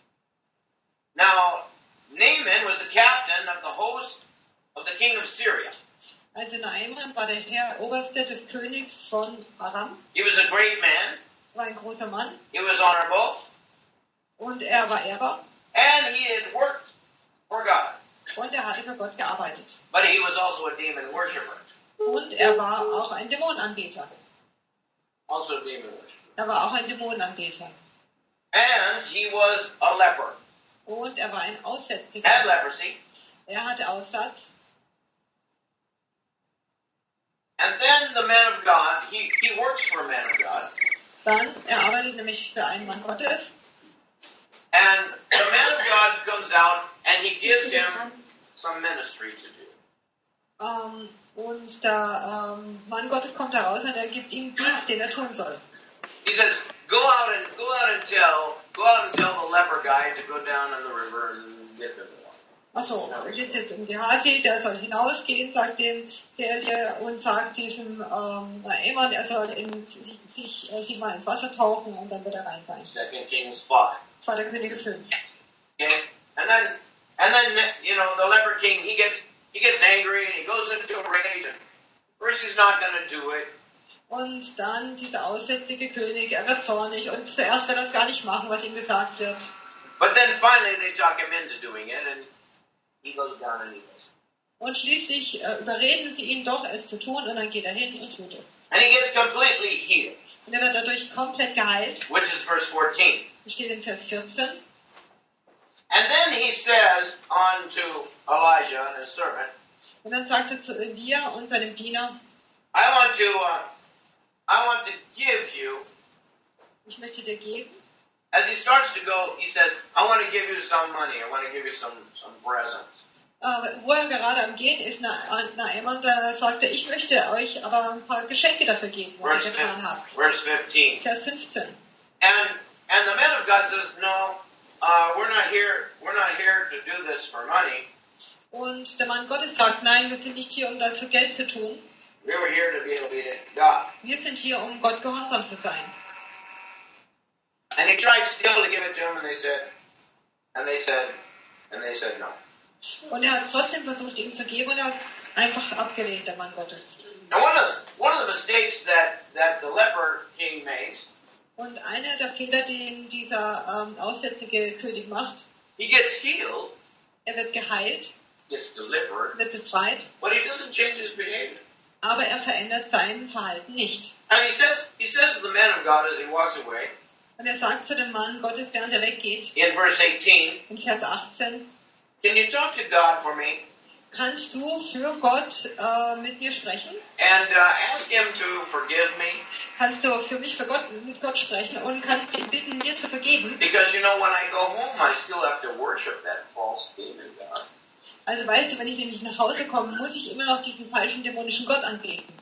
Now, Naaman was the captain of the host of the king of Syria. Also Naaman war der Herr Oberste des Königs von Aram, He was a great man. war ein großer Mann He was honorable. und er war ehrbar And he had worked for God. und er hatte für Gott gearbeitet. But he was also a demon worshiper. Und er war auch ein Dämonenanbeter. Also a demon worshiper. Er war auch ein Dämonenanbeter. And he was a leper. Und er war ein Aussätziger. Had leprosy. Er hatte Aussatz. And then the man of God, he works for a man of God. Dann, er arbeitet nämlich für einen Mann Gottes. And the man of God comes out and he gives him some ministry to do. Und der Mann Gottes kommt heraus und er gibt ihm Dienst, den er tun soll. He says, go out and tell the leper guy to go down in the river and get them water. Achso, da geht es jetzt um Gehazi, der soll hinausgehen, sagt dem Elia und sagt diesem Naaman, er soll sich mal ins Wasser tauchen und dann wird er rein sein. 2 Kings 5. 2. Könige 5. Okay? And then you know, the leper king, he gets angry and he goes into a rage and first he's not going to do it. Und dann dieser aussätzige König, er wird zornig und zuerst wird er es gar nicht machen, was ihm gesagt wird. But then finally they talk him into doing it and he goes down and he does it. Und schließlich überreden sie ihn doch, es zu tun und dann geht er hin und tut es. And he gets completely healed, Und er wird dadurch komplett geheilt. which is verse 14. Das steht in Vers 14. And then he says unto Elijah and his servant, Und dann sagt er zu Elia und seinem Diener, I want to give you, ich möchte dir geben. as he starts to go, he says, I want to give you some money, I want to give you some presents. Wo er gerade am Gehen ist, Naaman, da sagt er, ich möchte euch aber ein paar Geschenke dafür geben, was ihr getan habt. Verse 15. Vers 15. And the man of God says, no, we're not here to do this for money. Und der Mann Gottes sagt, nein, wir sind nicht hier, um das für Geld zu tun. We were here to be obedient to God. Wir sind hier, um Gott gehorsam zu sein. And he tried still to give it to him, and they said no. Und er hat es trotzdem versucht, ihm zu geben, und er hat einfach abgelehnt, der Mann Gottes. Now one of the mistakes that the leper king makes, Und einer der Fehler, den dieser aussätzige König macht, he gets healed, er wird geheilt, gets delivered, wird befreit, but he doesn't change his behavior. aber er verändert sein Verhalten nicht. And he says to the man of God as he walks away, Und er sagt zu dem Mann Gottes, während er weggeht, in verse 18, in Vers 18, can you talk to God for me kannst du für Gott mit mir sprechen? and ask him to forgive me? Kannst du für mich mit Gott sprechen und kannst ihn bitten, mir zu vergeben? Because you know, when I go home, I still have to worship that false demon God. Also weißt du, wenn ich nämlich nach Hause komme, muss ich immer noch diesen falschen dämonischen Gott anbeten.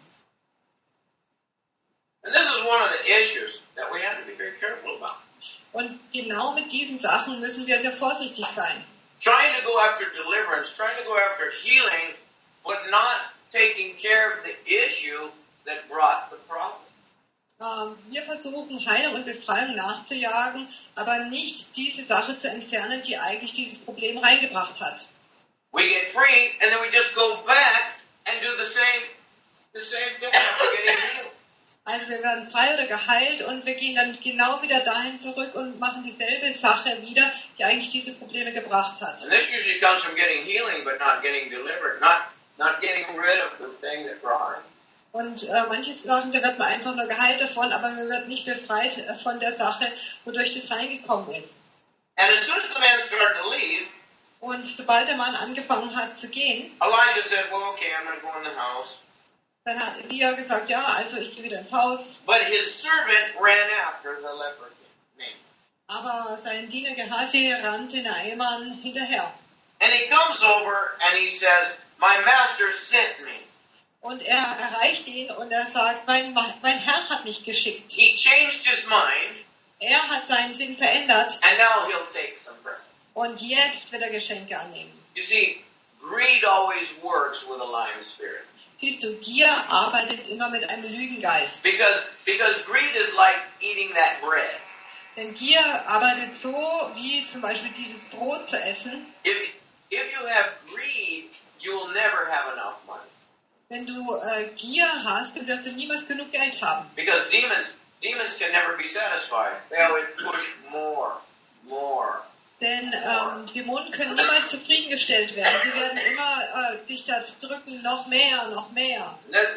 And this is one of the issues that we have to be very careful about. Und genau mit diesen Sachen müssen wir sehr vorsichtig sein. Trying to go after deliverance, trying to go after healing, but not taking care of the issue that brought the problem. Wir versuchen, Heilung und Befreiung nachzujagen, aber nicht diese Sache zu entfernen, die eigentlich dieses Problem reingebracht hat. We get free, and then we just go back and do the same thing after getting healed. Also wir werden frei oder geheilt und wir gehen dann genau wieder dahin zurück und machen dieselbe Sache wieder, die eigentlich diese Probleme gebracht hat. And this usually comes from getting healing, but not getting delivered, not getting rid of the thing that brought it. Und manche Sachen, da wird man einfach nur geheilt davon, aber man wird nicht befreit von der Sache, wodurch das reingekommen ist. And as soon as the man started to leave, Und sobald der Mann angefangen hat zu gehen, Elijah said, well, okay, I'm going to go in the house. dann hat Elia gesagt, ja, also ich gehe wieder ins Haus. But his servant ran after the leper man. Aber sein Diener Gehazi rannte Naaman hinterher. And he comes over and he says, my master sent me. Und er erreicht ihn und er sagt, mein Herr hat mich geschickt. He changed his mind, Er hat seinen Sinn verändert and now he'll take some presents. und jetzt wird er Geschenke annehmen. You see, greed always works with a lying spirit. Siehst du, Gier arbeitet immer mit einem Lügengeist. Because greed is like eating that bread. Denn Gier arbeitet so, wie zum Beispiel dieses Brot zu essen. If you have greed, you will never have enough money. Wenn du Gier hast, dann wirst du niemals genug Geld haben. Because demons can never be satisfied. They always push more, Denn Dämonen können niemals zufriedengestellt werden. Sie werden immer dich dazu drücken, noch mehr, noch mehr.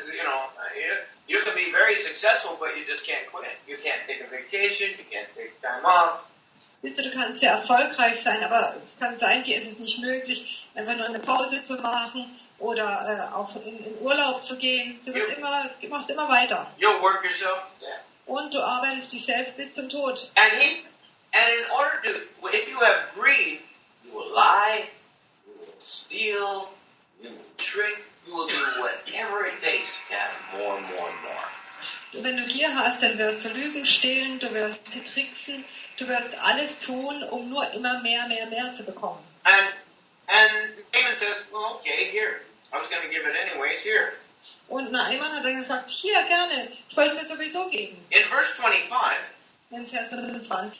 You can be very successful, but you just can't quit. You can't take a vacation, you can't take time off. Du kannst sehr erfolgreich sein, aber es kann sein, dir ist es nicht möglich, einfach nur eine Pause zu machen oder auch in Urlaub zu gehen. Du machst immer weiter. You'll work yourself. Yeah. Und du arbeitest dich selbst bis zum Tod. And in order to, if you have greed, you will lie, you will steal, you will trick, you will do whatever it takes to have more and more and more. Wenn du Gier hast, dann wirst du Lügen stehlen, du wirst sie tricksen, du wirst alles tun, um nur immer mehr zu bekommen. And Naaman says, well, okay, here. I was going to give it anyways, here. Und Naaman hat dann gesagt, hier, gerne, ich wollte es sowieso geben. In verse 25, In Vers 25,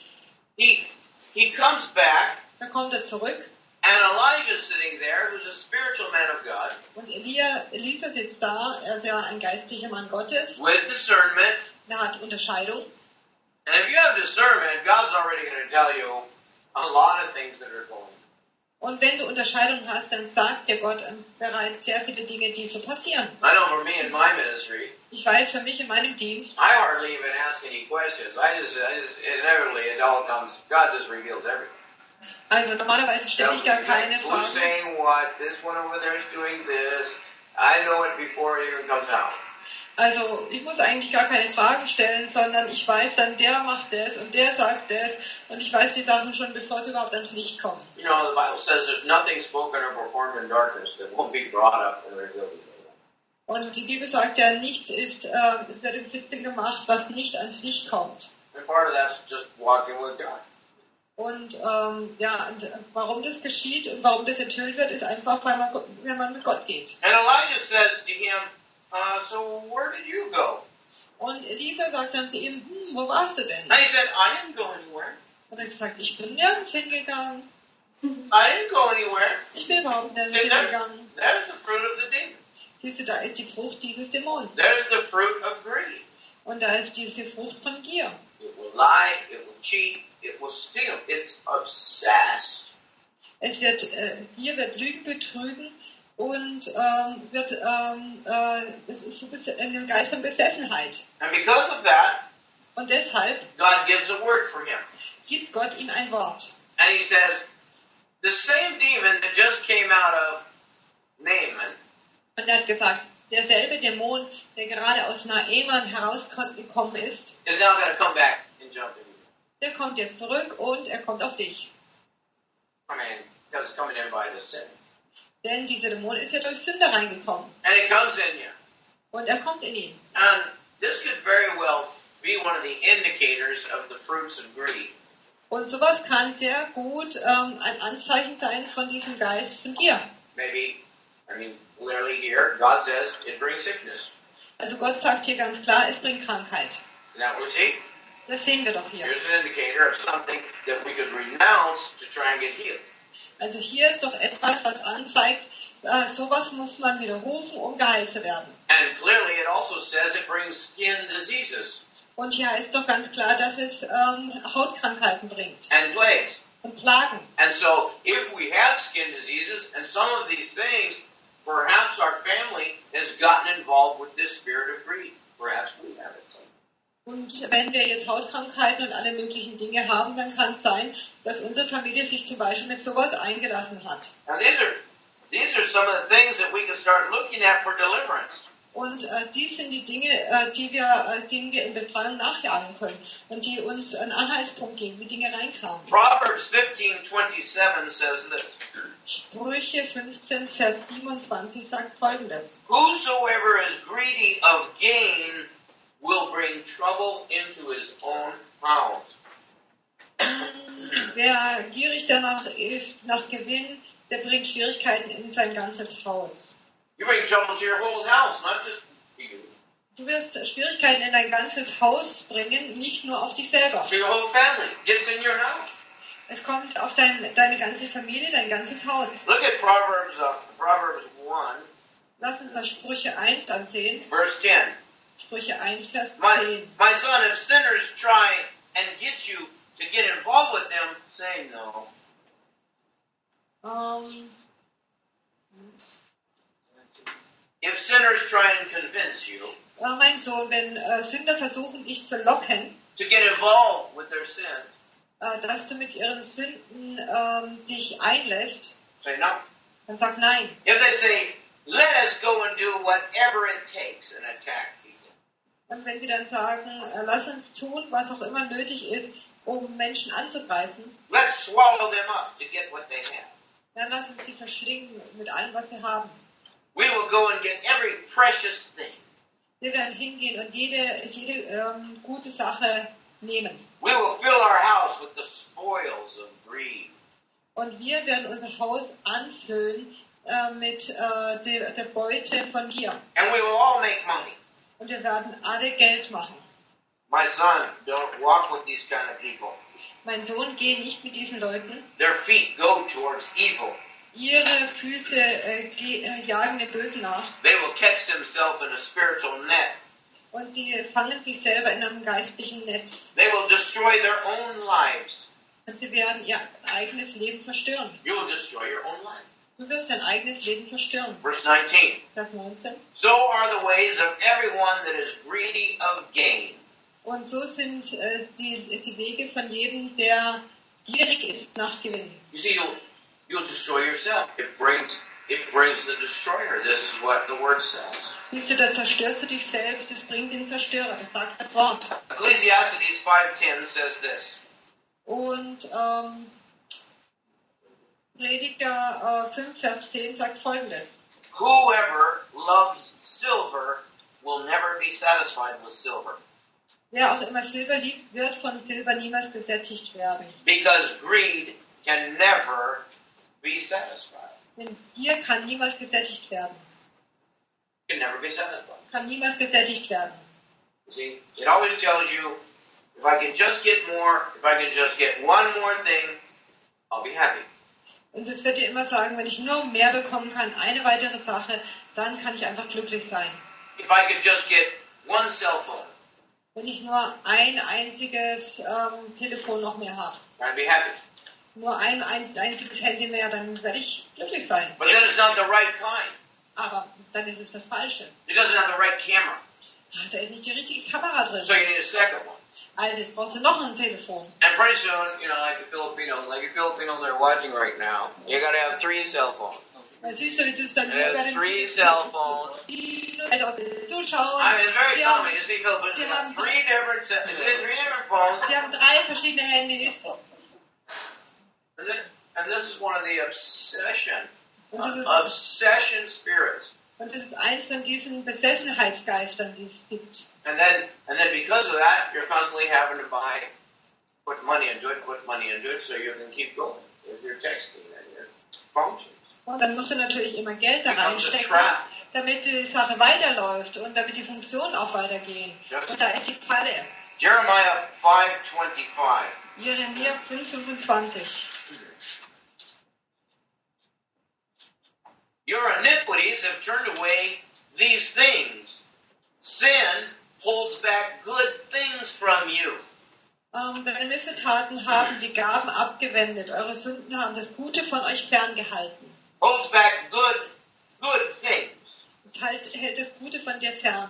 he comes back, da kommt er zurück and Elijah's sitting there, who's a spiritual man of God, und Elisa sitzt da, er ist ja ein geistlicher Mann Gottes, with discernment. er hat Unterscheidung. And if you have discernment, God's already going to tell you a lot of things that are going on. Und wenn du Unterscheidung hast, dann sagt dir Gott bereits sehr viele Dinge, die so passieren. I know for me in my ministry, Ich weiß, für mich in meinem Dienst, I hardly even ask any questions. I just inevitably it all comes. God just reveals everything. also normalerweise stelle ich gar keine Who's Fragen. saying what? This one over there is doing this. I know it before it even comes out. Also ich muss eigentlich gar keine Fragen stellen, sondern ich weiß dann, der macht das und der sagt das und ich weiß die Sachen schon, bevor sie überhaupt ans Licht kommen. You know, the Bible says there's nothing spoken or performed in darkness that won't be brought up and revealed in the light. Und die Bibel sagt ja, nichts wird im Finstern gemacht, was nicht ans Licht kommt. And part of that's just walking with God. Und warum das geschieht und warum das enthüllt wird, ist einfach, wenn man mit Gott geht. And Elijah says to him, so where did you go? Und Elisa sagt dann zu ihm, wo warst du denn? And he said, I didn't go anywhere. Und er hat gesagt, ich bin nirgends hingegangen. I didn't go anywhere. Ich bin überhaupt nirgends hingegangen. There's the fruit of the demon. Siehst du, da ist die Frucht dieses Dämons. There's the fruit of greed. Und da ist diese Frucht von Gier. It will lie, it will cheat, it will steal. It's obsessed. Gier wird Lügen betrügen und es ist so ein Geist von Besessenheit. And because of that, Und deshalb God gives a word for him. gibt Gott ihm ein Wort. And he says, the same demon that just came out of Naaman Und er hat gesagt, derselbe Dämon, der gerade aus Naaman herausgekommen ist, is now going to come back and jump in. der kommt jetzt zurück und er kommt auf dich. I mean, because it's coming in by the sin. Denn dieser Dämon ist ja durch Sünde reingekommen. And it comes in you. Und er kommt in ihn. And this could very well be one of the indicators of the fruits of greed. Und sowas kann sehr gut ein Anzeichen sein von diesem Geist von Gier. Maybe, clearly here, God says it brings sickness. Also Gott sagt hier ganz klar, es bringt Krankheit. Isn't that what we see? Das sehen wir doch hier. Here's an indicator of something that we could renounce to try and get healed. Also hier ist doch etwas, was anzeigt, sowas muss man widerrufen, um geheilt zu werden. And clearly it also says it brings skin diseases Und hier heißt doch ganz klar, dass es Hautkrankheiten bringt and plagues. und Plagen. And so if we have skin diseases and some of these things, perhaps our family has gotten involved with this spirit of greed. Perhaps we have it. Und wenn wir jetzt Hautkrankheiten und alle möglichen Dinge haben, dann kann es sein, dass unsere Familie sich zum Beispiel mit sowas eingelassen hat. Now these are some of the things that we can start looking at for deliverance. Und dies sind die Dinge, denen wir in Befreiung nachjagen können und die uns einen Anhaltspunkt geben, wie Dinge reinkamen. Proverbs 15:27 says this. Sprüche 15, Vers 27 sagt Folgendes. Whosoever is greedy of gain will bring trouble into his own house. Wer gierig danach ist, nach Gewinn, der bringt Schwierigkeiten in sein ganzes Haus. You bring trouble to your whole house, not just you. Du wirst Schwierigkeiten in dein ganzes Haus bringen, nicht nur auf dich selber. To your whole family. Gets in your house. Es kommt auf deine ganze Familie, dein ganzes Haus. Look at Proverbs 1, Lass uns mal Sprüche 1 ansehen. verse 10. Sprüche 1, Vers 10. My son, if sinners try and get you to get involved with them, say no. If sinners try and convince you Mein Sohn, wenn Sünder versuchen, dich zu locken, to get involved with their sin, dass du mit ihren Sünden dich einlässt, say no. dann sag nein. If they say, let us go and do whatever it takes and attack people, Und wenn sie dann sagen, lass uns tun, was auch immer nötig ist, um Menschen anzugreifen, let's swallow them up to get what they have. dann lass uns sie verschlingen mit allem, was sie haben. We will go and get every precious thing. Wir werden hingehen und jede gute Sache nehmen. We will fill our house with the spoils of greed. Und wir werden unser Haus anfüllen mit der Beute von Gier. And we will all make money. Und wir werden alle Geld machen. My son, don't walk with these kind of people. Mein Sohn, geh nicht mit diesen Leuten. Their feet go towards evil. Ihre Füße jagen dem Bösen nach. They will catch themselves in a spiritual net. Und sie fangen sich selber in einem geistlichen Netz. They will destroy their own lives. Und sie werden ihr eigenes Leben zerstören. You will destroy your own life. Du wirst dein eigenes Leben zerstören. Verse 19. Vers 19. So are the ways of everyone that is greedy of gain. Und so sind die Wege von jedem, der gierig ist nach Gewinn. You see, you'll destroy yourself. It brings the destroyer. This is what the word says. Siehst du, da zerstörst du dich selbst, das bringt den Zerstörer, das sagt das Wort. Ecclesiastes 5:10 says this. Und Prediger 5, Vers 10 sagt Folgendes. Whoever loves silver will never be satisfied with silver. Wer auch immer Silber liebt, wird von Silber niemals gesättigt werden. Because greed can never be satisfied. Denn Gier kann niemals gesättigt werden. Can never be satisfied. Kann niemals gesättigt werden. You see, it always tells you, if I can just get more, if I can just get one more thing, I'll be happy. Und es wird dir immer sagen, wenn ich nur mehr bekommen kann, eine weitere Sache, dann kann ich einfach glücklich sein. If I could just get one cell phone, Wenn ich nur ein einziges Telefon noch mehr habe, I'd be happy. nur ein einziges Handy mehr, dann werde ich glücklich sein. But then it's not the right kind. Aber dann ist es das Falsche. It doesn't have the right camera. Ach, da ist nicht die richtige Kamera drin. So you need a second one. Also jetzt brauchst du noch ein Telefon. And pretty soon, like the Filipinos that are watching right now, you gotta have 3 cell phones. Dann siehst du, wie du es dann You have 3 cell phones. zuschauen. I mean, it's very Die common. haben, You see Filipinos die have haben- 3 different phones. die haben 3 verschiedene Handys. And this is one of the obsession spirits. Und das ist eins von diesen Besessenheitsgeistern, die es gibt. And then because of that, you're constantly having to put money into it, so you can keep going with your texting and your functions. Und dann musst du natürlich immer Geld da Becomes a reinstecken, trap. damit die Sache weiterläuft und damit die Funktionen auch weitergehen. Yes. Und da ist die Falle. Jeremiah 5:25. Jeremia 5,25. Your iniquities have turned away these things. Sin holds back good things from you. Deine Missetaten haben die Gaben abgewendet. Eure Sünden haben das Gute von euch ferngehalten. Holds back good things. Es hält das Gute von dir fern.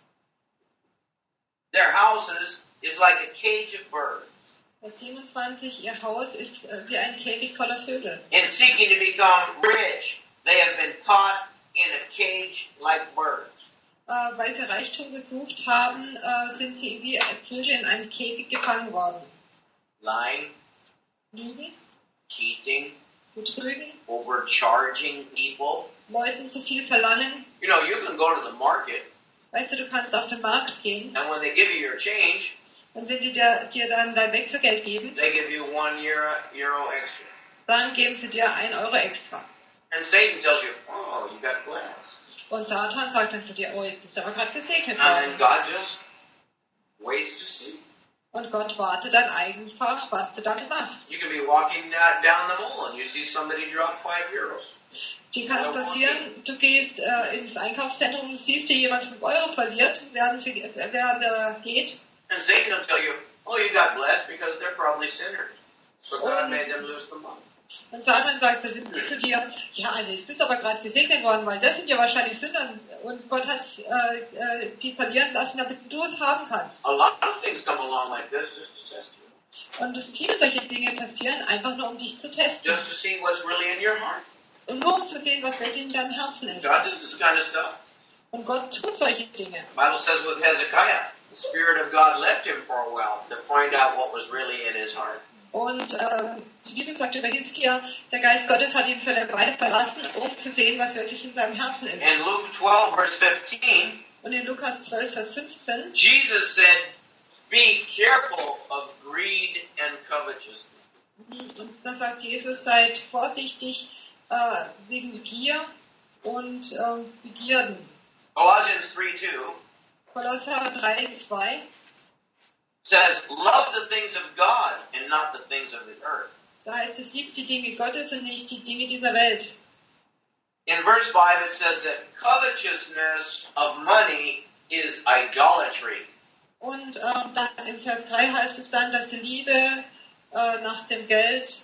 Their houses is like a cage of birds. Vers 27, ihr Haus ist wie ein Käfig voller Vögel. In seeking to become rich, they have been caught in a cage like birds. Weil sie Reichtum gesucht haben, sind sie wie Vögel in einem Käfig gefangen worden. Lying, Lügen, cheating, betrügen, overcharging people. Leuten zu viel verlangen. You know, you can go to the market, Weißt du kannst auf den Markt gehen and when they give you your change, und wenn die dir dann dein Wechselgeld geben, they give you €1 extra. dann geben sie dir 1 Euro extra. And Satan tells you, oh, you got blessed. Und Satan sagt dann zu dir, oh, jetzt bist du aber gerade gesegnet And then worden. God just waits to see. Und Gott wartet dann einfach, was du damit machst. You can be walking down the mall and you see somebody drop €5. Dir kann es passieren, du gehst ins Einkaufszentrum und siehst, wie jemand 5 Euro verliert, während er geht. And Satan will tell you, oh, you got blessed because they're probably sinners. So God made them lose the money. Und Satan sagt zu dir, ja, also jetzt bist du aber gerade gesegnet worden, weil das sind ja wahrscheinlich Sünder und Gott hat die verlieren lassen, damit du es haben kannst. A lot of things come along like this just to test you. Und viele solche Dinge passieren einfach nur, um dich zu testen. Just to see what's really in your heart. Und nur um zu sehen, was wirklich in deinem Herzen ist. God does this kind of stuff. Und Gott tut solche Dinge. The Bible says with Hezekiah, the Spirit of God left him for a while to find out what was really in his heart. Und die Bibel sagt über Hiskia, der Geist Gottes hat ihn für eine Weile verlassen, um zu sehen, was wirklich in seinem Herzen ist. In Luke 12, verse 15, Und in Lukas 12, Vers 15, Jesus said, be careful of greed and covetousness. und da sagt Jesus, seid vorsichtig wegen Gier und Begierden. Colossians 3:2 Kolosser 3, 2 says, love the things of God and not the things of the earth. Da heißt es, liebt die Dinge Gottes und nicht die Dinge dieser Welt. In verse 5 it says that covetousness of money is idolatry. Und dann im Vers 3 heißt es dann, dass die Liebe nach dem Geld,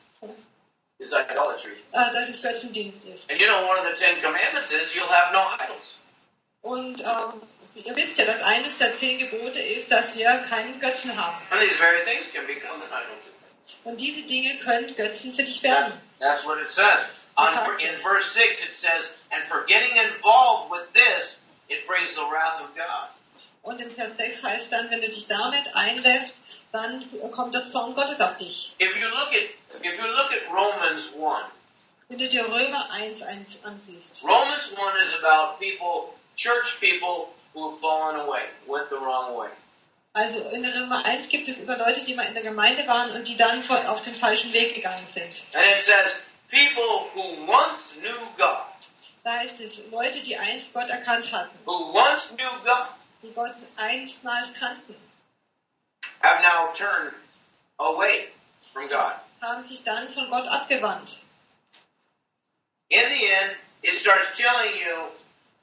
Is idolatry. dass es Götzendienst ist. And you know one of the 10 commandments is you'll have no idols. Und ihr wisst ja, dass eines der 10 Gebote ist, dass wir keinen Götzen haben. And these very things can become an idol to them. Und diese Dinge können Götzen für dich werden. That's what it says. In verse 6 it says, and for getting involved with this, it brings the wrath of God. Und im Vers 6 heißt dann, wenn du dich damit einlässt, dann kommt der Zorn Gottes auf dich. If you look at Romans 1, Wenn du dir Römer 1 ansiehst. Romans 1 is about people, church people who have fallen away, went the wrong way. Also in Römer 1 gibt es über Leute, die mal in der Gemeinde waren und die dann auf den falschen Weg gegangen sind. And it says, people who once knew God, Da heißt es, Leute, die einst Gott erkannt hatten, who once knew God, die Gott einstmals kannten, have now turned away from God. haben sich dann von Gott abgewandt. In the end, it starts telling you,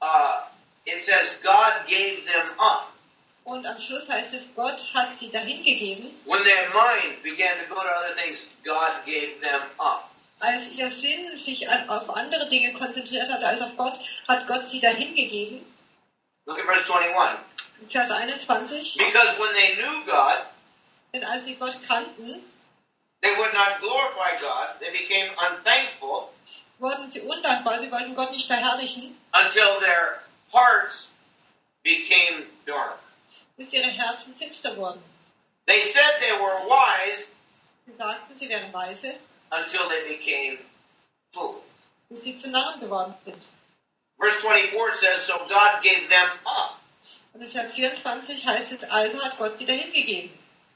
it says God gave them up. Und am Schluss heißt es, Gott hat sie dahin gegeben. When their mind began to go to other things, God gave them up. Als ihr Sinn sich auf andere Dinge konzentriert hat als auf Gott, hat Gott sie dahin gegeben. Look at verse 21. Vers 21. Because when they knew God, Denn als sie Gott kannten, they would not glorify God. They became unthankful wurden sie undankbar. Sie wollten Gott nicht verherrlichen, until their hearts became dark. bis ihre Herzen finster wurden. They said they were wise Sie sagten, sie wären weise, until they became fools. bis sie zu Narren geworden sind. Verse 24 says, so God gave them up. Und in Vers 24 heißt es, also hat Gott sie dahin gegeben.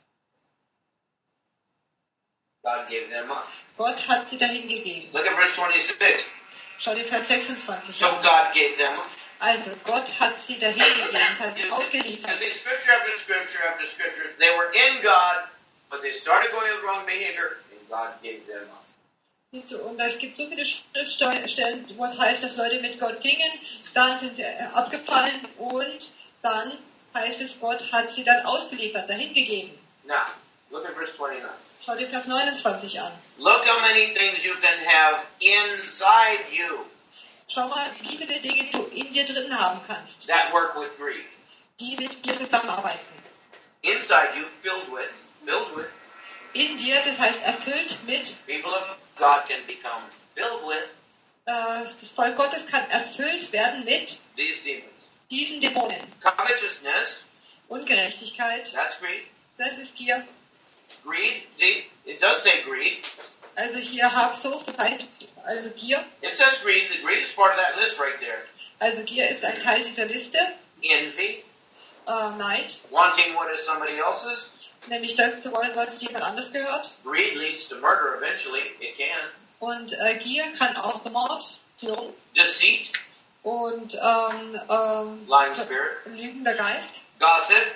God gave them up. Gott hat sie dahin gegeben. Look at verse 26. Schau dir Vers 26 So an. God gave them up. Also Gott hat sie dahin gegeben, hat sie You aufgeliefert. see, scripture after scripture after scripture, they were in God, but they started going with wrong behavior, and God gave them up. Siehst du, und es gibt so viele Schriftstellen, wo es heißt, dass Leute mit Gott gingen, dann sind sie abgefallen und dann heißt es, Gott hat sie dann ausgeliefert, dahin gegeben. Now, look at verse 29. Schau dir Vers 29 an. Look how many things you can have inside you Schau mal, wie viele Dinge du in dir drin haben kannst, that work with greed. die mit dir zusammenarbeiten. Inside you, filled with. In dir, das heißt erfüllt mit, People of God can become filled with das Volk Gottes kann erfüllt werden mit these demons. diesen Dämonen. Covetousness, Ungerechtigkeit, that's greed. das ist Gier. Greed, see, it does say greed. Also hier Habsucht, das heißt also Gier. It says greed. The greed is part of that list right there. Also Gier ist ein Teil dieser Liste. Envy, Neid, wanting what is somebody else's. nämlich das zu wollen, was jemand anders gehört. Greed leads to murder eventually. It can. Und Gier kann auch zum Mord führen. Deceit, Und lying spirit. lügender Geist. Gossip.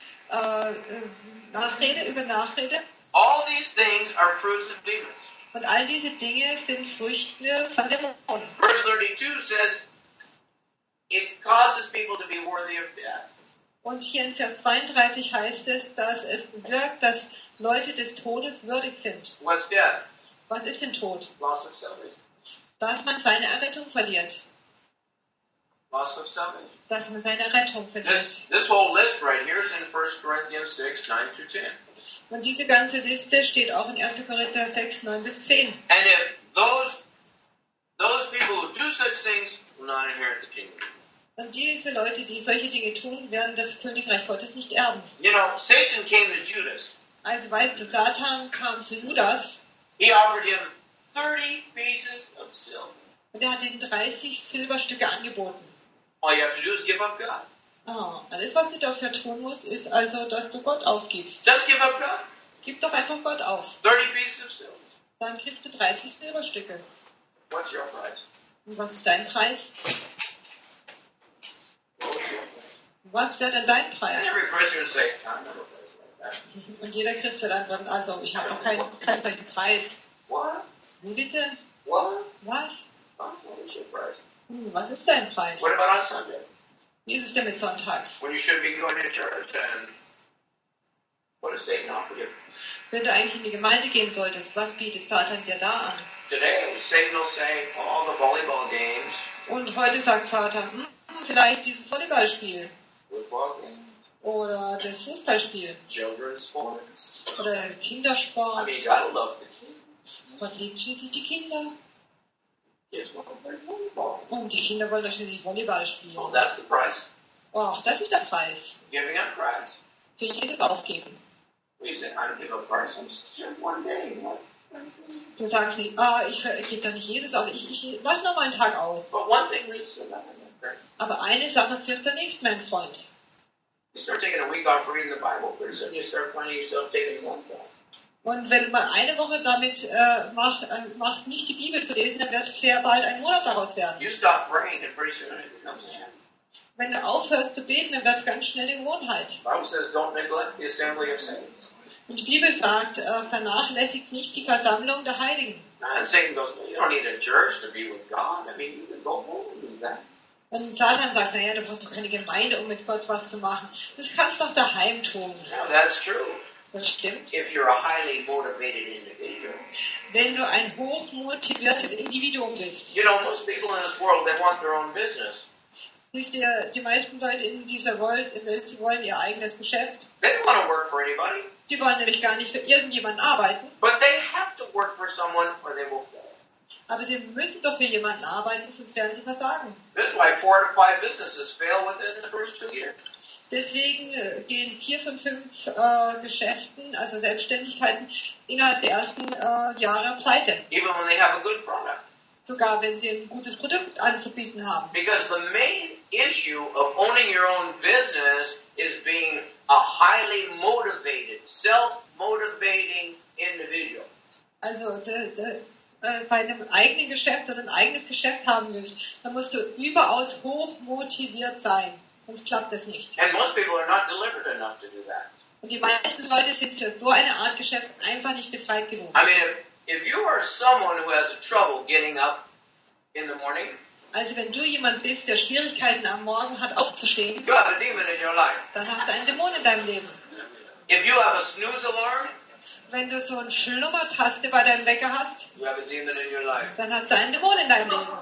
Nachrede über Nachrede. All these things are fruits of demons. Und all diese Dinge sind Früchte von Dämonen. Verse 32 says, it causes people to be worthy of death. Und hier in Vers 32 heißt es, dass es bewirkt, dass Leute des Todes würdig sind. What's death? Was ist denn Tod? Loss of salvation. Dass man seine Errettung verliert. Loss of salvation. Dass man seine Errettung verliert. This whole list right here is in 1 Corinthians 6, 9 through 10. Und diese ganze Liste steht auch in 1. Korinther 6, 9 bis 10. And if those people who do such things will not inherit the kingdom. Und diese Leute, die solche Dinge tun, werden das Königreich Gottes nicht erben. You know, Satan came to Judas. Also weißt du, Satan kam zu Judas He offered him 30 pieces of silver. und er hat ihm 30 Silberstücke angeboten. All you have to do is give up God. Alles, was du dafür tun musst, ist also, dass du Gott aufgibst. Just give up God. Gib doch einfach Gott auf. 30 pieces of silver. Dann kriegst du 30 Silberstücke. What's your price? Und was ist dein Preis? What was your price? Was wäre denn dein Preis? And every Christian would say, I never price like that. Und jeder Christ wird antworten, also ich habe doch keinen solchen Preis. What? Wie bitte? What? Was? What is your price? Was ist dein Preis? What about on Sunday? Wie ist es denn mit Sonntags? When you should be going to church and what does Satan offer you? Wenn du eigentlich in die Gemeinde gehen solltest, was bietet Satan dir da an? Today, Satan will say, all the volleyball games, Und heute sagt Satan, vielleicht dieses Volleyballspiel football games, oder das Fußballspiel children's sports. oder Kindersport. I mean, God love the kids. Gott liebt schließlich die Kinder. Kids want to play volleyball. Und die Kinder wollen doch schließlich Volleyball spielen. Oh, that's the price. Och, das ist der Preis. Giving up Christ. Für Jesus aufgeben. We say, I don't give up Christ. I'm just one day. What? Du sagst nicht, ich gebe doch nicht Jesus auf, ich lass noch mal einen Tag aus. But one thing leads to another. Aber eine Sache führt zur nächsten, mein Freund. You start taking a week off reading the Bible, pretty soon you start finding yourself taking months off. Und wenn du mal eine Woche damit machst, nicht die Bibel zu lesen, dann wird sehr bald ein Monat daraus werden. You stop praying, and pretty soon it becomes a habit. Wenn du aufhörst zu beten, dann wird es ganz schnell eine Gewohnheit. The Bible says, don't neglect the assembly of saints. Und die Bibel sagt, vernachlässigt nicht die Versammlung der Heiligen. And Satan goes, well, you don't need a church to be with God. I mean, you can go home and do that. Und Satan sagt, naja, du brauchst doch keine Gemeinde, um mit Gott was zu machen. Das kannst du doch daheim tun. Now, that's true. Das stimmt. If you're a highly motivated individual. Wenn du ein hochmotiviertes Individuum bist. You know, most people in this world, they want their own business. Wisst ihr, die meisten Leute in dieser Welt, sie wollen ihr eigenes Geschäft. They don't want to work for anybody. Die wollen nämlich gar nicht für irgendjemanden arbeiten. But they have to work for someone or they will fail. Aber sie müssen doch für jemanden arbeiten, sonst werden sie versagen. This is why 4 to 5 businesses fail within the first 2 years. Deswegen gehen 4 von 5 Geschäften, also Selbstständigkeiten, innerhalb der ersten Jahre pleite. Even when they have a good product. Sogar wenn sie ein gutes Produkt anzubieten haben. Because the main issue of owning your own business is being a highly motivated, self-motivating individual. Also bei einem eigenen Geschäft oder ein eigenes Geschäft haben willst, dann musst du überaus hoch motiviert sein. Sonst klappt das nicht. And most people are not delivered enough to do that. Und die meisten Leute sind für so eine Art Geschäft einfach nicht befreit genug. I mean, if you are someone who has trouble getting up in the morning, Also wenn du jemand bist, der Schwierigkeiten am Morgen hat aufzustehen, you have a demon in your life. dann hast du einen Dämon in deinem Leben. If you have a snooze alarm, Wenn du so eine Schlummertaste bei deinem Wecker hast, you have a demon in your life. dann hast du einen Dämon in deinem Leben.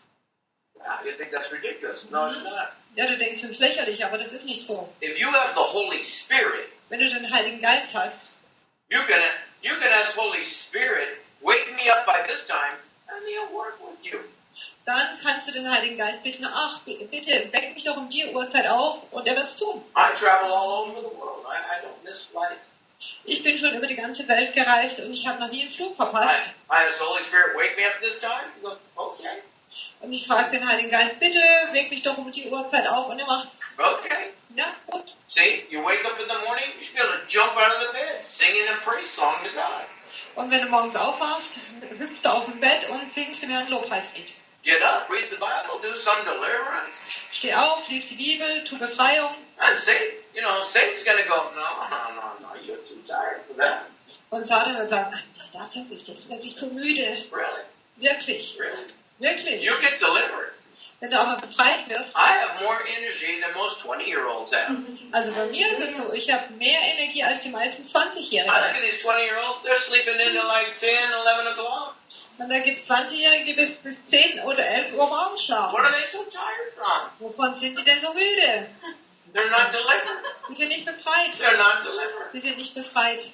You think that's ridiculous? No, it's not. Ja, du denkst, das ist lächerlich, aber das ist nicht so. If you have the Holy Spirit, Wenn du den Heiligen Geist hast, you can ask Holy Spirit, wake me up by this time, and He'll work with you. dann kannst du den Heiligen Geist bitten, ach, bitte, weck mich doch um die Uhrzeit auf, und er wird es tun. I travel all over the world. I don't miss flights. Ich bin schon über die ganze Welt gereist und ich habe noch nie einen Flug I verpasst. ask the Holy Spirit, wake me up this time. He goes, okay. Und ich frage den Heiligen Geist, bitte, weck mich doch um die Uhrzeit auf, und er macht, Okay. ja, gut. See, you wake up in the morning, you should be able to jump out of the bed, singing a praise song to God. Und wenn du morgens aufwachst, hüpfst du auf dem Bett und singst dem Herrn Lobpreislied. Get up, read the Bible, do some deliverance. Steh auf, lies die Bibel, tu Befreiung. And Satan's going to go, no, you're too tired for that. Und Satan wird sagen, ach, dafür bist du jetzt wirklich zu müde. Really? Wirklich, Really? wirklich. You get delivered. Wenn du aber befreit wirst, I have more energy than most 20-year-olds have. also bei mir ist es so, ich habe mehr Energie als die meisten I look 20-Jährigen. at these 20-year-olds, they're sleeping into like 10, 11 o'clock. Und da gibt es 20-Jährige, die bis 10 oder 11 Uhr morgens schlafen. What are they so tired from? Wovon sind die denn so müde? They're not delivered. Die sind nicht befreit. They're not delivered. Die sind nicht befreit.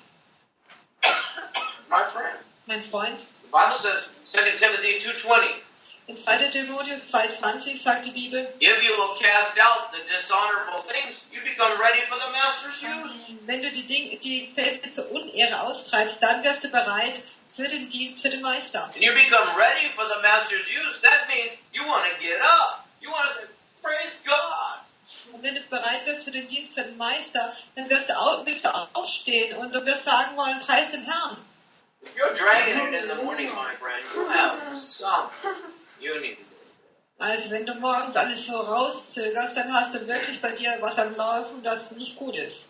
My friend. Mein Freund, The Bible says, 2 Timothy 2:20, in 2. Timotheus 2,20 sagt die Bibel, if you will cast out the dishonorable things, you become ready for the master's use. wenn du die Feste zur Unehre austreibst, dann wirst du bereit für den Dienst für den Meister. And you become ready for the master's use, that means you want to get up. You want to say, praise God. Und wenn du bereit wirst für den Dienst für den Meister, dann wirst du aufstehen und du wirst sagen wollen, preis den Herrn. If you're dragging it in the morning, my friend, you have something you need to do. Also wenn du morgens alles so rauszögerst, dann hast du wirklich bei dir was am Laufen, das nicht gut ist.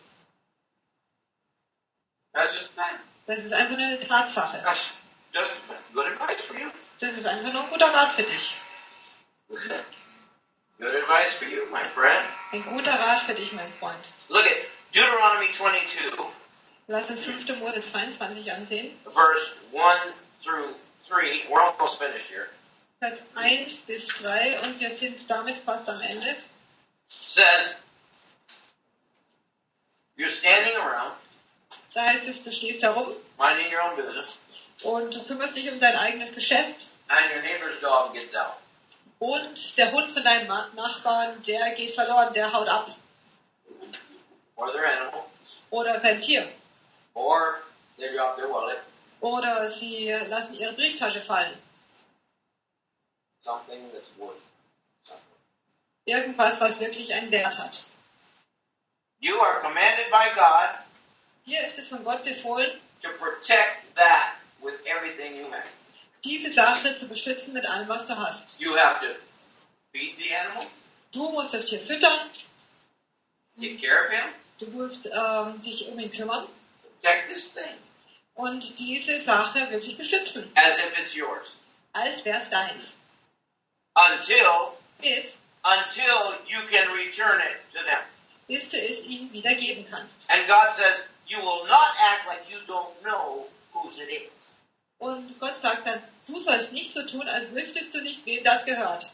That's just fact. Das ist einfach nur eine Tatsache. That's just good advice for you. Das ist einfach nur ein guter Rat für dich. Good advice for you, my friend. Ein guter Rat für dich, mein Freund. Look at Deuteronomy 22, Lass uns 5. Mose 22 ansehen. verse 1 through 3. We're almost finished here. Vers 1 bis 3 und wir sind damit fast am Ende. Says, you're standing around, Da heißt es, du stehst herum minding your own business, und du kümmerst dich um dein eigenes Geschäft and your neighbor's dog gets out. und der Hund von deinem Nachbarn, der geht verloren, der haut ab. Or their animal, Oder sein Tier. or they drop their wallet, Oder sie lassen ihre Brieftasche fallen. something that's worth something. Irgendwas, was wirklich einen Wert hat. You are commanded by God Hier ist es von Gott befohlen, to protect that with everything you have. diese Sache zu beschützen mit allem, was du hast. You have to feed the animal, Du musst das Tier füttern, take care of him, du musst dich um ihn kümmern protect this thing und diese Sache wirklich beschützen, as if it's yours. als wäre es deins. Until you can return it to them. Bis du es ihnen wieder geben kannst. And God says, you will not act like you don't know whose it is. Und Gott sagt dann, du sollst nicht so tun, als wüsstest du nicht, wem das gehört.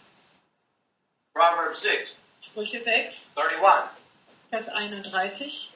Proverbs 6, Sprüche 6, 31. Vers 31.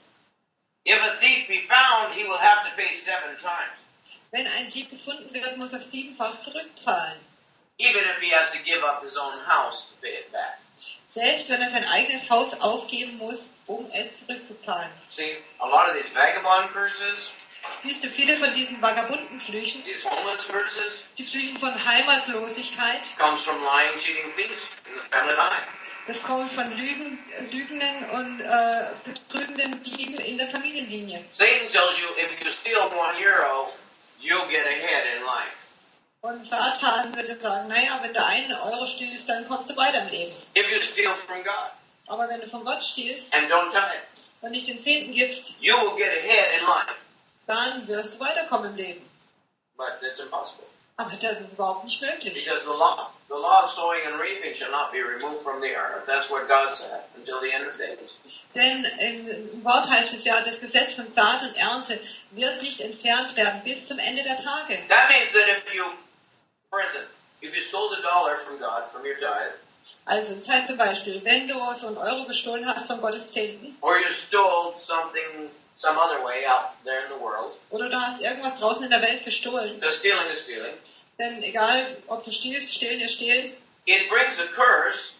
If a thief be found, he will have to pay 7 times, Wenn ein Dieb gefunden wird, muss er 7-fach zurückzahlen. even if he has to give up his own house to pay it back. Selbst wenn er sein eigenes Haus aufgeben muss, um es zurückzuzahlen. See, a lot of these vagabond curses, Siehst du, viele von diesen vagabunden Flüchen, these homeless curses, die Flüchen von Heimatlosigkeit, comes from lying, cheating thieves in the family line. das kommt von lügenden und betrügenden Dieben in der Familienlinie. Satan tells you if you steal €1, you'll get ahead in life. Und Satan würde sagen, naja, wenn du 1 Euro stiehlst, dann kommst du weiter im Leben. If you steal from God Aber wenn du von Gott stiehlst and don't tithe, und nicht den Zehnten gibst, you will get ahead in life. dann wirst du weiterkommen im Leben. But it's impossible. Aber das ist überhaupt nicht möglich. Because the law of sowing and reaping shall not be removed from the earth. That's what God said until the end of days. Denn im Wort heißt es ja, das Gesetz von Saat und Ernte wird nicht entfernt werden bis zum Ende der Tage. That means that if you, for instance, if you stole $1 from God, from your tithe, Also das heißt zum Beispiel, wenn du so 1 Euro gestohlen hast von Gottes Zehnten or you stole something some other way out there in the world, oder du hast irgendwas draußen in der Welt gestohlen, the stealing is stealing, denn egal ob du stiehlst, stehlen ist stehlen, it brings a curse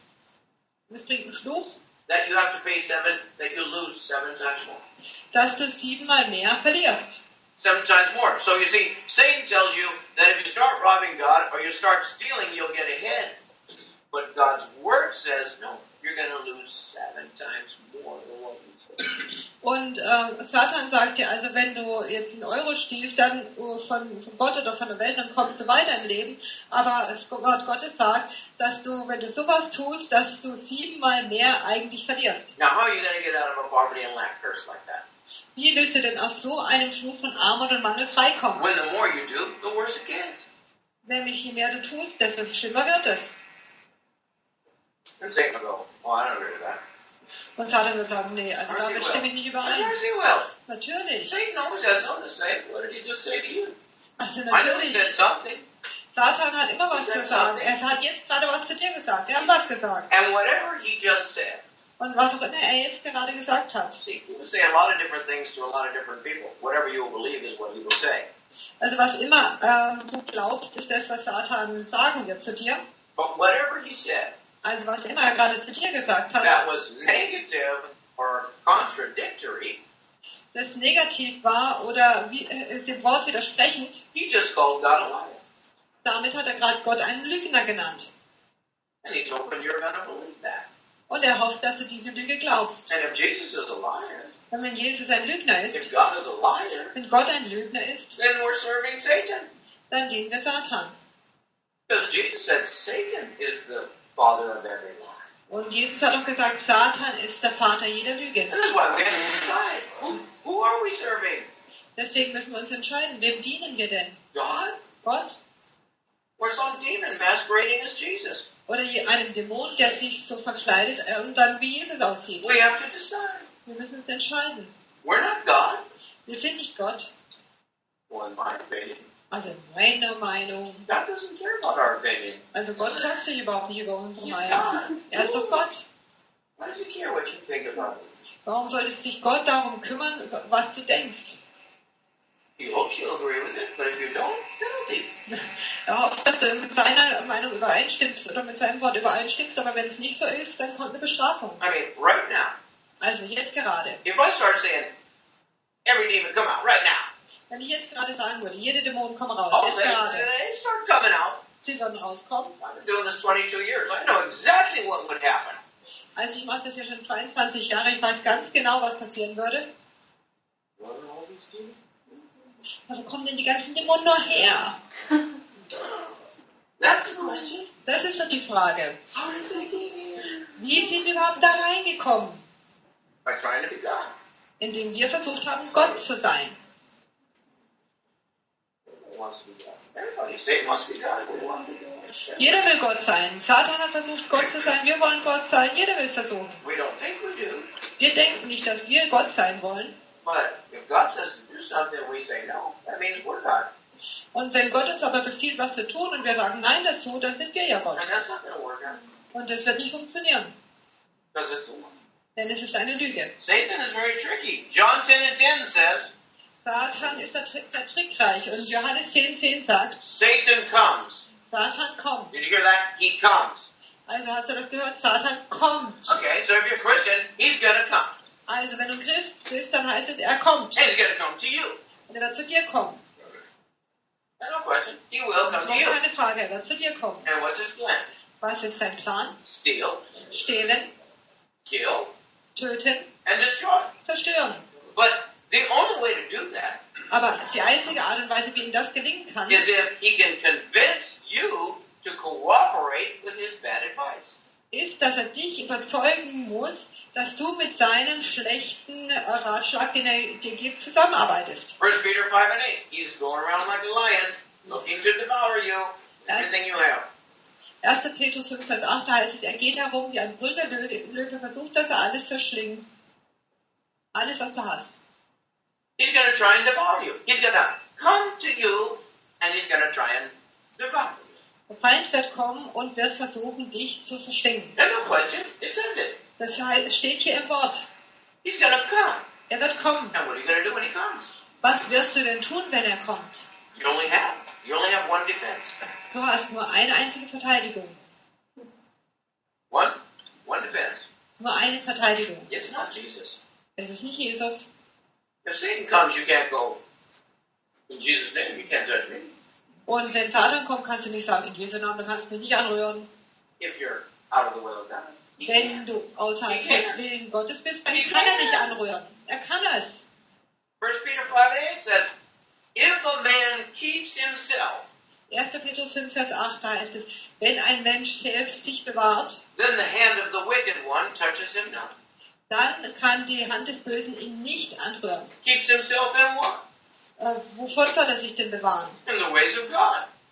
es bringt einen Fluch, that you have to pay that you lose 7 times more. dass du 7-mal mehr verlierst. 7 times more. So you see, Satan tells you that if you start robbing God or you start stealing, you'll get ahead. But God's word says, no, you're going to lose 7 times more than what you stole. Und Satan sagt dir, also wenn du jetzt 1 Euro stiehlst, dann von Gott oder von der Welt, dann kommst du weiter im Leben. Aber das Wort Gottes sagt, dass du, wenn du sowas tust, dass du 7-mal mehr eigentlich verlierst. Now, how are you going to get out of a poverty and lack curse like that? Wie löst du denn aus so einem Fluch von Armut und Mangel freikommen? When the more you do, the worse it gets. Nämlich je mehr du tust, desto schlimmer wird es. And Satan will go, oh, I don't agree with that. Und Satan wird sagen, nee, also Of course he damit will. stimme ich nicht Of überein. course he will. Natürlich. Satan always has something to say. What did he just say to you? Also I know he natürlich. said something. Satan hat immer was zu sagen. Er hat jetzt gerade was zu dir gesagt. Er hat was gesagt. And whatever he just said, Und was auch immer er jetzt gerade gesagt hat. see, he will say a lot of different things to a lot of different people. Whatever you will believe is what he will say. Also was immer du glaubst, ist das, was Satan sagen wird zu dir. But whatever he said Also was immer er gerade zu dir gesagt hat, that was negative or contradictory, das negativ war oder dem Wort widersprechend, he just called God a liar. damit hat er gerade Gott einen Lügner genannt. And he's hoping you're going to believe that. Und er hofft, dass du diese Lüge glaubst. And if Jesus is a liar, Und wenn Jesus ein Lügner if ist, God is a liar, wenn Gott ein Lügner ist, then we're serving Satan. dann dienen wir Satan. Because Jesus said Satan is the father of every lie. Und Jesus hat auch gesagt, Satan ist der Vater jeder Lüge. And that's why we have to decide, who are we serving? Deswegen müssen wir uns entscheiden, wem dienen wir denn? God? Gott Or some demon masquerading as Jesus? oder einem Dämon, der sich so verkleidet und dann wie Jesus aussieht? We have to decide. Wir müssen uns entscheiden. We're not God. Wir sind nicht Gott. Well, in my opinion, Also in meiner Meinung. God doesn't care about our opinion. Also Gott sorgt sich überhaupt nicht über unsere He's Meinung. God. Er ist doch Gott. Why does he care what you think about me? Warum sollte sich Gott darum kümmern, was du denkst? He hopes you'll agree with it, but if you don't, penalty. Er hofft, dass du mit seiner Meinung übereinstimmst oder mit seinem Wort übereinstimmst, aber wenn es nicht so ist, dann kommt eine Bestrafung. I mean, right now, Also jetzt gerade. if I start saying, every demon come out, right now, Wenn ich jetzt gerade sagen würde, jede Dämon komme raus, oh, jetzt they gerade. start coming out. Sie würden rauskommen. I've been doing this 22 years. I know exactly what would happen. Also ich mache das ja schon 22 Jahre, ich weiß ganz genau, was passieren würde. What are all these demons? Aber wo kommen denn die ganzen Dämonen nur her? That's the question. Das ist doch die Frage. How did they get here? Wie sind die überhaupt da reingekommen? By trying to be God. Indem wir versucht haben, Gott zu sein. Who wants to be God? Everybody. Satan wants to be God. We want to be God. Jeder will Gott sein. Satan hat versucht, Gott zu sein. Wir wollen Gott sein. Jeder will es versuchen. We don't think we do. Wir denken nicht, dass wir Gott sein wollen. But if God says to do something, we say no. That means we're God. Und wenn Gott uns aber befiehlt, was zu tun und wir sagen Nein dazu, dann sind wir ja Gott. And that's not going to work out. Und das wird nicht funktionieren. Because it's a lie. Denn es ist eine Lüge. Satan is very tricky. John 10:10 says, Satan ist sehr trickreich. Und Johannes 10,10 sagt, Satan comes. Satan kommt. Did you hear that? He comes. Also hast du das gehört? Satan kommt. Okay, so if you're a Christian, he's going to come. Also wenn du Christ bist, dann heißt es, er kommt. And he's going to come to you. Und er wird zu dir kommen. No question. He will Das come ist to you. keine Frage, er wird zu dir kommen. And what's his plan? Was ist sein Plan? Steal, Stehlen, kill, töten, and destroy. zerstören. But the only way to do that Aber die einzige Art und Weise, wie ihm das gelingen kann, is if he can convince you to cooperate with his bad advice. ist, dass er dich überzeugen muss, dass du mit seinem schlechten Ratschlag, den er dir gibt, zusammenarbeitest. 1 Peter 5:8. He's going around like a lion, looking to devour you, everything you have. 1. Petrus 5, Vers 8, da heißt es, er geht herum wie ein brüllender Löwe, versucht, dass er alles verschlingt. Alles, was du hast. He's going to try and devour you. He's going to come to you, and he's going to try and devour you. Der Feind wird kommen und wird versuchen, dich zu verschlingen. And no question, it says it. Das heißt, steht hier im Wort. He's going to come. Er wird kommen. And what are you going to do when he comes? Was wirst du denn tun, wenn er kommt? You only have one defense. Du hast nur eine einzige Verteidigung. One defense. Nur eine Verteidigung. It's not Jesus. Es ist nicht Jesus. If Satan comes, you can't go, in Jesus' name, you can't touch me. Und wenn Satan kommt, kannst du nicht sagen, in Jesu Namen, du kannst mich nicht anrühren. If you're out of the will of God. He Wenn can't. du außerhalb des Willen Gottes bist, dann kann er dich anrühren. Er kann es. 1 Peter 5:8 says, if a man keeps himself, 1. Petrus 5, Vers 8, da heißt es, wenn ein Mensch selbst sich bewahrt, then the hand of the wicked one touches him not. dann kann die Hand des Bösen ihn nicht anrühren. Keeps himself in what? Wovon soll er sich denn bewahren? In the ways of God.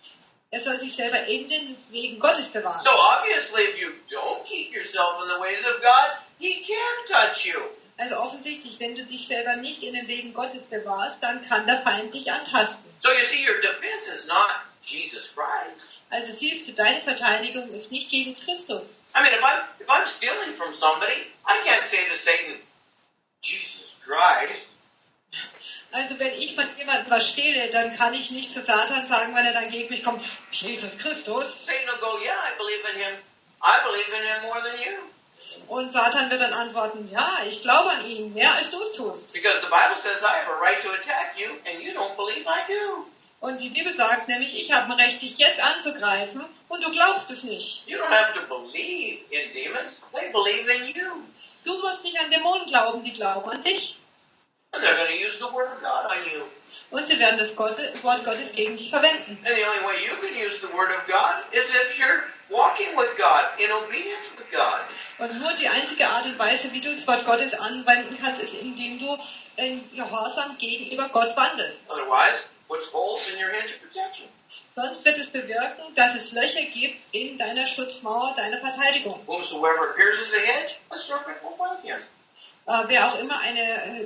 Er soll sich selber in den Wegen Gottes bewahren. So obviously, if you don't keep yourself in the ways of God, He can't touch you. Also offensichtlich, wenn du dich selber nicht in den Wegen Gottes bewahrst, dann kann der Feind dich antasten. So you see, your defense is not Jesus Christ. Also siehst du, deine Verteidigung ist nicht Jesus Christus. I mean, if I'm stealing from somebody, I can't say to Satan, Jesus Christ. Also wenn ich von jemandem was stehle, dann kann ich nicht zu Satan sagen, wenn er dann gegen mich kommt, Jesus Christus. Satan will go, yeah, I believe in him. I believe in him more than you. Und Satan wird dann antworten, ja, ich glaube an ihn, mehr als du es tust. Because the Bible says I have a right to attack you, and you don't believe I do. Und die Bibel sagt nämlich, ich habe ein Recht, dich jetzt anzugreifen, und du glaubst es nicht. You don't have to believe in demons. They believe in you. Du musst nicht an Dämonen glauben, die glauben an dich. And they're going to use the Word of God on you. Und sie werden das Wort Gottes gegen dich verwenden. And the only way you can use the Word of God is if you're walking with God, in obedience with God. Und nur die einzige Art und Weise, wie du das Wort Gottes anwenden kannst, ist, indem du in Gehorsam gegenüber Gott wandelst. Otherwise, puts holes in your hedge of protection. Sonst wird es bewirken, dass es Löcher gibt in deiner Schutzmauer, deiner Verteidigung. Whomsoever pierces a hedge, a serpent will bite him. Wer auch immer eine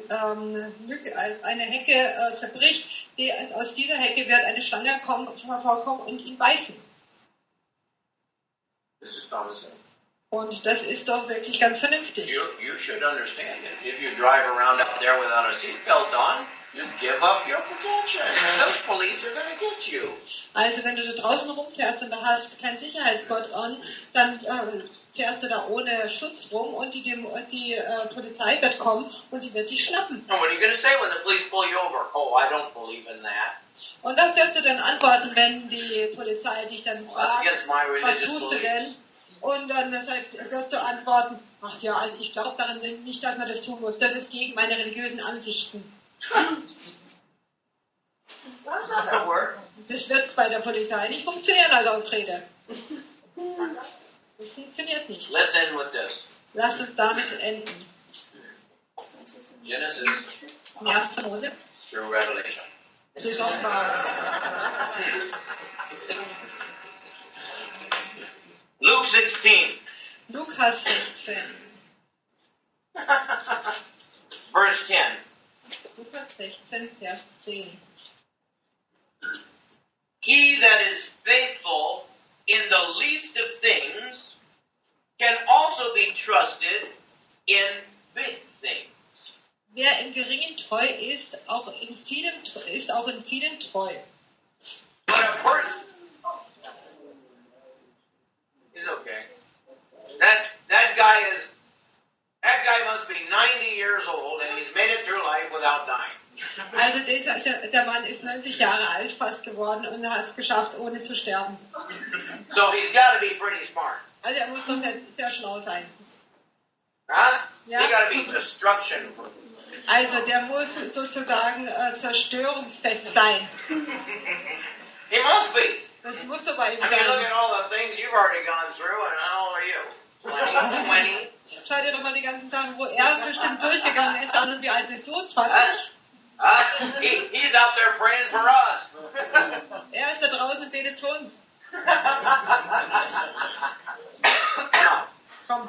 Hecke zerbricht, aus dieser Hecke wird eine Schlange hervorkommen und ihn beißen. This is common sense. Und das ist doch wirklich ganz vernünftig. You should understand this. If you drive around out there without a seatbelt on, you give up your protection. Those police are going to get you. Also wenn du da draußen rumfährst und da hast kein Sicherheitsgurt an, dann fährst du da ohne Schutz rum und die Polizei wird kommen und die wird dich schnappen. And what are you going to say when the police pull you over? Oh, I don't believe in that. Und was wirst du dann antworten, wenn die Polizei dich dann Well, that's fragt, against my was religious tust du beliefs. denn? Und dann wirst du antworten, ach ja, also ich glaube daran nicht, dass man das tun muss. Das ist gegen meine religiösen Ansichten. That's not going to work. Das wird bei der Polizei nicht funktionieren als Ausrede. Das funktioniert nicht. Let's end with this. Lasst uns damit enden. Genesis 1. Mose through Revelation. bis Offenbarung. Luke 16, Lukas 16. verse 10. Lukas 16, Vers 10. He that is faithful in the least of things can also be trusted in big things. Wer im Geringen treu ist, auch in vielem treu. But a person is okay. That guy must be 90 years old and he's made it through life without dying. Also der Mann ist 90 Jahre alt fast geworden und er hat es geschafft, ohne zu sterben. So he's got to be pretty smart. Also er muss doch sehr schlau sein. Huh? Yeah. He got to be destruction proof. Also der muss sozusagen zerstörungsfest sein. He must be. Das muss so bei ihm I mean, look sein. at all the things you've already gone through, and how old are you? 20? Schau dir doch mal die ganzen Sachen, wo er bestimmt durchgegangen ist. Und wie alt bist du? 20? He's out there praying for us. Er ist da draußen und betet für uns. Now, Komm.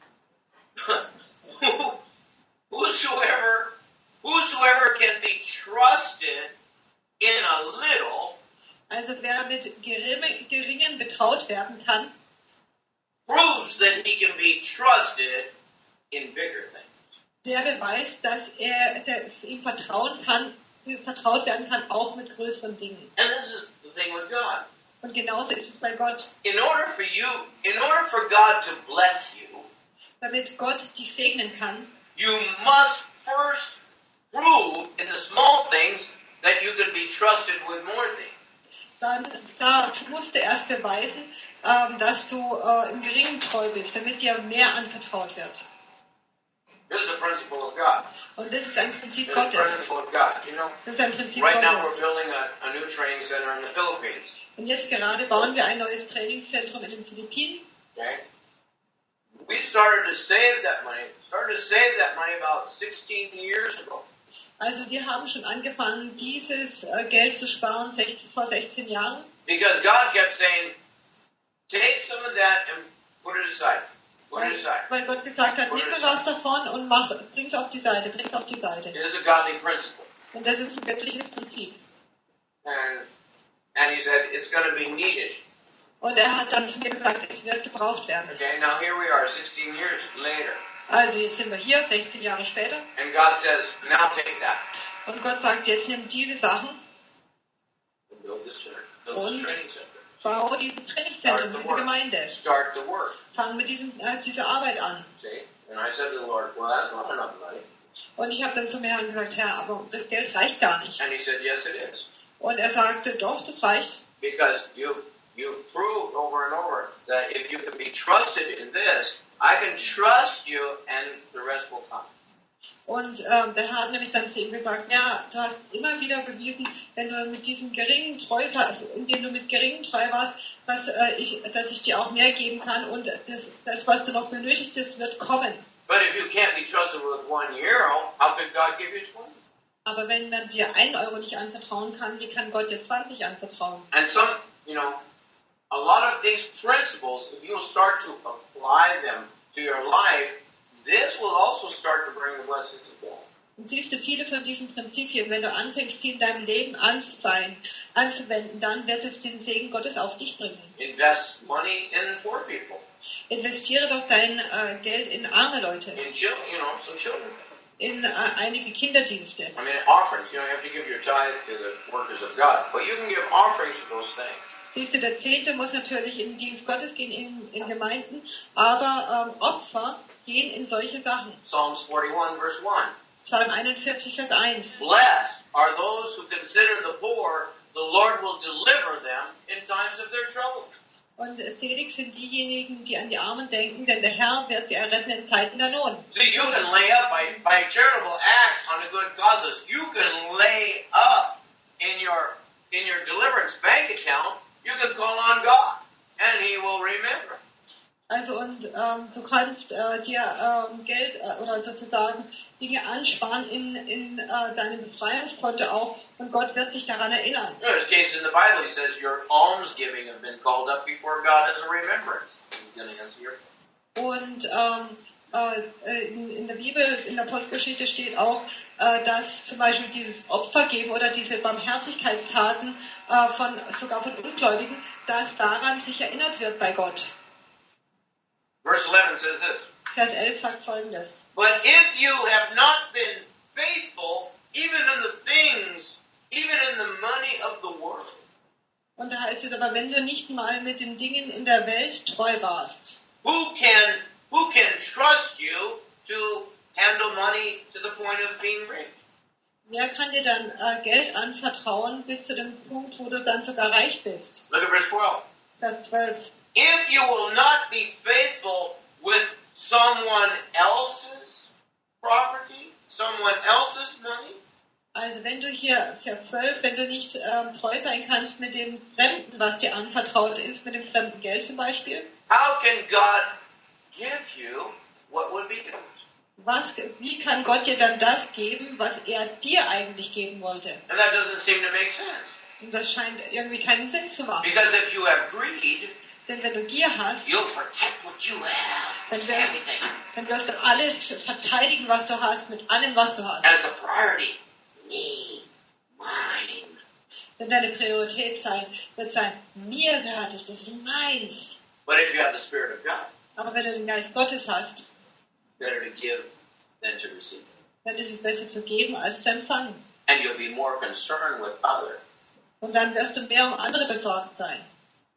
whosoever can be trusted in a little Also wer mit Geringen betraut werden kann, proves that he can be trusted in bigger things. der beweist, dass ihm vertraut werden kann, auch mit größeren Dingen. And this is the thing with God. Und genauso ist es bei Gott. In order for God to bless you, Damit Gott dich segnen kann, you must first prove in the small things that you can be trusted with more things. dann musst du erst beweisen, dass du im Geringen treu bist, damit dir mehr anvertraut wird. This is a principle of God. Und das ist ein Prinzip This is a Gottes. principle of God. You know, Das ist ein Prinzip right now we're Gottes. building a new training center in the Philippines. Und jetzt gerade bauen wir ein neues Trainingszentrum in den Philippinen. Okay, we started to save that money about 16 years ago. Also wir haben schon angefangen, dieses Geld zu sparen vor 16 Jahren. Because God kept saying, take some of that and put it aside. Put it aside. Weil Gott gesagt hat, nimm mir was davon und bring's auf die Seite, bring's auf die Seite. It is a godly principle. Und das ist ein göttliches Prinzip. And he said, it's going to be needed. Und er hat dann zu mir gesagt, es wird gebraucht werden. Okay, now here we are, 16 years later. Also jetzt sind wir hier, 16 Jahre später. And God says, now take that. Und Gott sagt, jetzt nimm diese Sachen And build this church. Build this und training center. baue dieses Trainingszentrum, diese Gemeinde. Start the work. Fang mit dieser Arbeit an. See? And I said to the Lord, well, that's not enough money. Und ich habe dann zum Herrn gesagt, Herr, aber das Geld reicht gar nicht. And he said, yes, it is. Und er sagte, doch, das reicht. Because you've proved over and over that if you can be trusted in this, I can trust you and the rest will come. Und der Herr hat nämlich dann zu ihm gesagt, ja, du hast immer wieder bewiesen, wenn du mit diesem geringen Treu, indem du mit geringen Treu warst, dass ich dir auch mehr geben kann und das, was du noch benötigst, das wird kommen. But if you can't be trusted with €1, how could God give you 20? Aber wenn man dir 1 Euro nicht anvertrauen kann, wie kann Gott dir 20 anvertrauen? And some, a lot of these principles, if you'll start to apply them to your life, this will also start to bring the blessings of God. Und siehst du, viele von diesen Prinzipien, wenn du anfängst, sie in deinem Leben anzuwenden, dann wird es den Segen Gottes auf dich bringen. Invest money in poor people. Investiere doch dein Geld in arme Leute, In children, some children. in einige Kinderdienste. I mean, offerings. You have to give your tithe to the workers of God. But you can give offerings to those things. Siehst du, der Zehnte muss natürlich in den Dienst Gottes gehen, in Gemeinden, aber Opfer gehen in solche Sachen. Psalms 41, verse 1. Psalm 41, Vers 1. Blessed are those who consider the poor, the Lord will deliver them in times of their trouble. Und selig sind diejenigen, die an die Armen denken, denn der Herr wird sie erretten in Zeiten der Not. See, you can lay up by charitable acts on the good causes. You can lay up in your deliverance bank account. You can call on God, and He will remember. Also und du kannst dir Geld oder sozusagen Dinge ansparen in deinem Befreiungskonto auch und Gott wird sich daran erinnern. There's cases in the Bible. He says your almsgiving have been called up before God as a remembrance. He's going to answer your. Und in der Bibel, in der Apostelgeschichte steht auch, dass zum Beispiel dieses Opfergeben oder diese Barmherzigkeitstaten sogar von Ungläubigen, dass daran sich erinnert wird bei Gott. Verse 11 says this. Vers 11 sagt Folgendes. But if you have not been faithful, even in the things, even in the money of the world. Und da heißt es aber, wenn du nicht mal mit den Dingen in der Welt treu warst. Who can trust you to handle money to the point of being rich? Wer kann dir dann Geld anvertrauen bis zu dem Punkt, wo du dann sogar reich bist? Look at verse 12. Vers 12. If you will not be faithful with someone else's property, someone else's money, Also wenn du hier, Vers 12, wenn du nicht treu sein kannst mit dem Fremden, was dir anvertraut ist, mit dem fremden Geld zum Beispiel, how can God give you what would be yours? Wie kann Gott dir dann das geben, was er dir eigentlich geben wollte? And that doesn't seem to make sense. Und das scheint irgendwie keinen Sinn zu machen. Because if you have greed, Denn wenn du Gier hast, you'll protect what you have. dann wirst du alles verteidigen, was du hast, mit allem, was du hast. As the priority. Me. Mine. Denn deine Priorität wird sein, mir gehört es, das ist meins. But if you have the Spirit of God, Aber wenn du den Geist Gottes hast, better to give than to receive. dann ist es besser zu geben als zu empfangen. And you'll be more concerned with others. Und dann wirst du mehr um andere besorgt sein.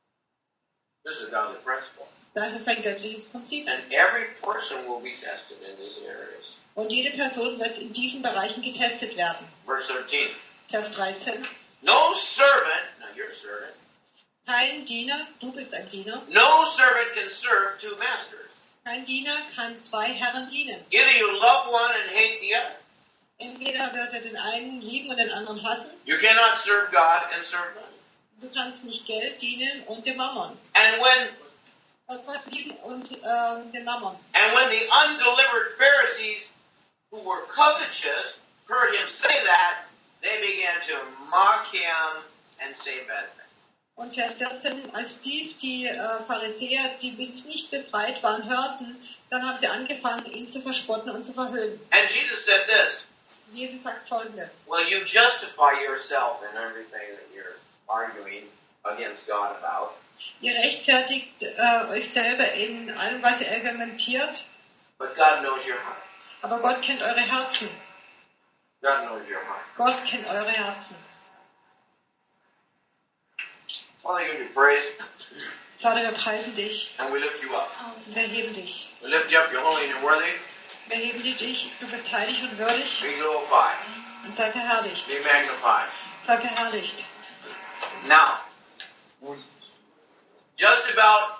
This is a godly principle. Das ist ein göttliches Prinzip. And every person will be tested in these areas. Und jede Person wird in diesen Bereichen getestet werden. Verse 13. Vers 13. No servant, now you're a servant, Kein Diener, du bist ein Diener, no servant can serve two masters. kein Diener kann 2 Herren dienen. Either you love one and hate the other. Entweder wird er den einen lieben und den anderen hassen. You cannot serve God and serve money. Du kannst nicht Geld dienen und dem Mammon. And when Gott lieben und dem Mammon. the undelivered Pharisees who were covetous heard him say that, they began to mock him and say bad things. Und Vers 14, als dies die Pharisäer, die nicht befreit waren, hörten, dann haben sie angefangen, ihn zu verspotten und zu verhöhnen. And Jesus said this, Jesus sagt Folgendes. well, you justify yourself in everything that you're arguing against God about. Ihr rechtfertigt euch selber in allem, was ihr argumentiert, But God knows your heart. aber Gott kennt eure Herzen. God knows your heart. Gott kennt eure Herzen. Father, you give you praise, Vater, wir preisen dich and we lift you up. und wir heben dich. We lift you up, you're holy and you're worthy. Wir heben dich, du bist heilig und würdig Be glorified. und sei verherrlicht. Be magnified. Sei verherrlicht. Now, just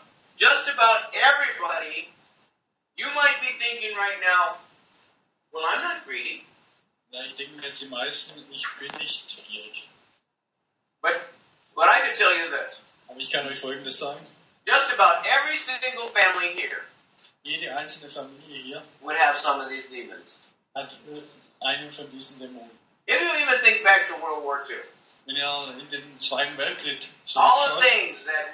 about everybody, you might be thinking right now, well, I'm not greedy. Ja, ich denke mir jetzt die meisten, ich bin nicht gierig. But I can tell you this. Aber ich kann euch Folgendes sagen. Just about every single family here Jede einzelne Familie hier would have some of these demons. hat einen von diesen Dämonen. If you even think back to World War II, Wenn ihr in den Zweiten Weltkrieg all the zurückschaut, things that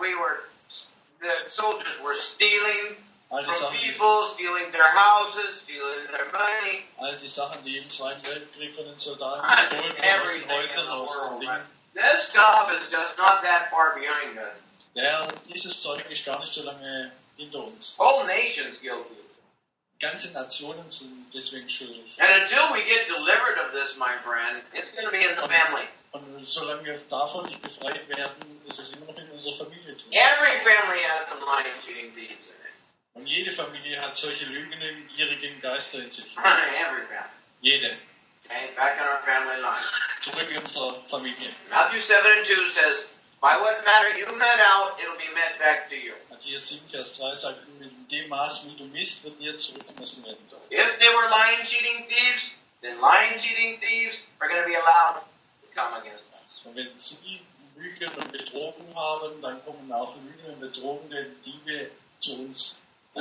the soldiers were stealing all die from Sachen, people, stealing their houses, stealing their money, all die Sachen, die im Zweiten Weltkrieg von den Soldaten gestohlen wurden, aus den everything in Häusern, the aus den world. Dingen. This stuff is just not that far behind us. Ja, dieses Zeug ist gar nicht so lange hinter uns. Whole nations guilty. Ganze Nationen sind deswegen schuldig. And until we get delivered of this, my friend, it's going to be in the family. Und solange wir davon nicht befreit werden, ist es immer noch in unserer Familie drin. Every family has some lying, cheating thieves in it. Und jede Familie hat solche lügenden, gierigen Geister in sich. Every family. Jede. Okay, back in our family line. Zurück in unserer Familie. Matthew 7:2 says, by what manner you met out, it'll be met back to you. Matthäus 7, Vers 2 sagt, mit dem Maß, wie du misst, wird dir zurückgemessen werden. If they were lying, cheating thieves, then lying, cheating thieves are going to be allowed to come against us. Und wenn sie Lügen und Betrogen haben, dann kommen auch Lügen und betrogene Diebe zu uns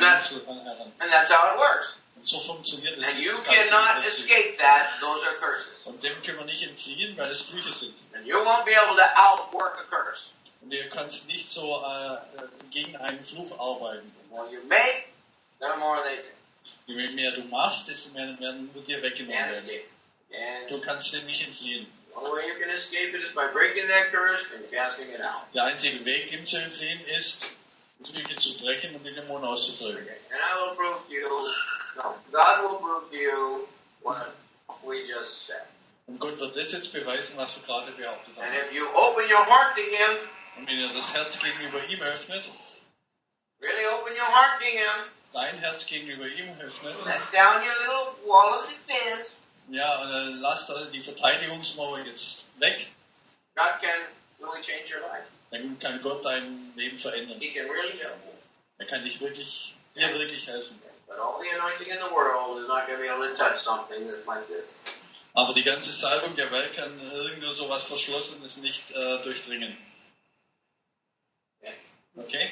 heran. And that's how it works. Und so funktioniert es. And Das you ist ganz cannot Prinzip. escape that. Those are curses. Und dem können wir nicht entfliehen, weil es Flüche sind. And you won't be able to outwork a curse. Und ihr kannst nicht so gegen einen Fluch arbeiten. The more you make, the more they take. Je mehr du machst, desto mehr werden dir weggenommen Can't werden. escape. And Du kannst dem nicht entfliehen. the only way you can escape it is by breaking that curse and casting it out. Der einzige Weg, ihm zu entfliehen, ist, Flüche zu brechen und den Dämon auszudrücken. And I will prove to you, no, God will prove to you what we just said. Und Gott wird das jetzt beweisen, was wir gerade behauptet And haben. if you open your heart to Him, Und wenn ihr das Herz gegenüber ihm öffnet, really open your heart to Him, dein Herz gegenüber ihm öffnet, let down your little wall of defense, ja, lasst die Verteidigungsmauer jetzt weg, God can really change your life. dann kann Gott dein Leben verändern. He can really help you. Er kann dir wirklich helfen. But all the anointing in the world is not going to be able to touch something that's like this. Aber die ganze Salbung der Welt kann irgendwo so was Verschlossenes nicht durchdringen. Okay?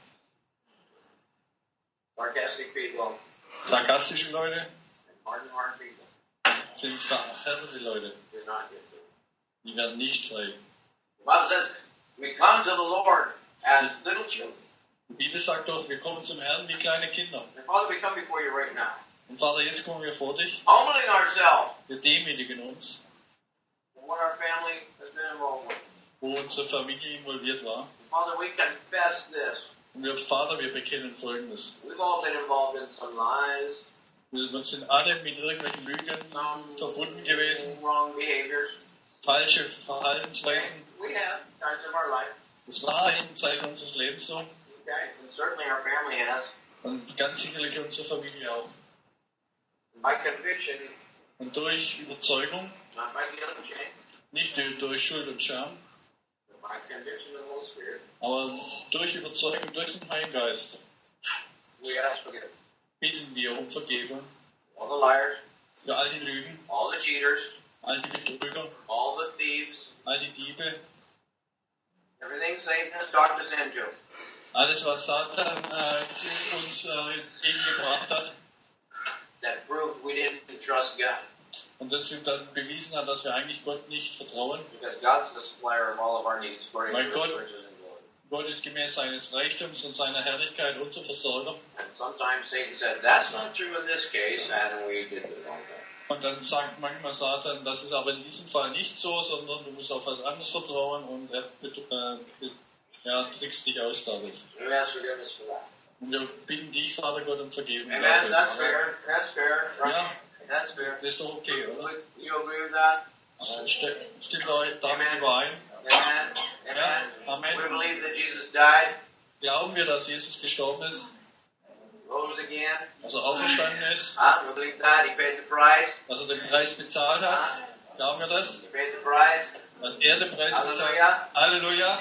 Sarcastic people Sarkastische Leute and hardened people sind verhärtete Leute. do not get free. Die werden nicht frei. The Bible says we come to the Lord as little children. Die Bibel sagt doch, wir kommen zum Herrn wie kleine Kinder. And Father, we come before you right now, Und Vater, jetzt kommen wir vor dich. humbling ourselves Wir demütigen uns, for what our family has been involved with. wo unsere Familie involviert war. And Father, we confess this. Und wir, Vater, wir bekennen Folgendes. We've all been involved in some lies, Wir sind alle mit irgendwelchen Lügen some verbunden gewesen, wrong behaviors. falsche Verhaltensweisen. We have times of our life, Das war in Zeit unseres Lebens so. okay? And certainly our family has. Und ganz sicherlich unsere Familie auch. By conviction, Und durch Überzeugung, not by guilt and shame, nicht durch Schuld und Scham, but by conviction of the Holy Spirit, aber durch Überzeugung, durch den Heiligen Geist, we ask forgiveness. bitten wir um Vergebung All the liars, für all die Lügen, all the cheaters, all die Betrüger, all the thieves, all die Diebe, everything Satan has talked us into. alles, was Satan uns entgegengebracht hat That proved we didn't trust God. und das dann bewiesen hat, dass wir eigentlich Gott nicht vertrauen, Because God's the supplier of all of our needs according Mein to Gott. His riches and Gott ist gemäß seines Reichtums und seiner Herrlichkeit unser Versorger. And sometimes Satan said, that's not true in this case, and we did the wrong thing. Und dann sagt manchmal Satan, das ist aber in diesem Fall nicht so, sondern du musst auf was anderes vertrauen und er trickst dich aus dadurch. We ask forgiveness for that. Und wir bitten dich, Vater Gott, um Vergebung Amen. dafür. That's fair. That's fair. Right? Ja, That's fair. das ist doch okay, oder? You agree with that? Stimmt euch damit überein? Amen. Ja, Amen. Amen. We believe that Jesus died, Glauben wir, dass Jesus gestorben ist, rose again. dass er auferstanden ist, We believe that. He paid the price. dass er den Preis bezahlt hat? Glauben wir das? He paid the price. Dass er den Preis bezahlt Halleluja. hat? Halleluja!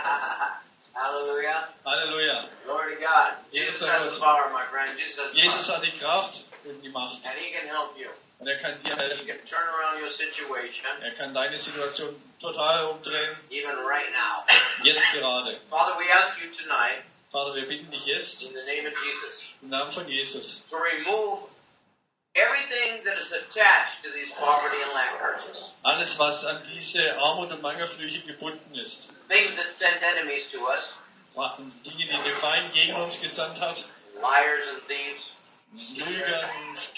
Hallelujah. Halleluja! Glory to God. Yes, Jesus has Lord. the power, my friend. Jesus has the Jesus power. hat die Kraft und die Macht. And He can help you. Und er kann dir He helfen. can turn around your situation, Er kann deine Situation total umdrehen, even right now. jetzt gerade. Father, we ask you tonight, Vater, wir bitten dich jetzt in the name of Jesus, im Namen von Jesus, to remove everything that is attached to these poverty and lack curses. alles, was an diese Armut- und Mangelflüche gebunden ist. Things that send enemies to us, Dinge, die der Feind gegen uns gesandt hat. liars and thieves, Lügen,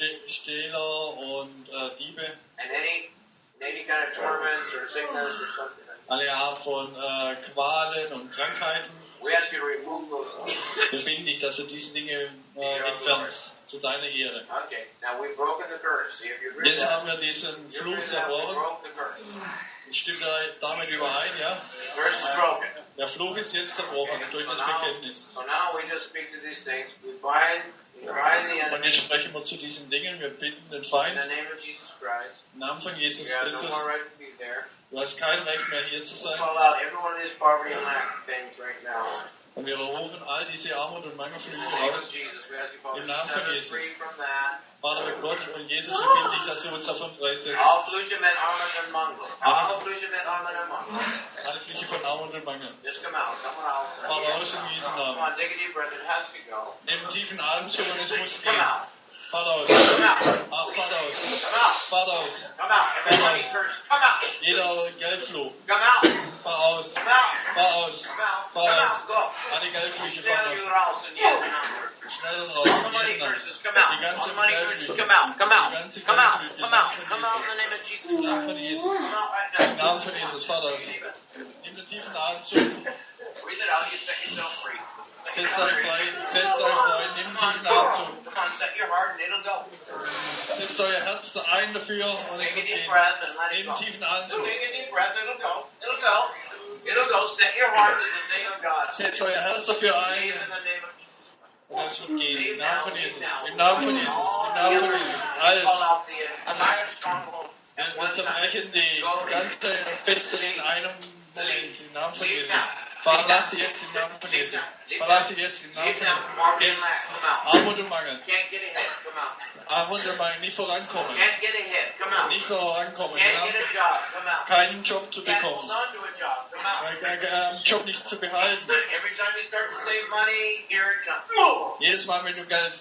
Stehler und Diebe. and any kind of torments or sickness or something. Alle Art von Qualen und Krankheiten. We ask you to remove those things. Wir bitten dich, dass du diese Dinge entfernst zu deiner Ehre. Okay, now we've broken the curse. See, if you agree with Jetzt that, haben wir diesen you Fluch agree with that, we zerbrochen. broke the curse. Stimmt er damit überein, ja? The curse is broken. Der Fluch ist jetzt zerbrochen durch das Bekenntnis. So now we just speak to these things. We bind the Und enemy jetzt sprechen wir zu diesen Dingen. Wir bitten den in Feind the name of Jesus Christ. im Namen von Jesus You have no Christus. more right to be there. Du hast kein Recht mehr hier zu We sein. call out every one of these poverty and lack things right now. Und wir rufen all diese Armut und Mangelflüche In the name of raus. Jesus, we ask you, Father, Im Namen set von us Jesus. free from that. Vater Gott und Jesus, wir bitten dich, dass du uns davon freisetzt. All pollution meant armament and mangel. All pollution meant armament and mangel. Alle Flüche von Armut und Mangel. Just come out. Come out. Vater, aus in Jesu Come Namen. on, take a deep breath. It has to go. Nimm einen tiefen Atemzug und es muss Come gehen. out. Vater aus. Come out. Vater aus. Come out. Vater aus. Come out. Every money curse. Come out. Jeder Geldfluch. Come out. Fahr aus. Come out. Fahr aus. Come out. Fahr Come aus. out. Go. Alle Geldflüche Schnell fahren you aus. raus in Jesu Namen. Schnell und raus. All the In money Jesu Namen. curses, come out. Die ganze All the money curses, Geldflüche. come out. Come out. Die ganze Come out. Geldflüche. Come out. Come out in the name of Jesus. Im Namen von Jesus. Come out right Im now. Namen von Jesus. Vater aus. Receive it. Nimm den tiefen Atemzug. Breathe it out. You set yourself free. Setzt euch frei. Setzt euch frei. Nimm den Come tiefen on, Atemzug. come on, set your heart and it'll go. Setzt euer Herz da ein dafür und es Take a wird deep gehen. breath and let it Nimm go. einen tiefen Atemzug. Take a deep breath, it'll go. It'll go. It'll go. Set your heart in the name of God. Setzt euer Herz dafür Believe ein in the name of und es wird gehen. Im Namen von Jesus. Im Namen von Jesus. Im Namen von Jesus. Alles. Call out the entire stronghold at Wir one time. zerbrechen die ganze Feste in einem Moment. Im Namen von Jesus. Verlasse jetzt im Namen von Jesus. Verlasse jetzt im Namen Leave von now. Poverty Jesus. and Jetzt. lack. Come out. Armut und Mangel. Can't get ahead. Come out. Armut und Mangel. Nicht vorankommen. Can't get ahead. Come out. Nicht vorankommen. Im Can't Namen get a von job. Come out. keinen Job zu Can't hold bekommen. on to a job. Come out. Einen Job nicht zu behalten. Every time you start to save money, here it comes. Jedes Mal, wenn du Geld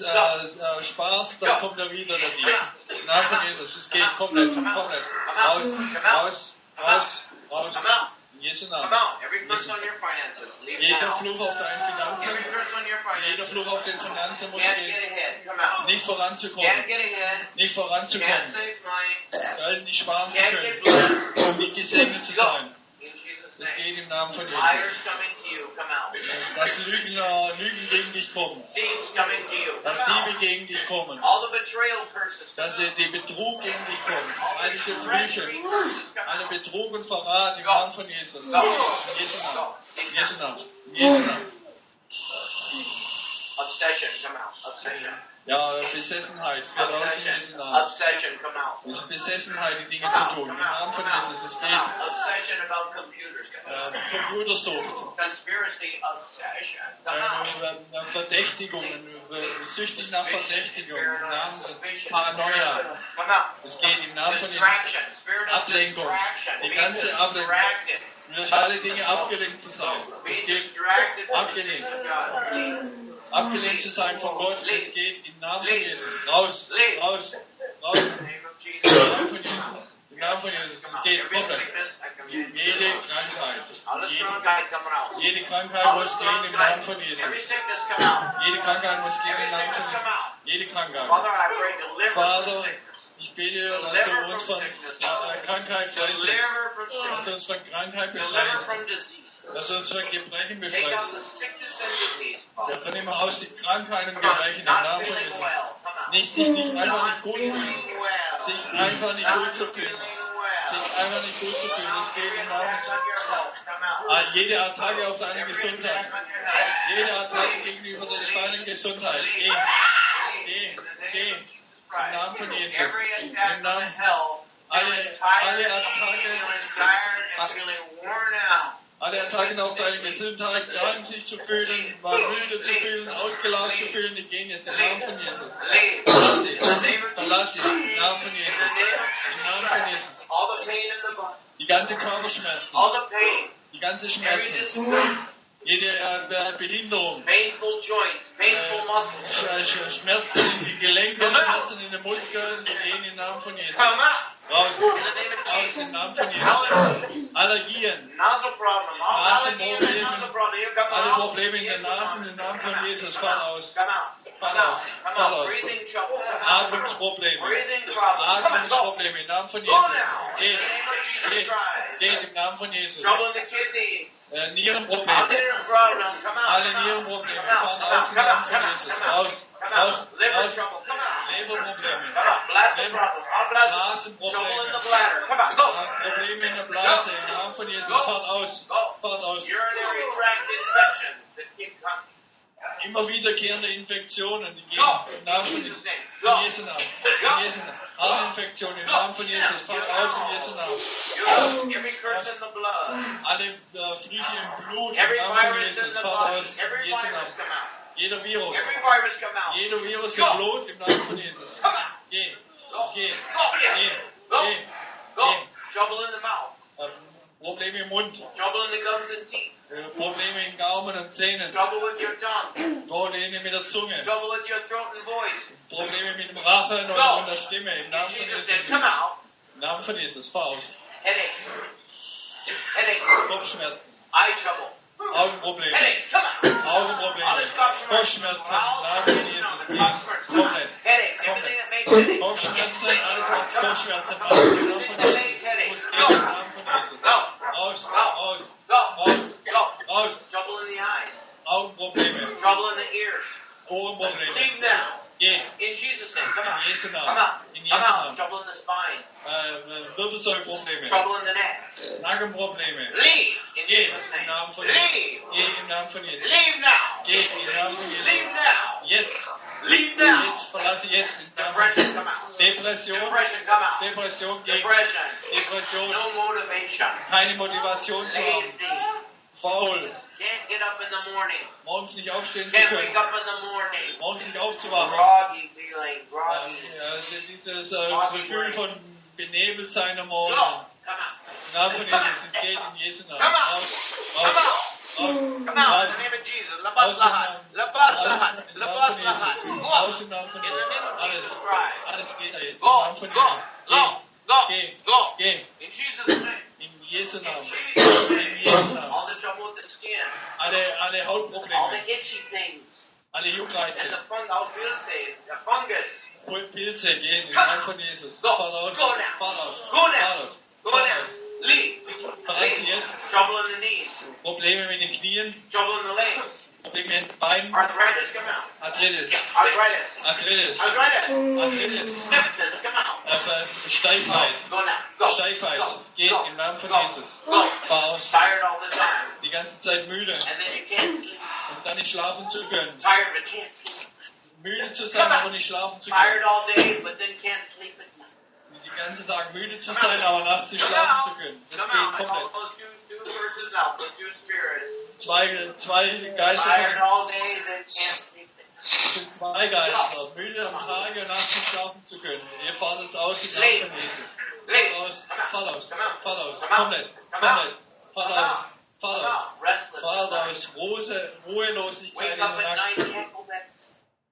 sparst, dann kommt er wieder der Dieb. Im Namen von Jesus. Es geht komplett. Komplett. Raus. Raus. Raus. Raus. Come out. In Jesu Come Namen. out. Every curse on your finances, leave Jeder now. Fluch auf deinen Finanzen. Every curse on your Jeder finances. Fluch auf den Finanzen muss Can't gehen. get ahead. Come out. Nicht Can't voranzukommen. get ahead. Nicht Can't voranzukommen. save money. Nicht sparen zu Can't get können. blessed. Nicht gesegnet zu sein. In Jesus' Es name. geht im Namen von Liars Jesus. coming to you. Come out. Dass Lügen gegen dich kommen. Thieves coming to you. Dass Come Diebe out. gegen dich kommen. All the betrayal curses. Dass Come out. die Betrug gegen dich kommen. All All the diese treachery Flüche. curses. Come Alle out. Betrug und Verrat im Namen von Jesus. In Go. Jesu Namen. Go. In Jesu Namen. In Jesu Namen. Obsession. Come out. Obsession. Ja, Besessenheit. Geht raus in Jesu Obsession. Namen. Obsession. Come out. Diese Besessenheit, die Dinge zu tun. Im Namen von Jesus. Es geht Obsession about computers. Come out. Computersucht. Conspiracy obsession. Come out. Verdächtigungen, süchtig nach Verdächtigung, im Namen Suspicion. Paranoia. Come out. Es geht im Namen von Jesus. Distraction. Spirit of Ablenkung. distraction. Die Being ganze Ablenkung. distracted. Durch alle Dinge abgelenkt zu sein. Es Being geht distracted from the abgelehnt. things of God. Leave. Abgelehnt zu sein von Gott. Es geht im Namen von Jesus. Raus, raus, raus. In the name of Im Jesus. Namen von Jesus. Im Namen von Jesus. Es geht komplett. Jede Krankheit. Jede Krankheit muss gehen im Namen von Jesus. Jede Krankheit muss gehen im Namen von Jesus. Jede Krankheit. Vater, ich bete, dass du uns von Krankheit freisetzt. Dass du uns von Krankheit befreist. Dass du uns von Gebrechen befreist. Wir bringen aus die Krankheit und Gebrechen im Namen von Jesus. Sich einfach nicht gut fühlen. Sich einfach nicht gut zu fühlen. Es geht im Namen von Jesus. Jede Attacke auf deine Gesundheit. Jede Attacke gegenüber deiner Gesundheit. Geh. Im Namen von Jesus. Im Namen. Alle Attacken auf deine Gesundheit, krank sich zu fühlen, müde zu fühlen, ausgelaugt zu fühlen, die gehen jetzt im Namen von Jesus. Verlass sie. Im Namen von Jesus. Im Namen von Jesus. Die ganzen Körperschmerzen. Die ganzen Schmerzen. Jede Behinderung. Schmerzen in den Gelenken, Schmerzen in den Muskeln, die gehen im Namen von Jesus. Raus im Namen von Jesus. Allergien. Nasenprobleme. Alle Probleme in der Nase im Namen von Jesus. Fall aus. Atmungsprobleme im Namen von Jesus. Geht im Namen von Jesus. Nierenprobleme. Alle Nierenprobleme fallen aus im Namen von Jesus. Raus. Leberprobleme. Blasenprobleme. Probleme in der Blase im Namen von Jesus. Fall aus. Immer wiederkehrende Infektionen, die gehen im Namen von Jesus. In Jesu Namen. Harninfektionen im Namen von Jesus. Fall aus in Jesu Namen. Alle Flüche im Blut im Namen von Jesus. Fall aus in Jesu Namen. Jeder Virus im Blut im Namen von Jesus. Geh. Trouble in the mouth. Probleme im Mund. Trouble in the gums and teeth. Probleme in Gaumen und Zähnen. Trouble with your tongue. Probleme mit der Zunge. Trouble with your throat and voice. Probleme mit dem Rachen und der Stimme. Im Namen von Jesus. Come out. Im Namen von Jesus. Fahr aus. Headache. Kopfschmerzen. Eye trouble. Augenprobleme. Headaches, come out. Augenprobleme. Kopfschmerzen. Im Namen von Jesus. Komplett. Headaches, everything that makes headaches. Kopfschmerzen. Alles was Kopfschmerzen macht. Im Namen von Jesus. Muss gehen. Im Namen von Jesus. Raus. Trouble in the eyes. Augenprobleme. Trouble in the ears. Ohrenprobleme. Leave now. Geh. In Jesus' name. Come out. In Jesu Namen. Come out. In Come Jesu out. Namen. Trouble in the spine. Wirbelsäulenprobleme. Trouble in the neck. Nackenprobleme. Leave. In Geh Jesus' im name. Namen von Jesus. Leave. Geh im Namen von Jesus. Leave now. Geh im Namen von Jesus. Leave now. Jetzt. Leave now. Jetzt. Verlasse jetzt im Namen von Depression, Jesus. come out. Depression. Depression, come out. Depression. Geh. Depression. Depression. No motivation. Keine Motivation zu haben. Lazy. Faul. Can't get up in the morning. Morgens nicht aufstehen zu Can't können. wake up in the morning. Morgens nicht aufzuwachen. Groggy feeling. Groggy. Dieses Gefühl von benebelt sein am Morgen. Go. Come out. Im Namen von Jesus. Es geht in Jesu Namen. Come out. Raus. Come out. Come out. In the name of Jesus. Labaslahat. Labaslahat. Labaslahat. Go out. Aus im Namen von In the name Jesus. of Jesus Christ. Alles geht da jetzt. Im Go. Namen von Go. Jesus. Go. Geh. Go. Geh. In Jesus' name. In Jesu Namen. In Jesus' In name. Jesu Namen. All the trouble with the skin. Alle All Hautprobleme. the itchy things. Alle And Juckreize. the fungus. Pilze gehen im Namen von Jesus. Go. Fahr aus. Go now. Fahr aus. Go now. Fahr aus. Go Fahr now. aus. Leave. Verlasse jetzt. Trouble in the knees. Probleme mit den Knien. Trouble in the legs. Probleme in den Beinen. Arthritis, come out. Arthritis. Arthritis. Arthritis. Stiffness, come out. Steifheit. Go now. Go. Steifheit. Go. Geht Go. im Namen von Go. Jesus. Go. Fahr aus. Tired all the time. Die ganze Zeit müde. And then you can't sleep. Und dann nicht schlafen zu können. Tired but can't sleep. Müde zu sein, aber nicht schlafen zu Tired können. all day but then can't sleep at night. Den ganzen Tag müde zu sein, aber nachts nicht schlafen zu können. Das Come geht out. I call komplett. those two verses out. Those two spirits. Zwei Geister Tired können. all day then can't sleep at night. Es sind zwei Geister, müde am Tage und nachts nicht schlafen zu können. Ihr fahrt uns aus im Namen von Jesus. Fall aus, komplett, fall aus. Restless. Ruhelosigkeit Wake in up den at Nacken. night, can't go back to sleep.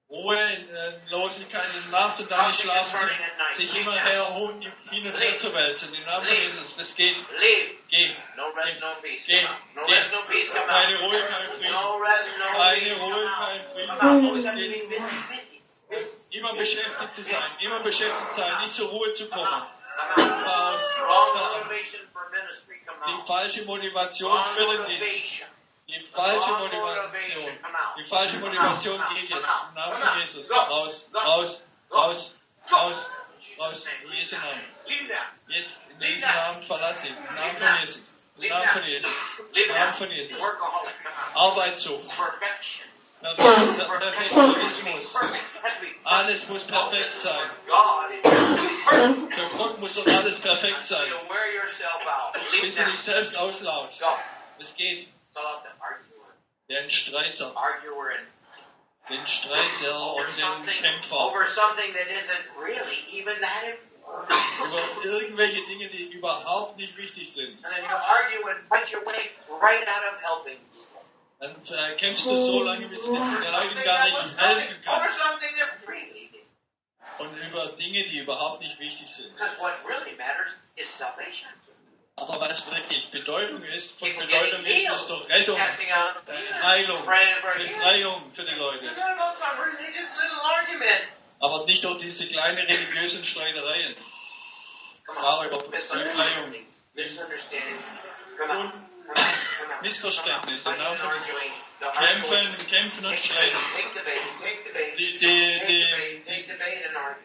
Ruhelosigkeit in der Nacht und dann nicht schlafen, sich immer hin und her zu wälzen. Im Namen von Jesus, das geht. Geh. No rest, no peace. Geh. Come out. No rest, no peace. Come out. Keine Ruhe, kein Frieden. No rest, no Keine peace. Ruhe, Come kein out. Frieden. Come out. Always Es have to be geht busy. immer beschäftigt zu sein, immer beschäftigt sein, nicht zur Ruhe zu kommen. Come out. Raus. Wrong motivation for ministry. Come Die out. falsche Motivation für den Dienst. Die falsche Motivation. Die falsche Motivation geht jetzt. Im Namen von Jesus. Raus, raus, raus, raus, raus. In Jesu Namen. Leave them. Jetzt in diesem Namen verlasse ihn. Im Namen von Jesus. Im Namen von Jesus. Im Namen von Jesus. Workaholic. Come out. Arbeitssucht. Perfection. Perfektionismus. Has to be Alles muss perfekt sein. God. It has to be perfect. Für Gott muss doch alles perfekt sein. You wear yourself out. Leave Bis du them. dich selbst auslaufst. Go. Es geht. Tell us the arguer. Den Streiter. Arguer in Den Streiter over und den something, Kämpfer. over something that isn't really even that important. Über irgendwelche Dinge, die überhaupt nicht wichtig sind. And then you argue and fight your way right out of helping. Dann kämpfst du so lange, bis du der Leuten gar nicht helfen Over kannst. something that really is. Und über Dinge, die überhaupt nicht wichtig sind. Because what really matters is salvation. Aber was wirklich Bedeutung ist, von People Bedeutung getting ist, healed, ist doch Rettung, casting out Heilung, praying for healing. Befreiung für die Leute. Not about some religious little argument. Aber nicht durch diese kleinen religiösen Streitereien. Come on. Darüber Befreiung. Misunderstandings. Misunderstandings. Come on. Come on. Come on. Missverständnisse. Come on. Dafür ist Arguing. The arguing. Kämpfen und Streiten. Take the bait. Take the bait. Die- Take the bait. Take the bait and argue.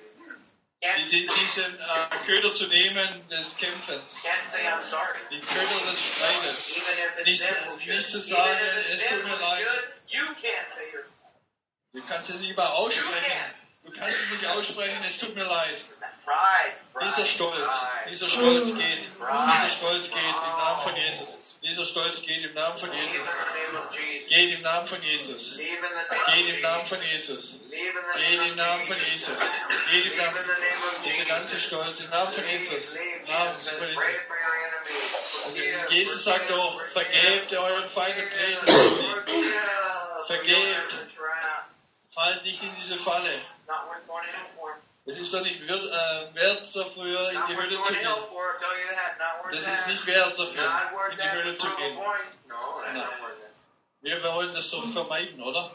Diesen Köder zu nehmen des Kämpfens. Can't say I'm sorry. Die Köder des Streites. Even if it's Nicht, them who should. nicht zu Even sagen, if it's es them tut mir who leid. should, you can't say you're Du kannst es lieber aussprechen. Du kannst es nicht aussprechen, es tut mir leid. Pride. Dieser Stolz geht. Dieser Stolz geht im Namen von Jesus. Dieser Stolz geht im Namen von Leave in Jesus. the name of Jesus. Geht im Namen von Jesus. Leave in the name Geht of im Namen Jesus. von Jesus. Leave in the Geht name im Namen of von Jesus. Jesus. Geht im Leave in Namen the name of Dieser Jesus. ganze Stolz im Namen von Jesus. Leave Im Namen Jesus says, von pray Jesus. for your enemies. Und Forgive, Jesus sagt forgive, doch, forgive, vergebt euren Feinden, treten forgive, sie. forgive. Vergebt. Don't enter the trap. Fallt nicht in diese Falle. It's not worth going to hell for. Es ist doch nicht wert dafür, in Not die worth Hölle going zu to gehen. hell for. I'll tell you that. Not worth Das that. ist nicht wert dafür, Not worth in die that. Hölle zu Prove a gehen. point. No, that's No. not worth it. Wir wollen das doch vermeiden, oder?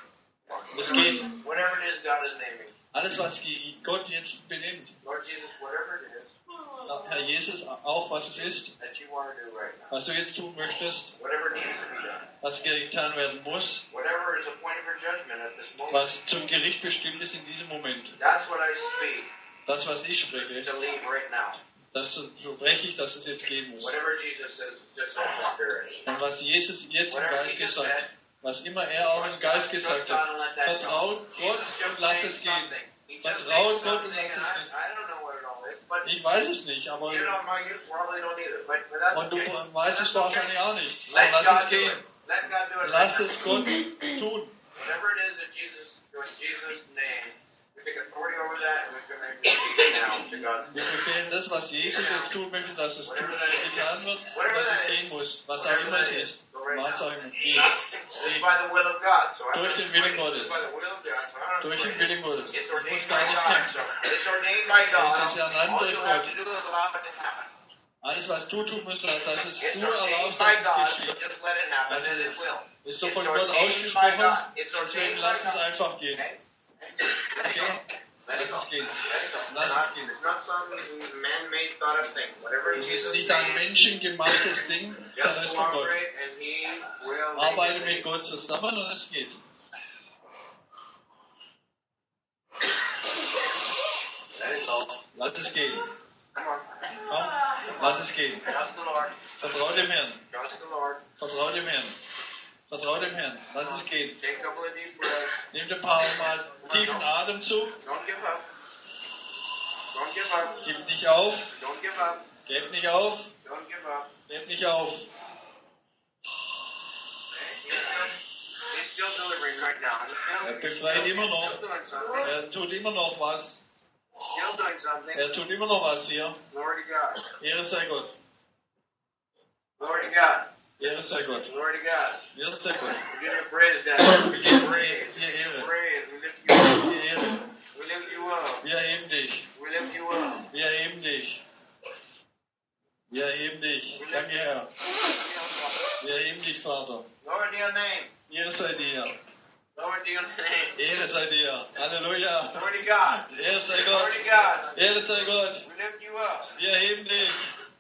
Das geht. Whatever it is God is naming. Alles, was Gott jetzt benimmt. Lord Jesus, whatever it is Herr Jesus, auch was es ist, that you want to do right now. was du jetzt tun möchtest, Whatever needs to be done. was getan werden muss, Whatever is appointed for judgment at this moment. was zum Gericht bestimmt ist in diesem Moment. That's what I speak Das, was ich spreche, to leave right now. das spreche ich, dass es jetzt gehen muss. Whatever Jesus says, just in the Spirit. Und was Jesus jetzt im Whatever Geist he just gesagt said, hat, was immer er auch im Geist gesagt hat, vertraut Gott und lass es gehen. Vertraut Gott und lass es gehen. I don't know what it all is, but Ich weiß es nicht, aber you know, you probably don't either. But that's und du okay. weißt es That's okay. wahrscheinlich auch nicht. Let Aber lass es God do gehen. it. Let God do it. Lass right es now. Gott tun. Whatever it is that Jesus' name, we take authority over that, and we command it to be now to God. Wir befehlen das, was Jesus jetzt tun möchte, dass es getan wird, dass es gehen muss. Was auch immer es ist. Was auch immer. Geht. It's by the will of God. So I Durch den Willen Gottes. It's by the will of God. So I don't Durch den Willen Gottes. It's Ich muss ordained gar by nicht God. kämpfen. So it's ordained by God. Es ist ernannt All durch you have Gott. to do is allow it to happen. Alles, was du tun musst, dass es It's du ordained erlaubst, by dass God. es So geschieht. just let it happen, Also, and it will. Ist doch It's von Gott ordained by ausgesprochen, God. It's deswegen ordained lass by es God. einfach gehen. Okay? Let it Okay? go. Let it Lass es go. gehen. Let it go. Lass es Not- gehen. It's not some man-made thought of thing. Whatever Es ist Jesus nicht ein said, menschengemachtes Ding, sondern es just ist von Gott. cooperate and He will make Arbeite it. mit Gott zusammen und es geht. Let it go. Lass es gehen. Come on. Komm, lass es gehen. Trust the Lord. Vertrau dem Herrn. Trust the Lord. Vertrau dem Herrn. Vertrau dem Herrn. Lass es gehen. Take a couple of deep breaths. Nimm ein paar Mal tiefen Atemzug. Don't give up. Don't give up. Gib nicht auf. Don't give up. Gib nicht auf. Don't give up. Gib nicht auf. He's still delivering right now. Er befreit immer noch. Still doing something. Er tut immer noch was. Still doing something. Er tut immer noch was hier. Glory to God. Ehre sei Gott. Glory to God. Ehre sei Gott. Glory to God. Ehre sei Gott. We give you praise, Dad. Wir geben dir Ehre. Praise. We lift you up. Dir Ehre. We lift you up. Wir erheben dich. We lift you up. Wir erheben dich. Wir erheben dich. Danke, Herr. Wir erheben dich, Vater. Glory to your name. Ehre sei dir. Glory to your name. Ehre sei dir. Halleluja. Glory to God. Ehre sei Glory Gott. to God. Ehre sei Gott. We lift you up. Wir erheben dich.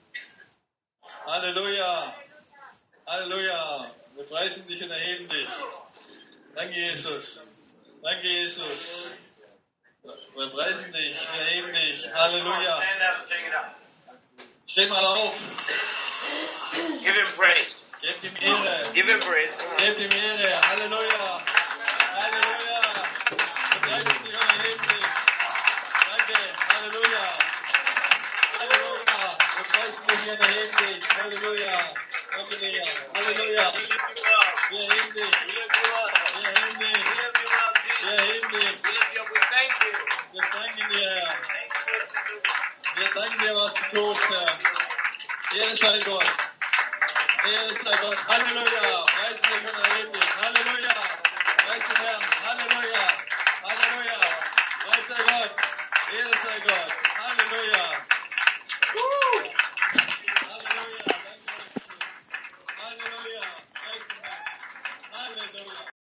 Halleluja. Halleluja. Wir preisen dich und erheben dich. Danke, Jesus. Danke, Jesus. Wir preisen dich. Wir erheben dich. Halleluja. Stand up and take it up. Steh mal auf. Give him praise. Gebt ihm Ehre. Give him praise. Gebt ihm Ehre. Halleluja. Halleluja. Wir preisen dich und erheben dich. Danke. Halleluja. Halleluja. Wir preisen dich und erheben dich. Halleluja. Halleluja. Halleluja. Wir erheben dich. Wir erheben dich. Wir erheben dich. Wir danken dir, Herr. Wir danken dir, was du tust, Herr. Ehre sei Gott. Ehre sei Gott. Halleluja. Preis dich und erheben dich. Halleluja. Preis den Herrn. Halleluja. Halleluja. Preis sei Gott. Ehre sei Gott. Halleluja.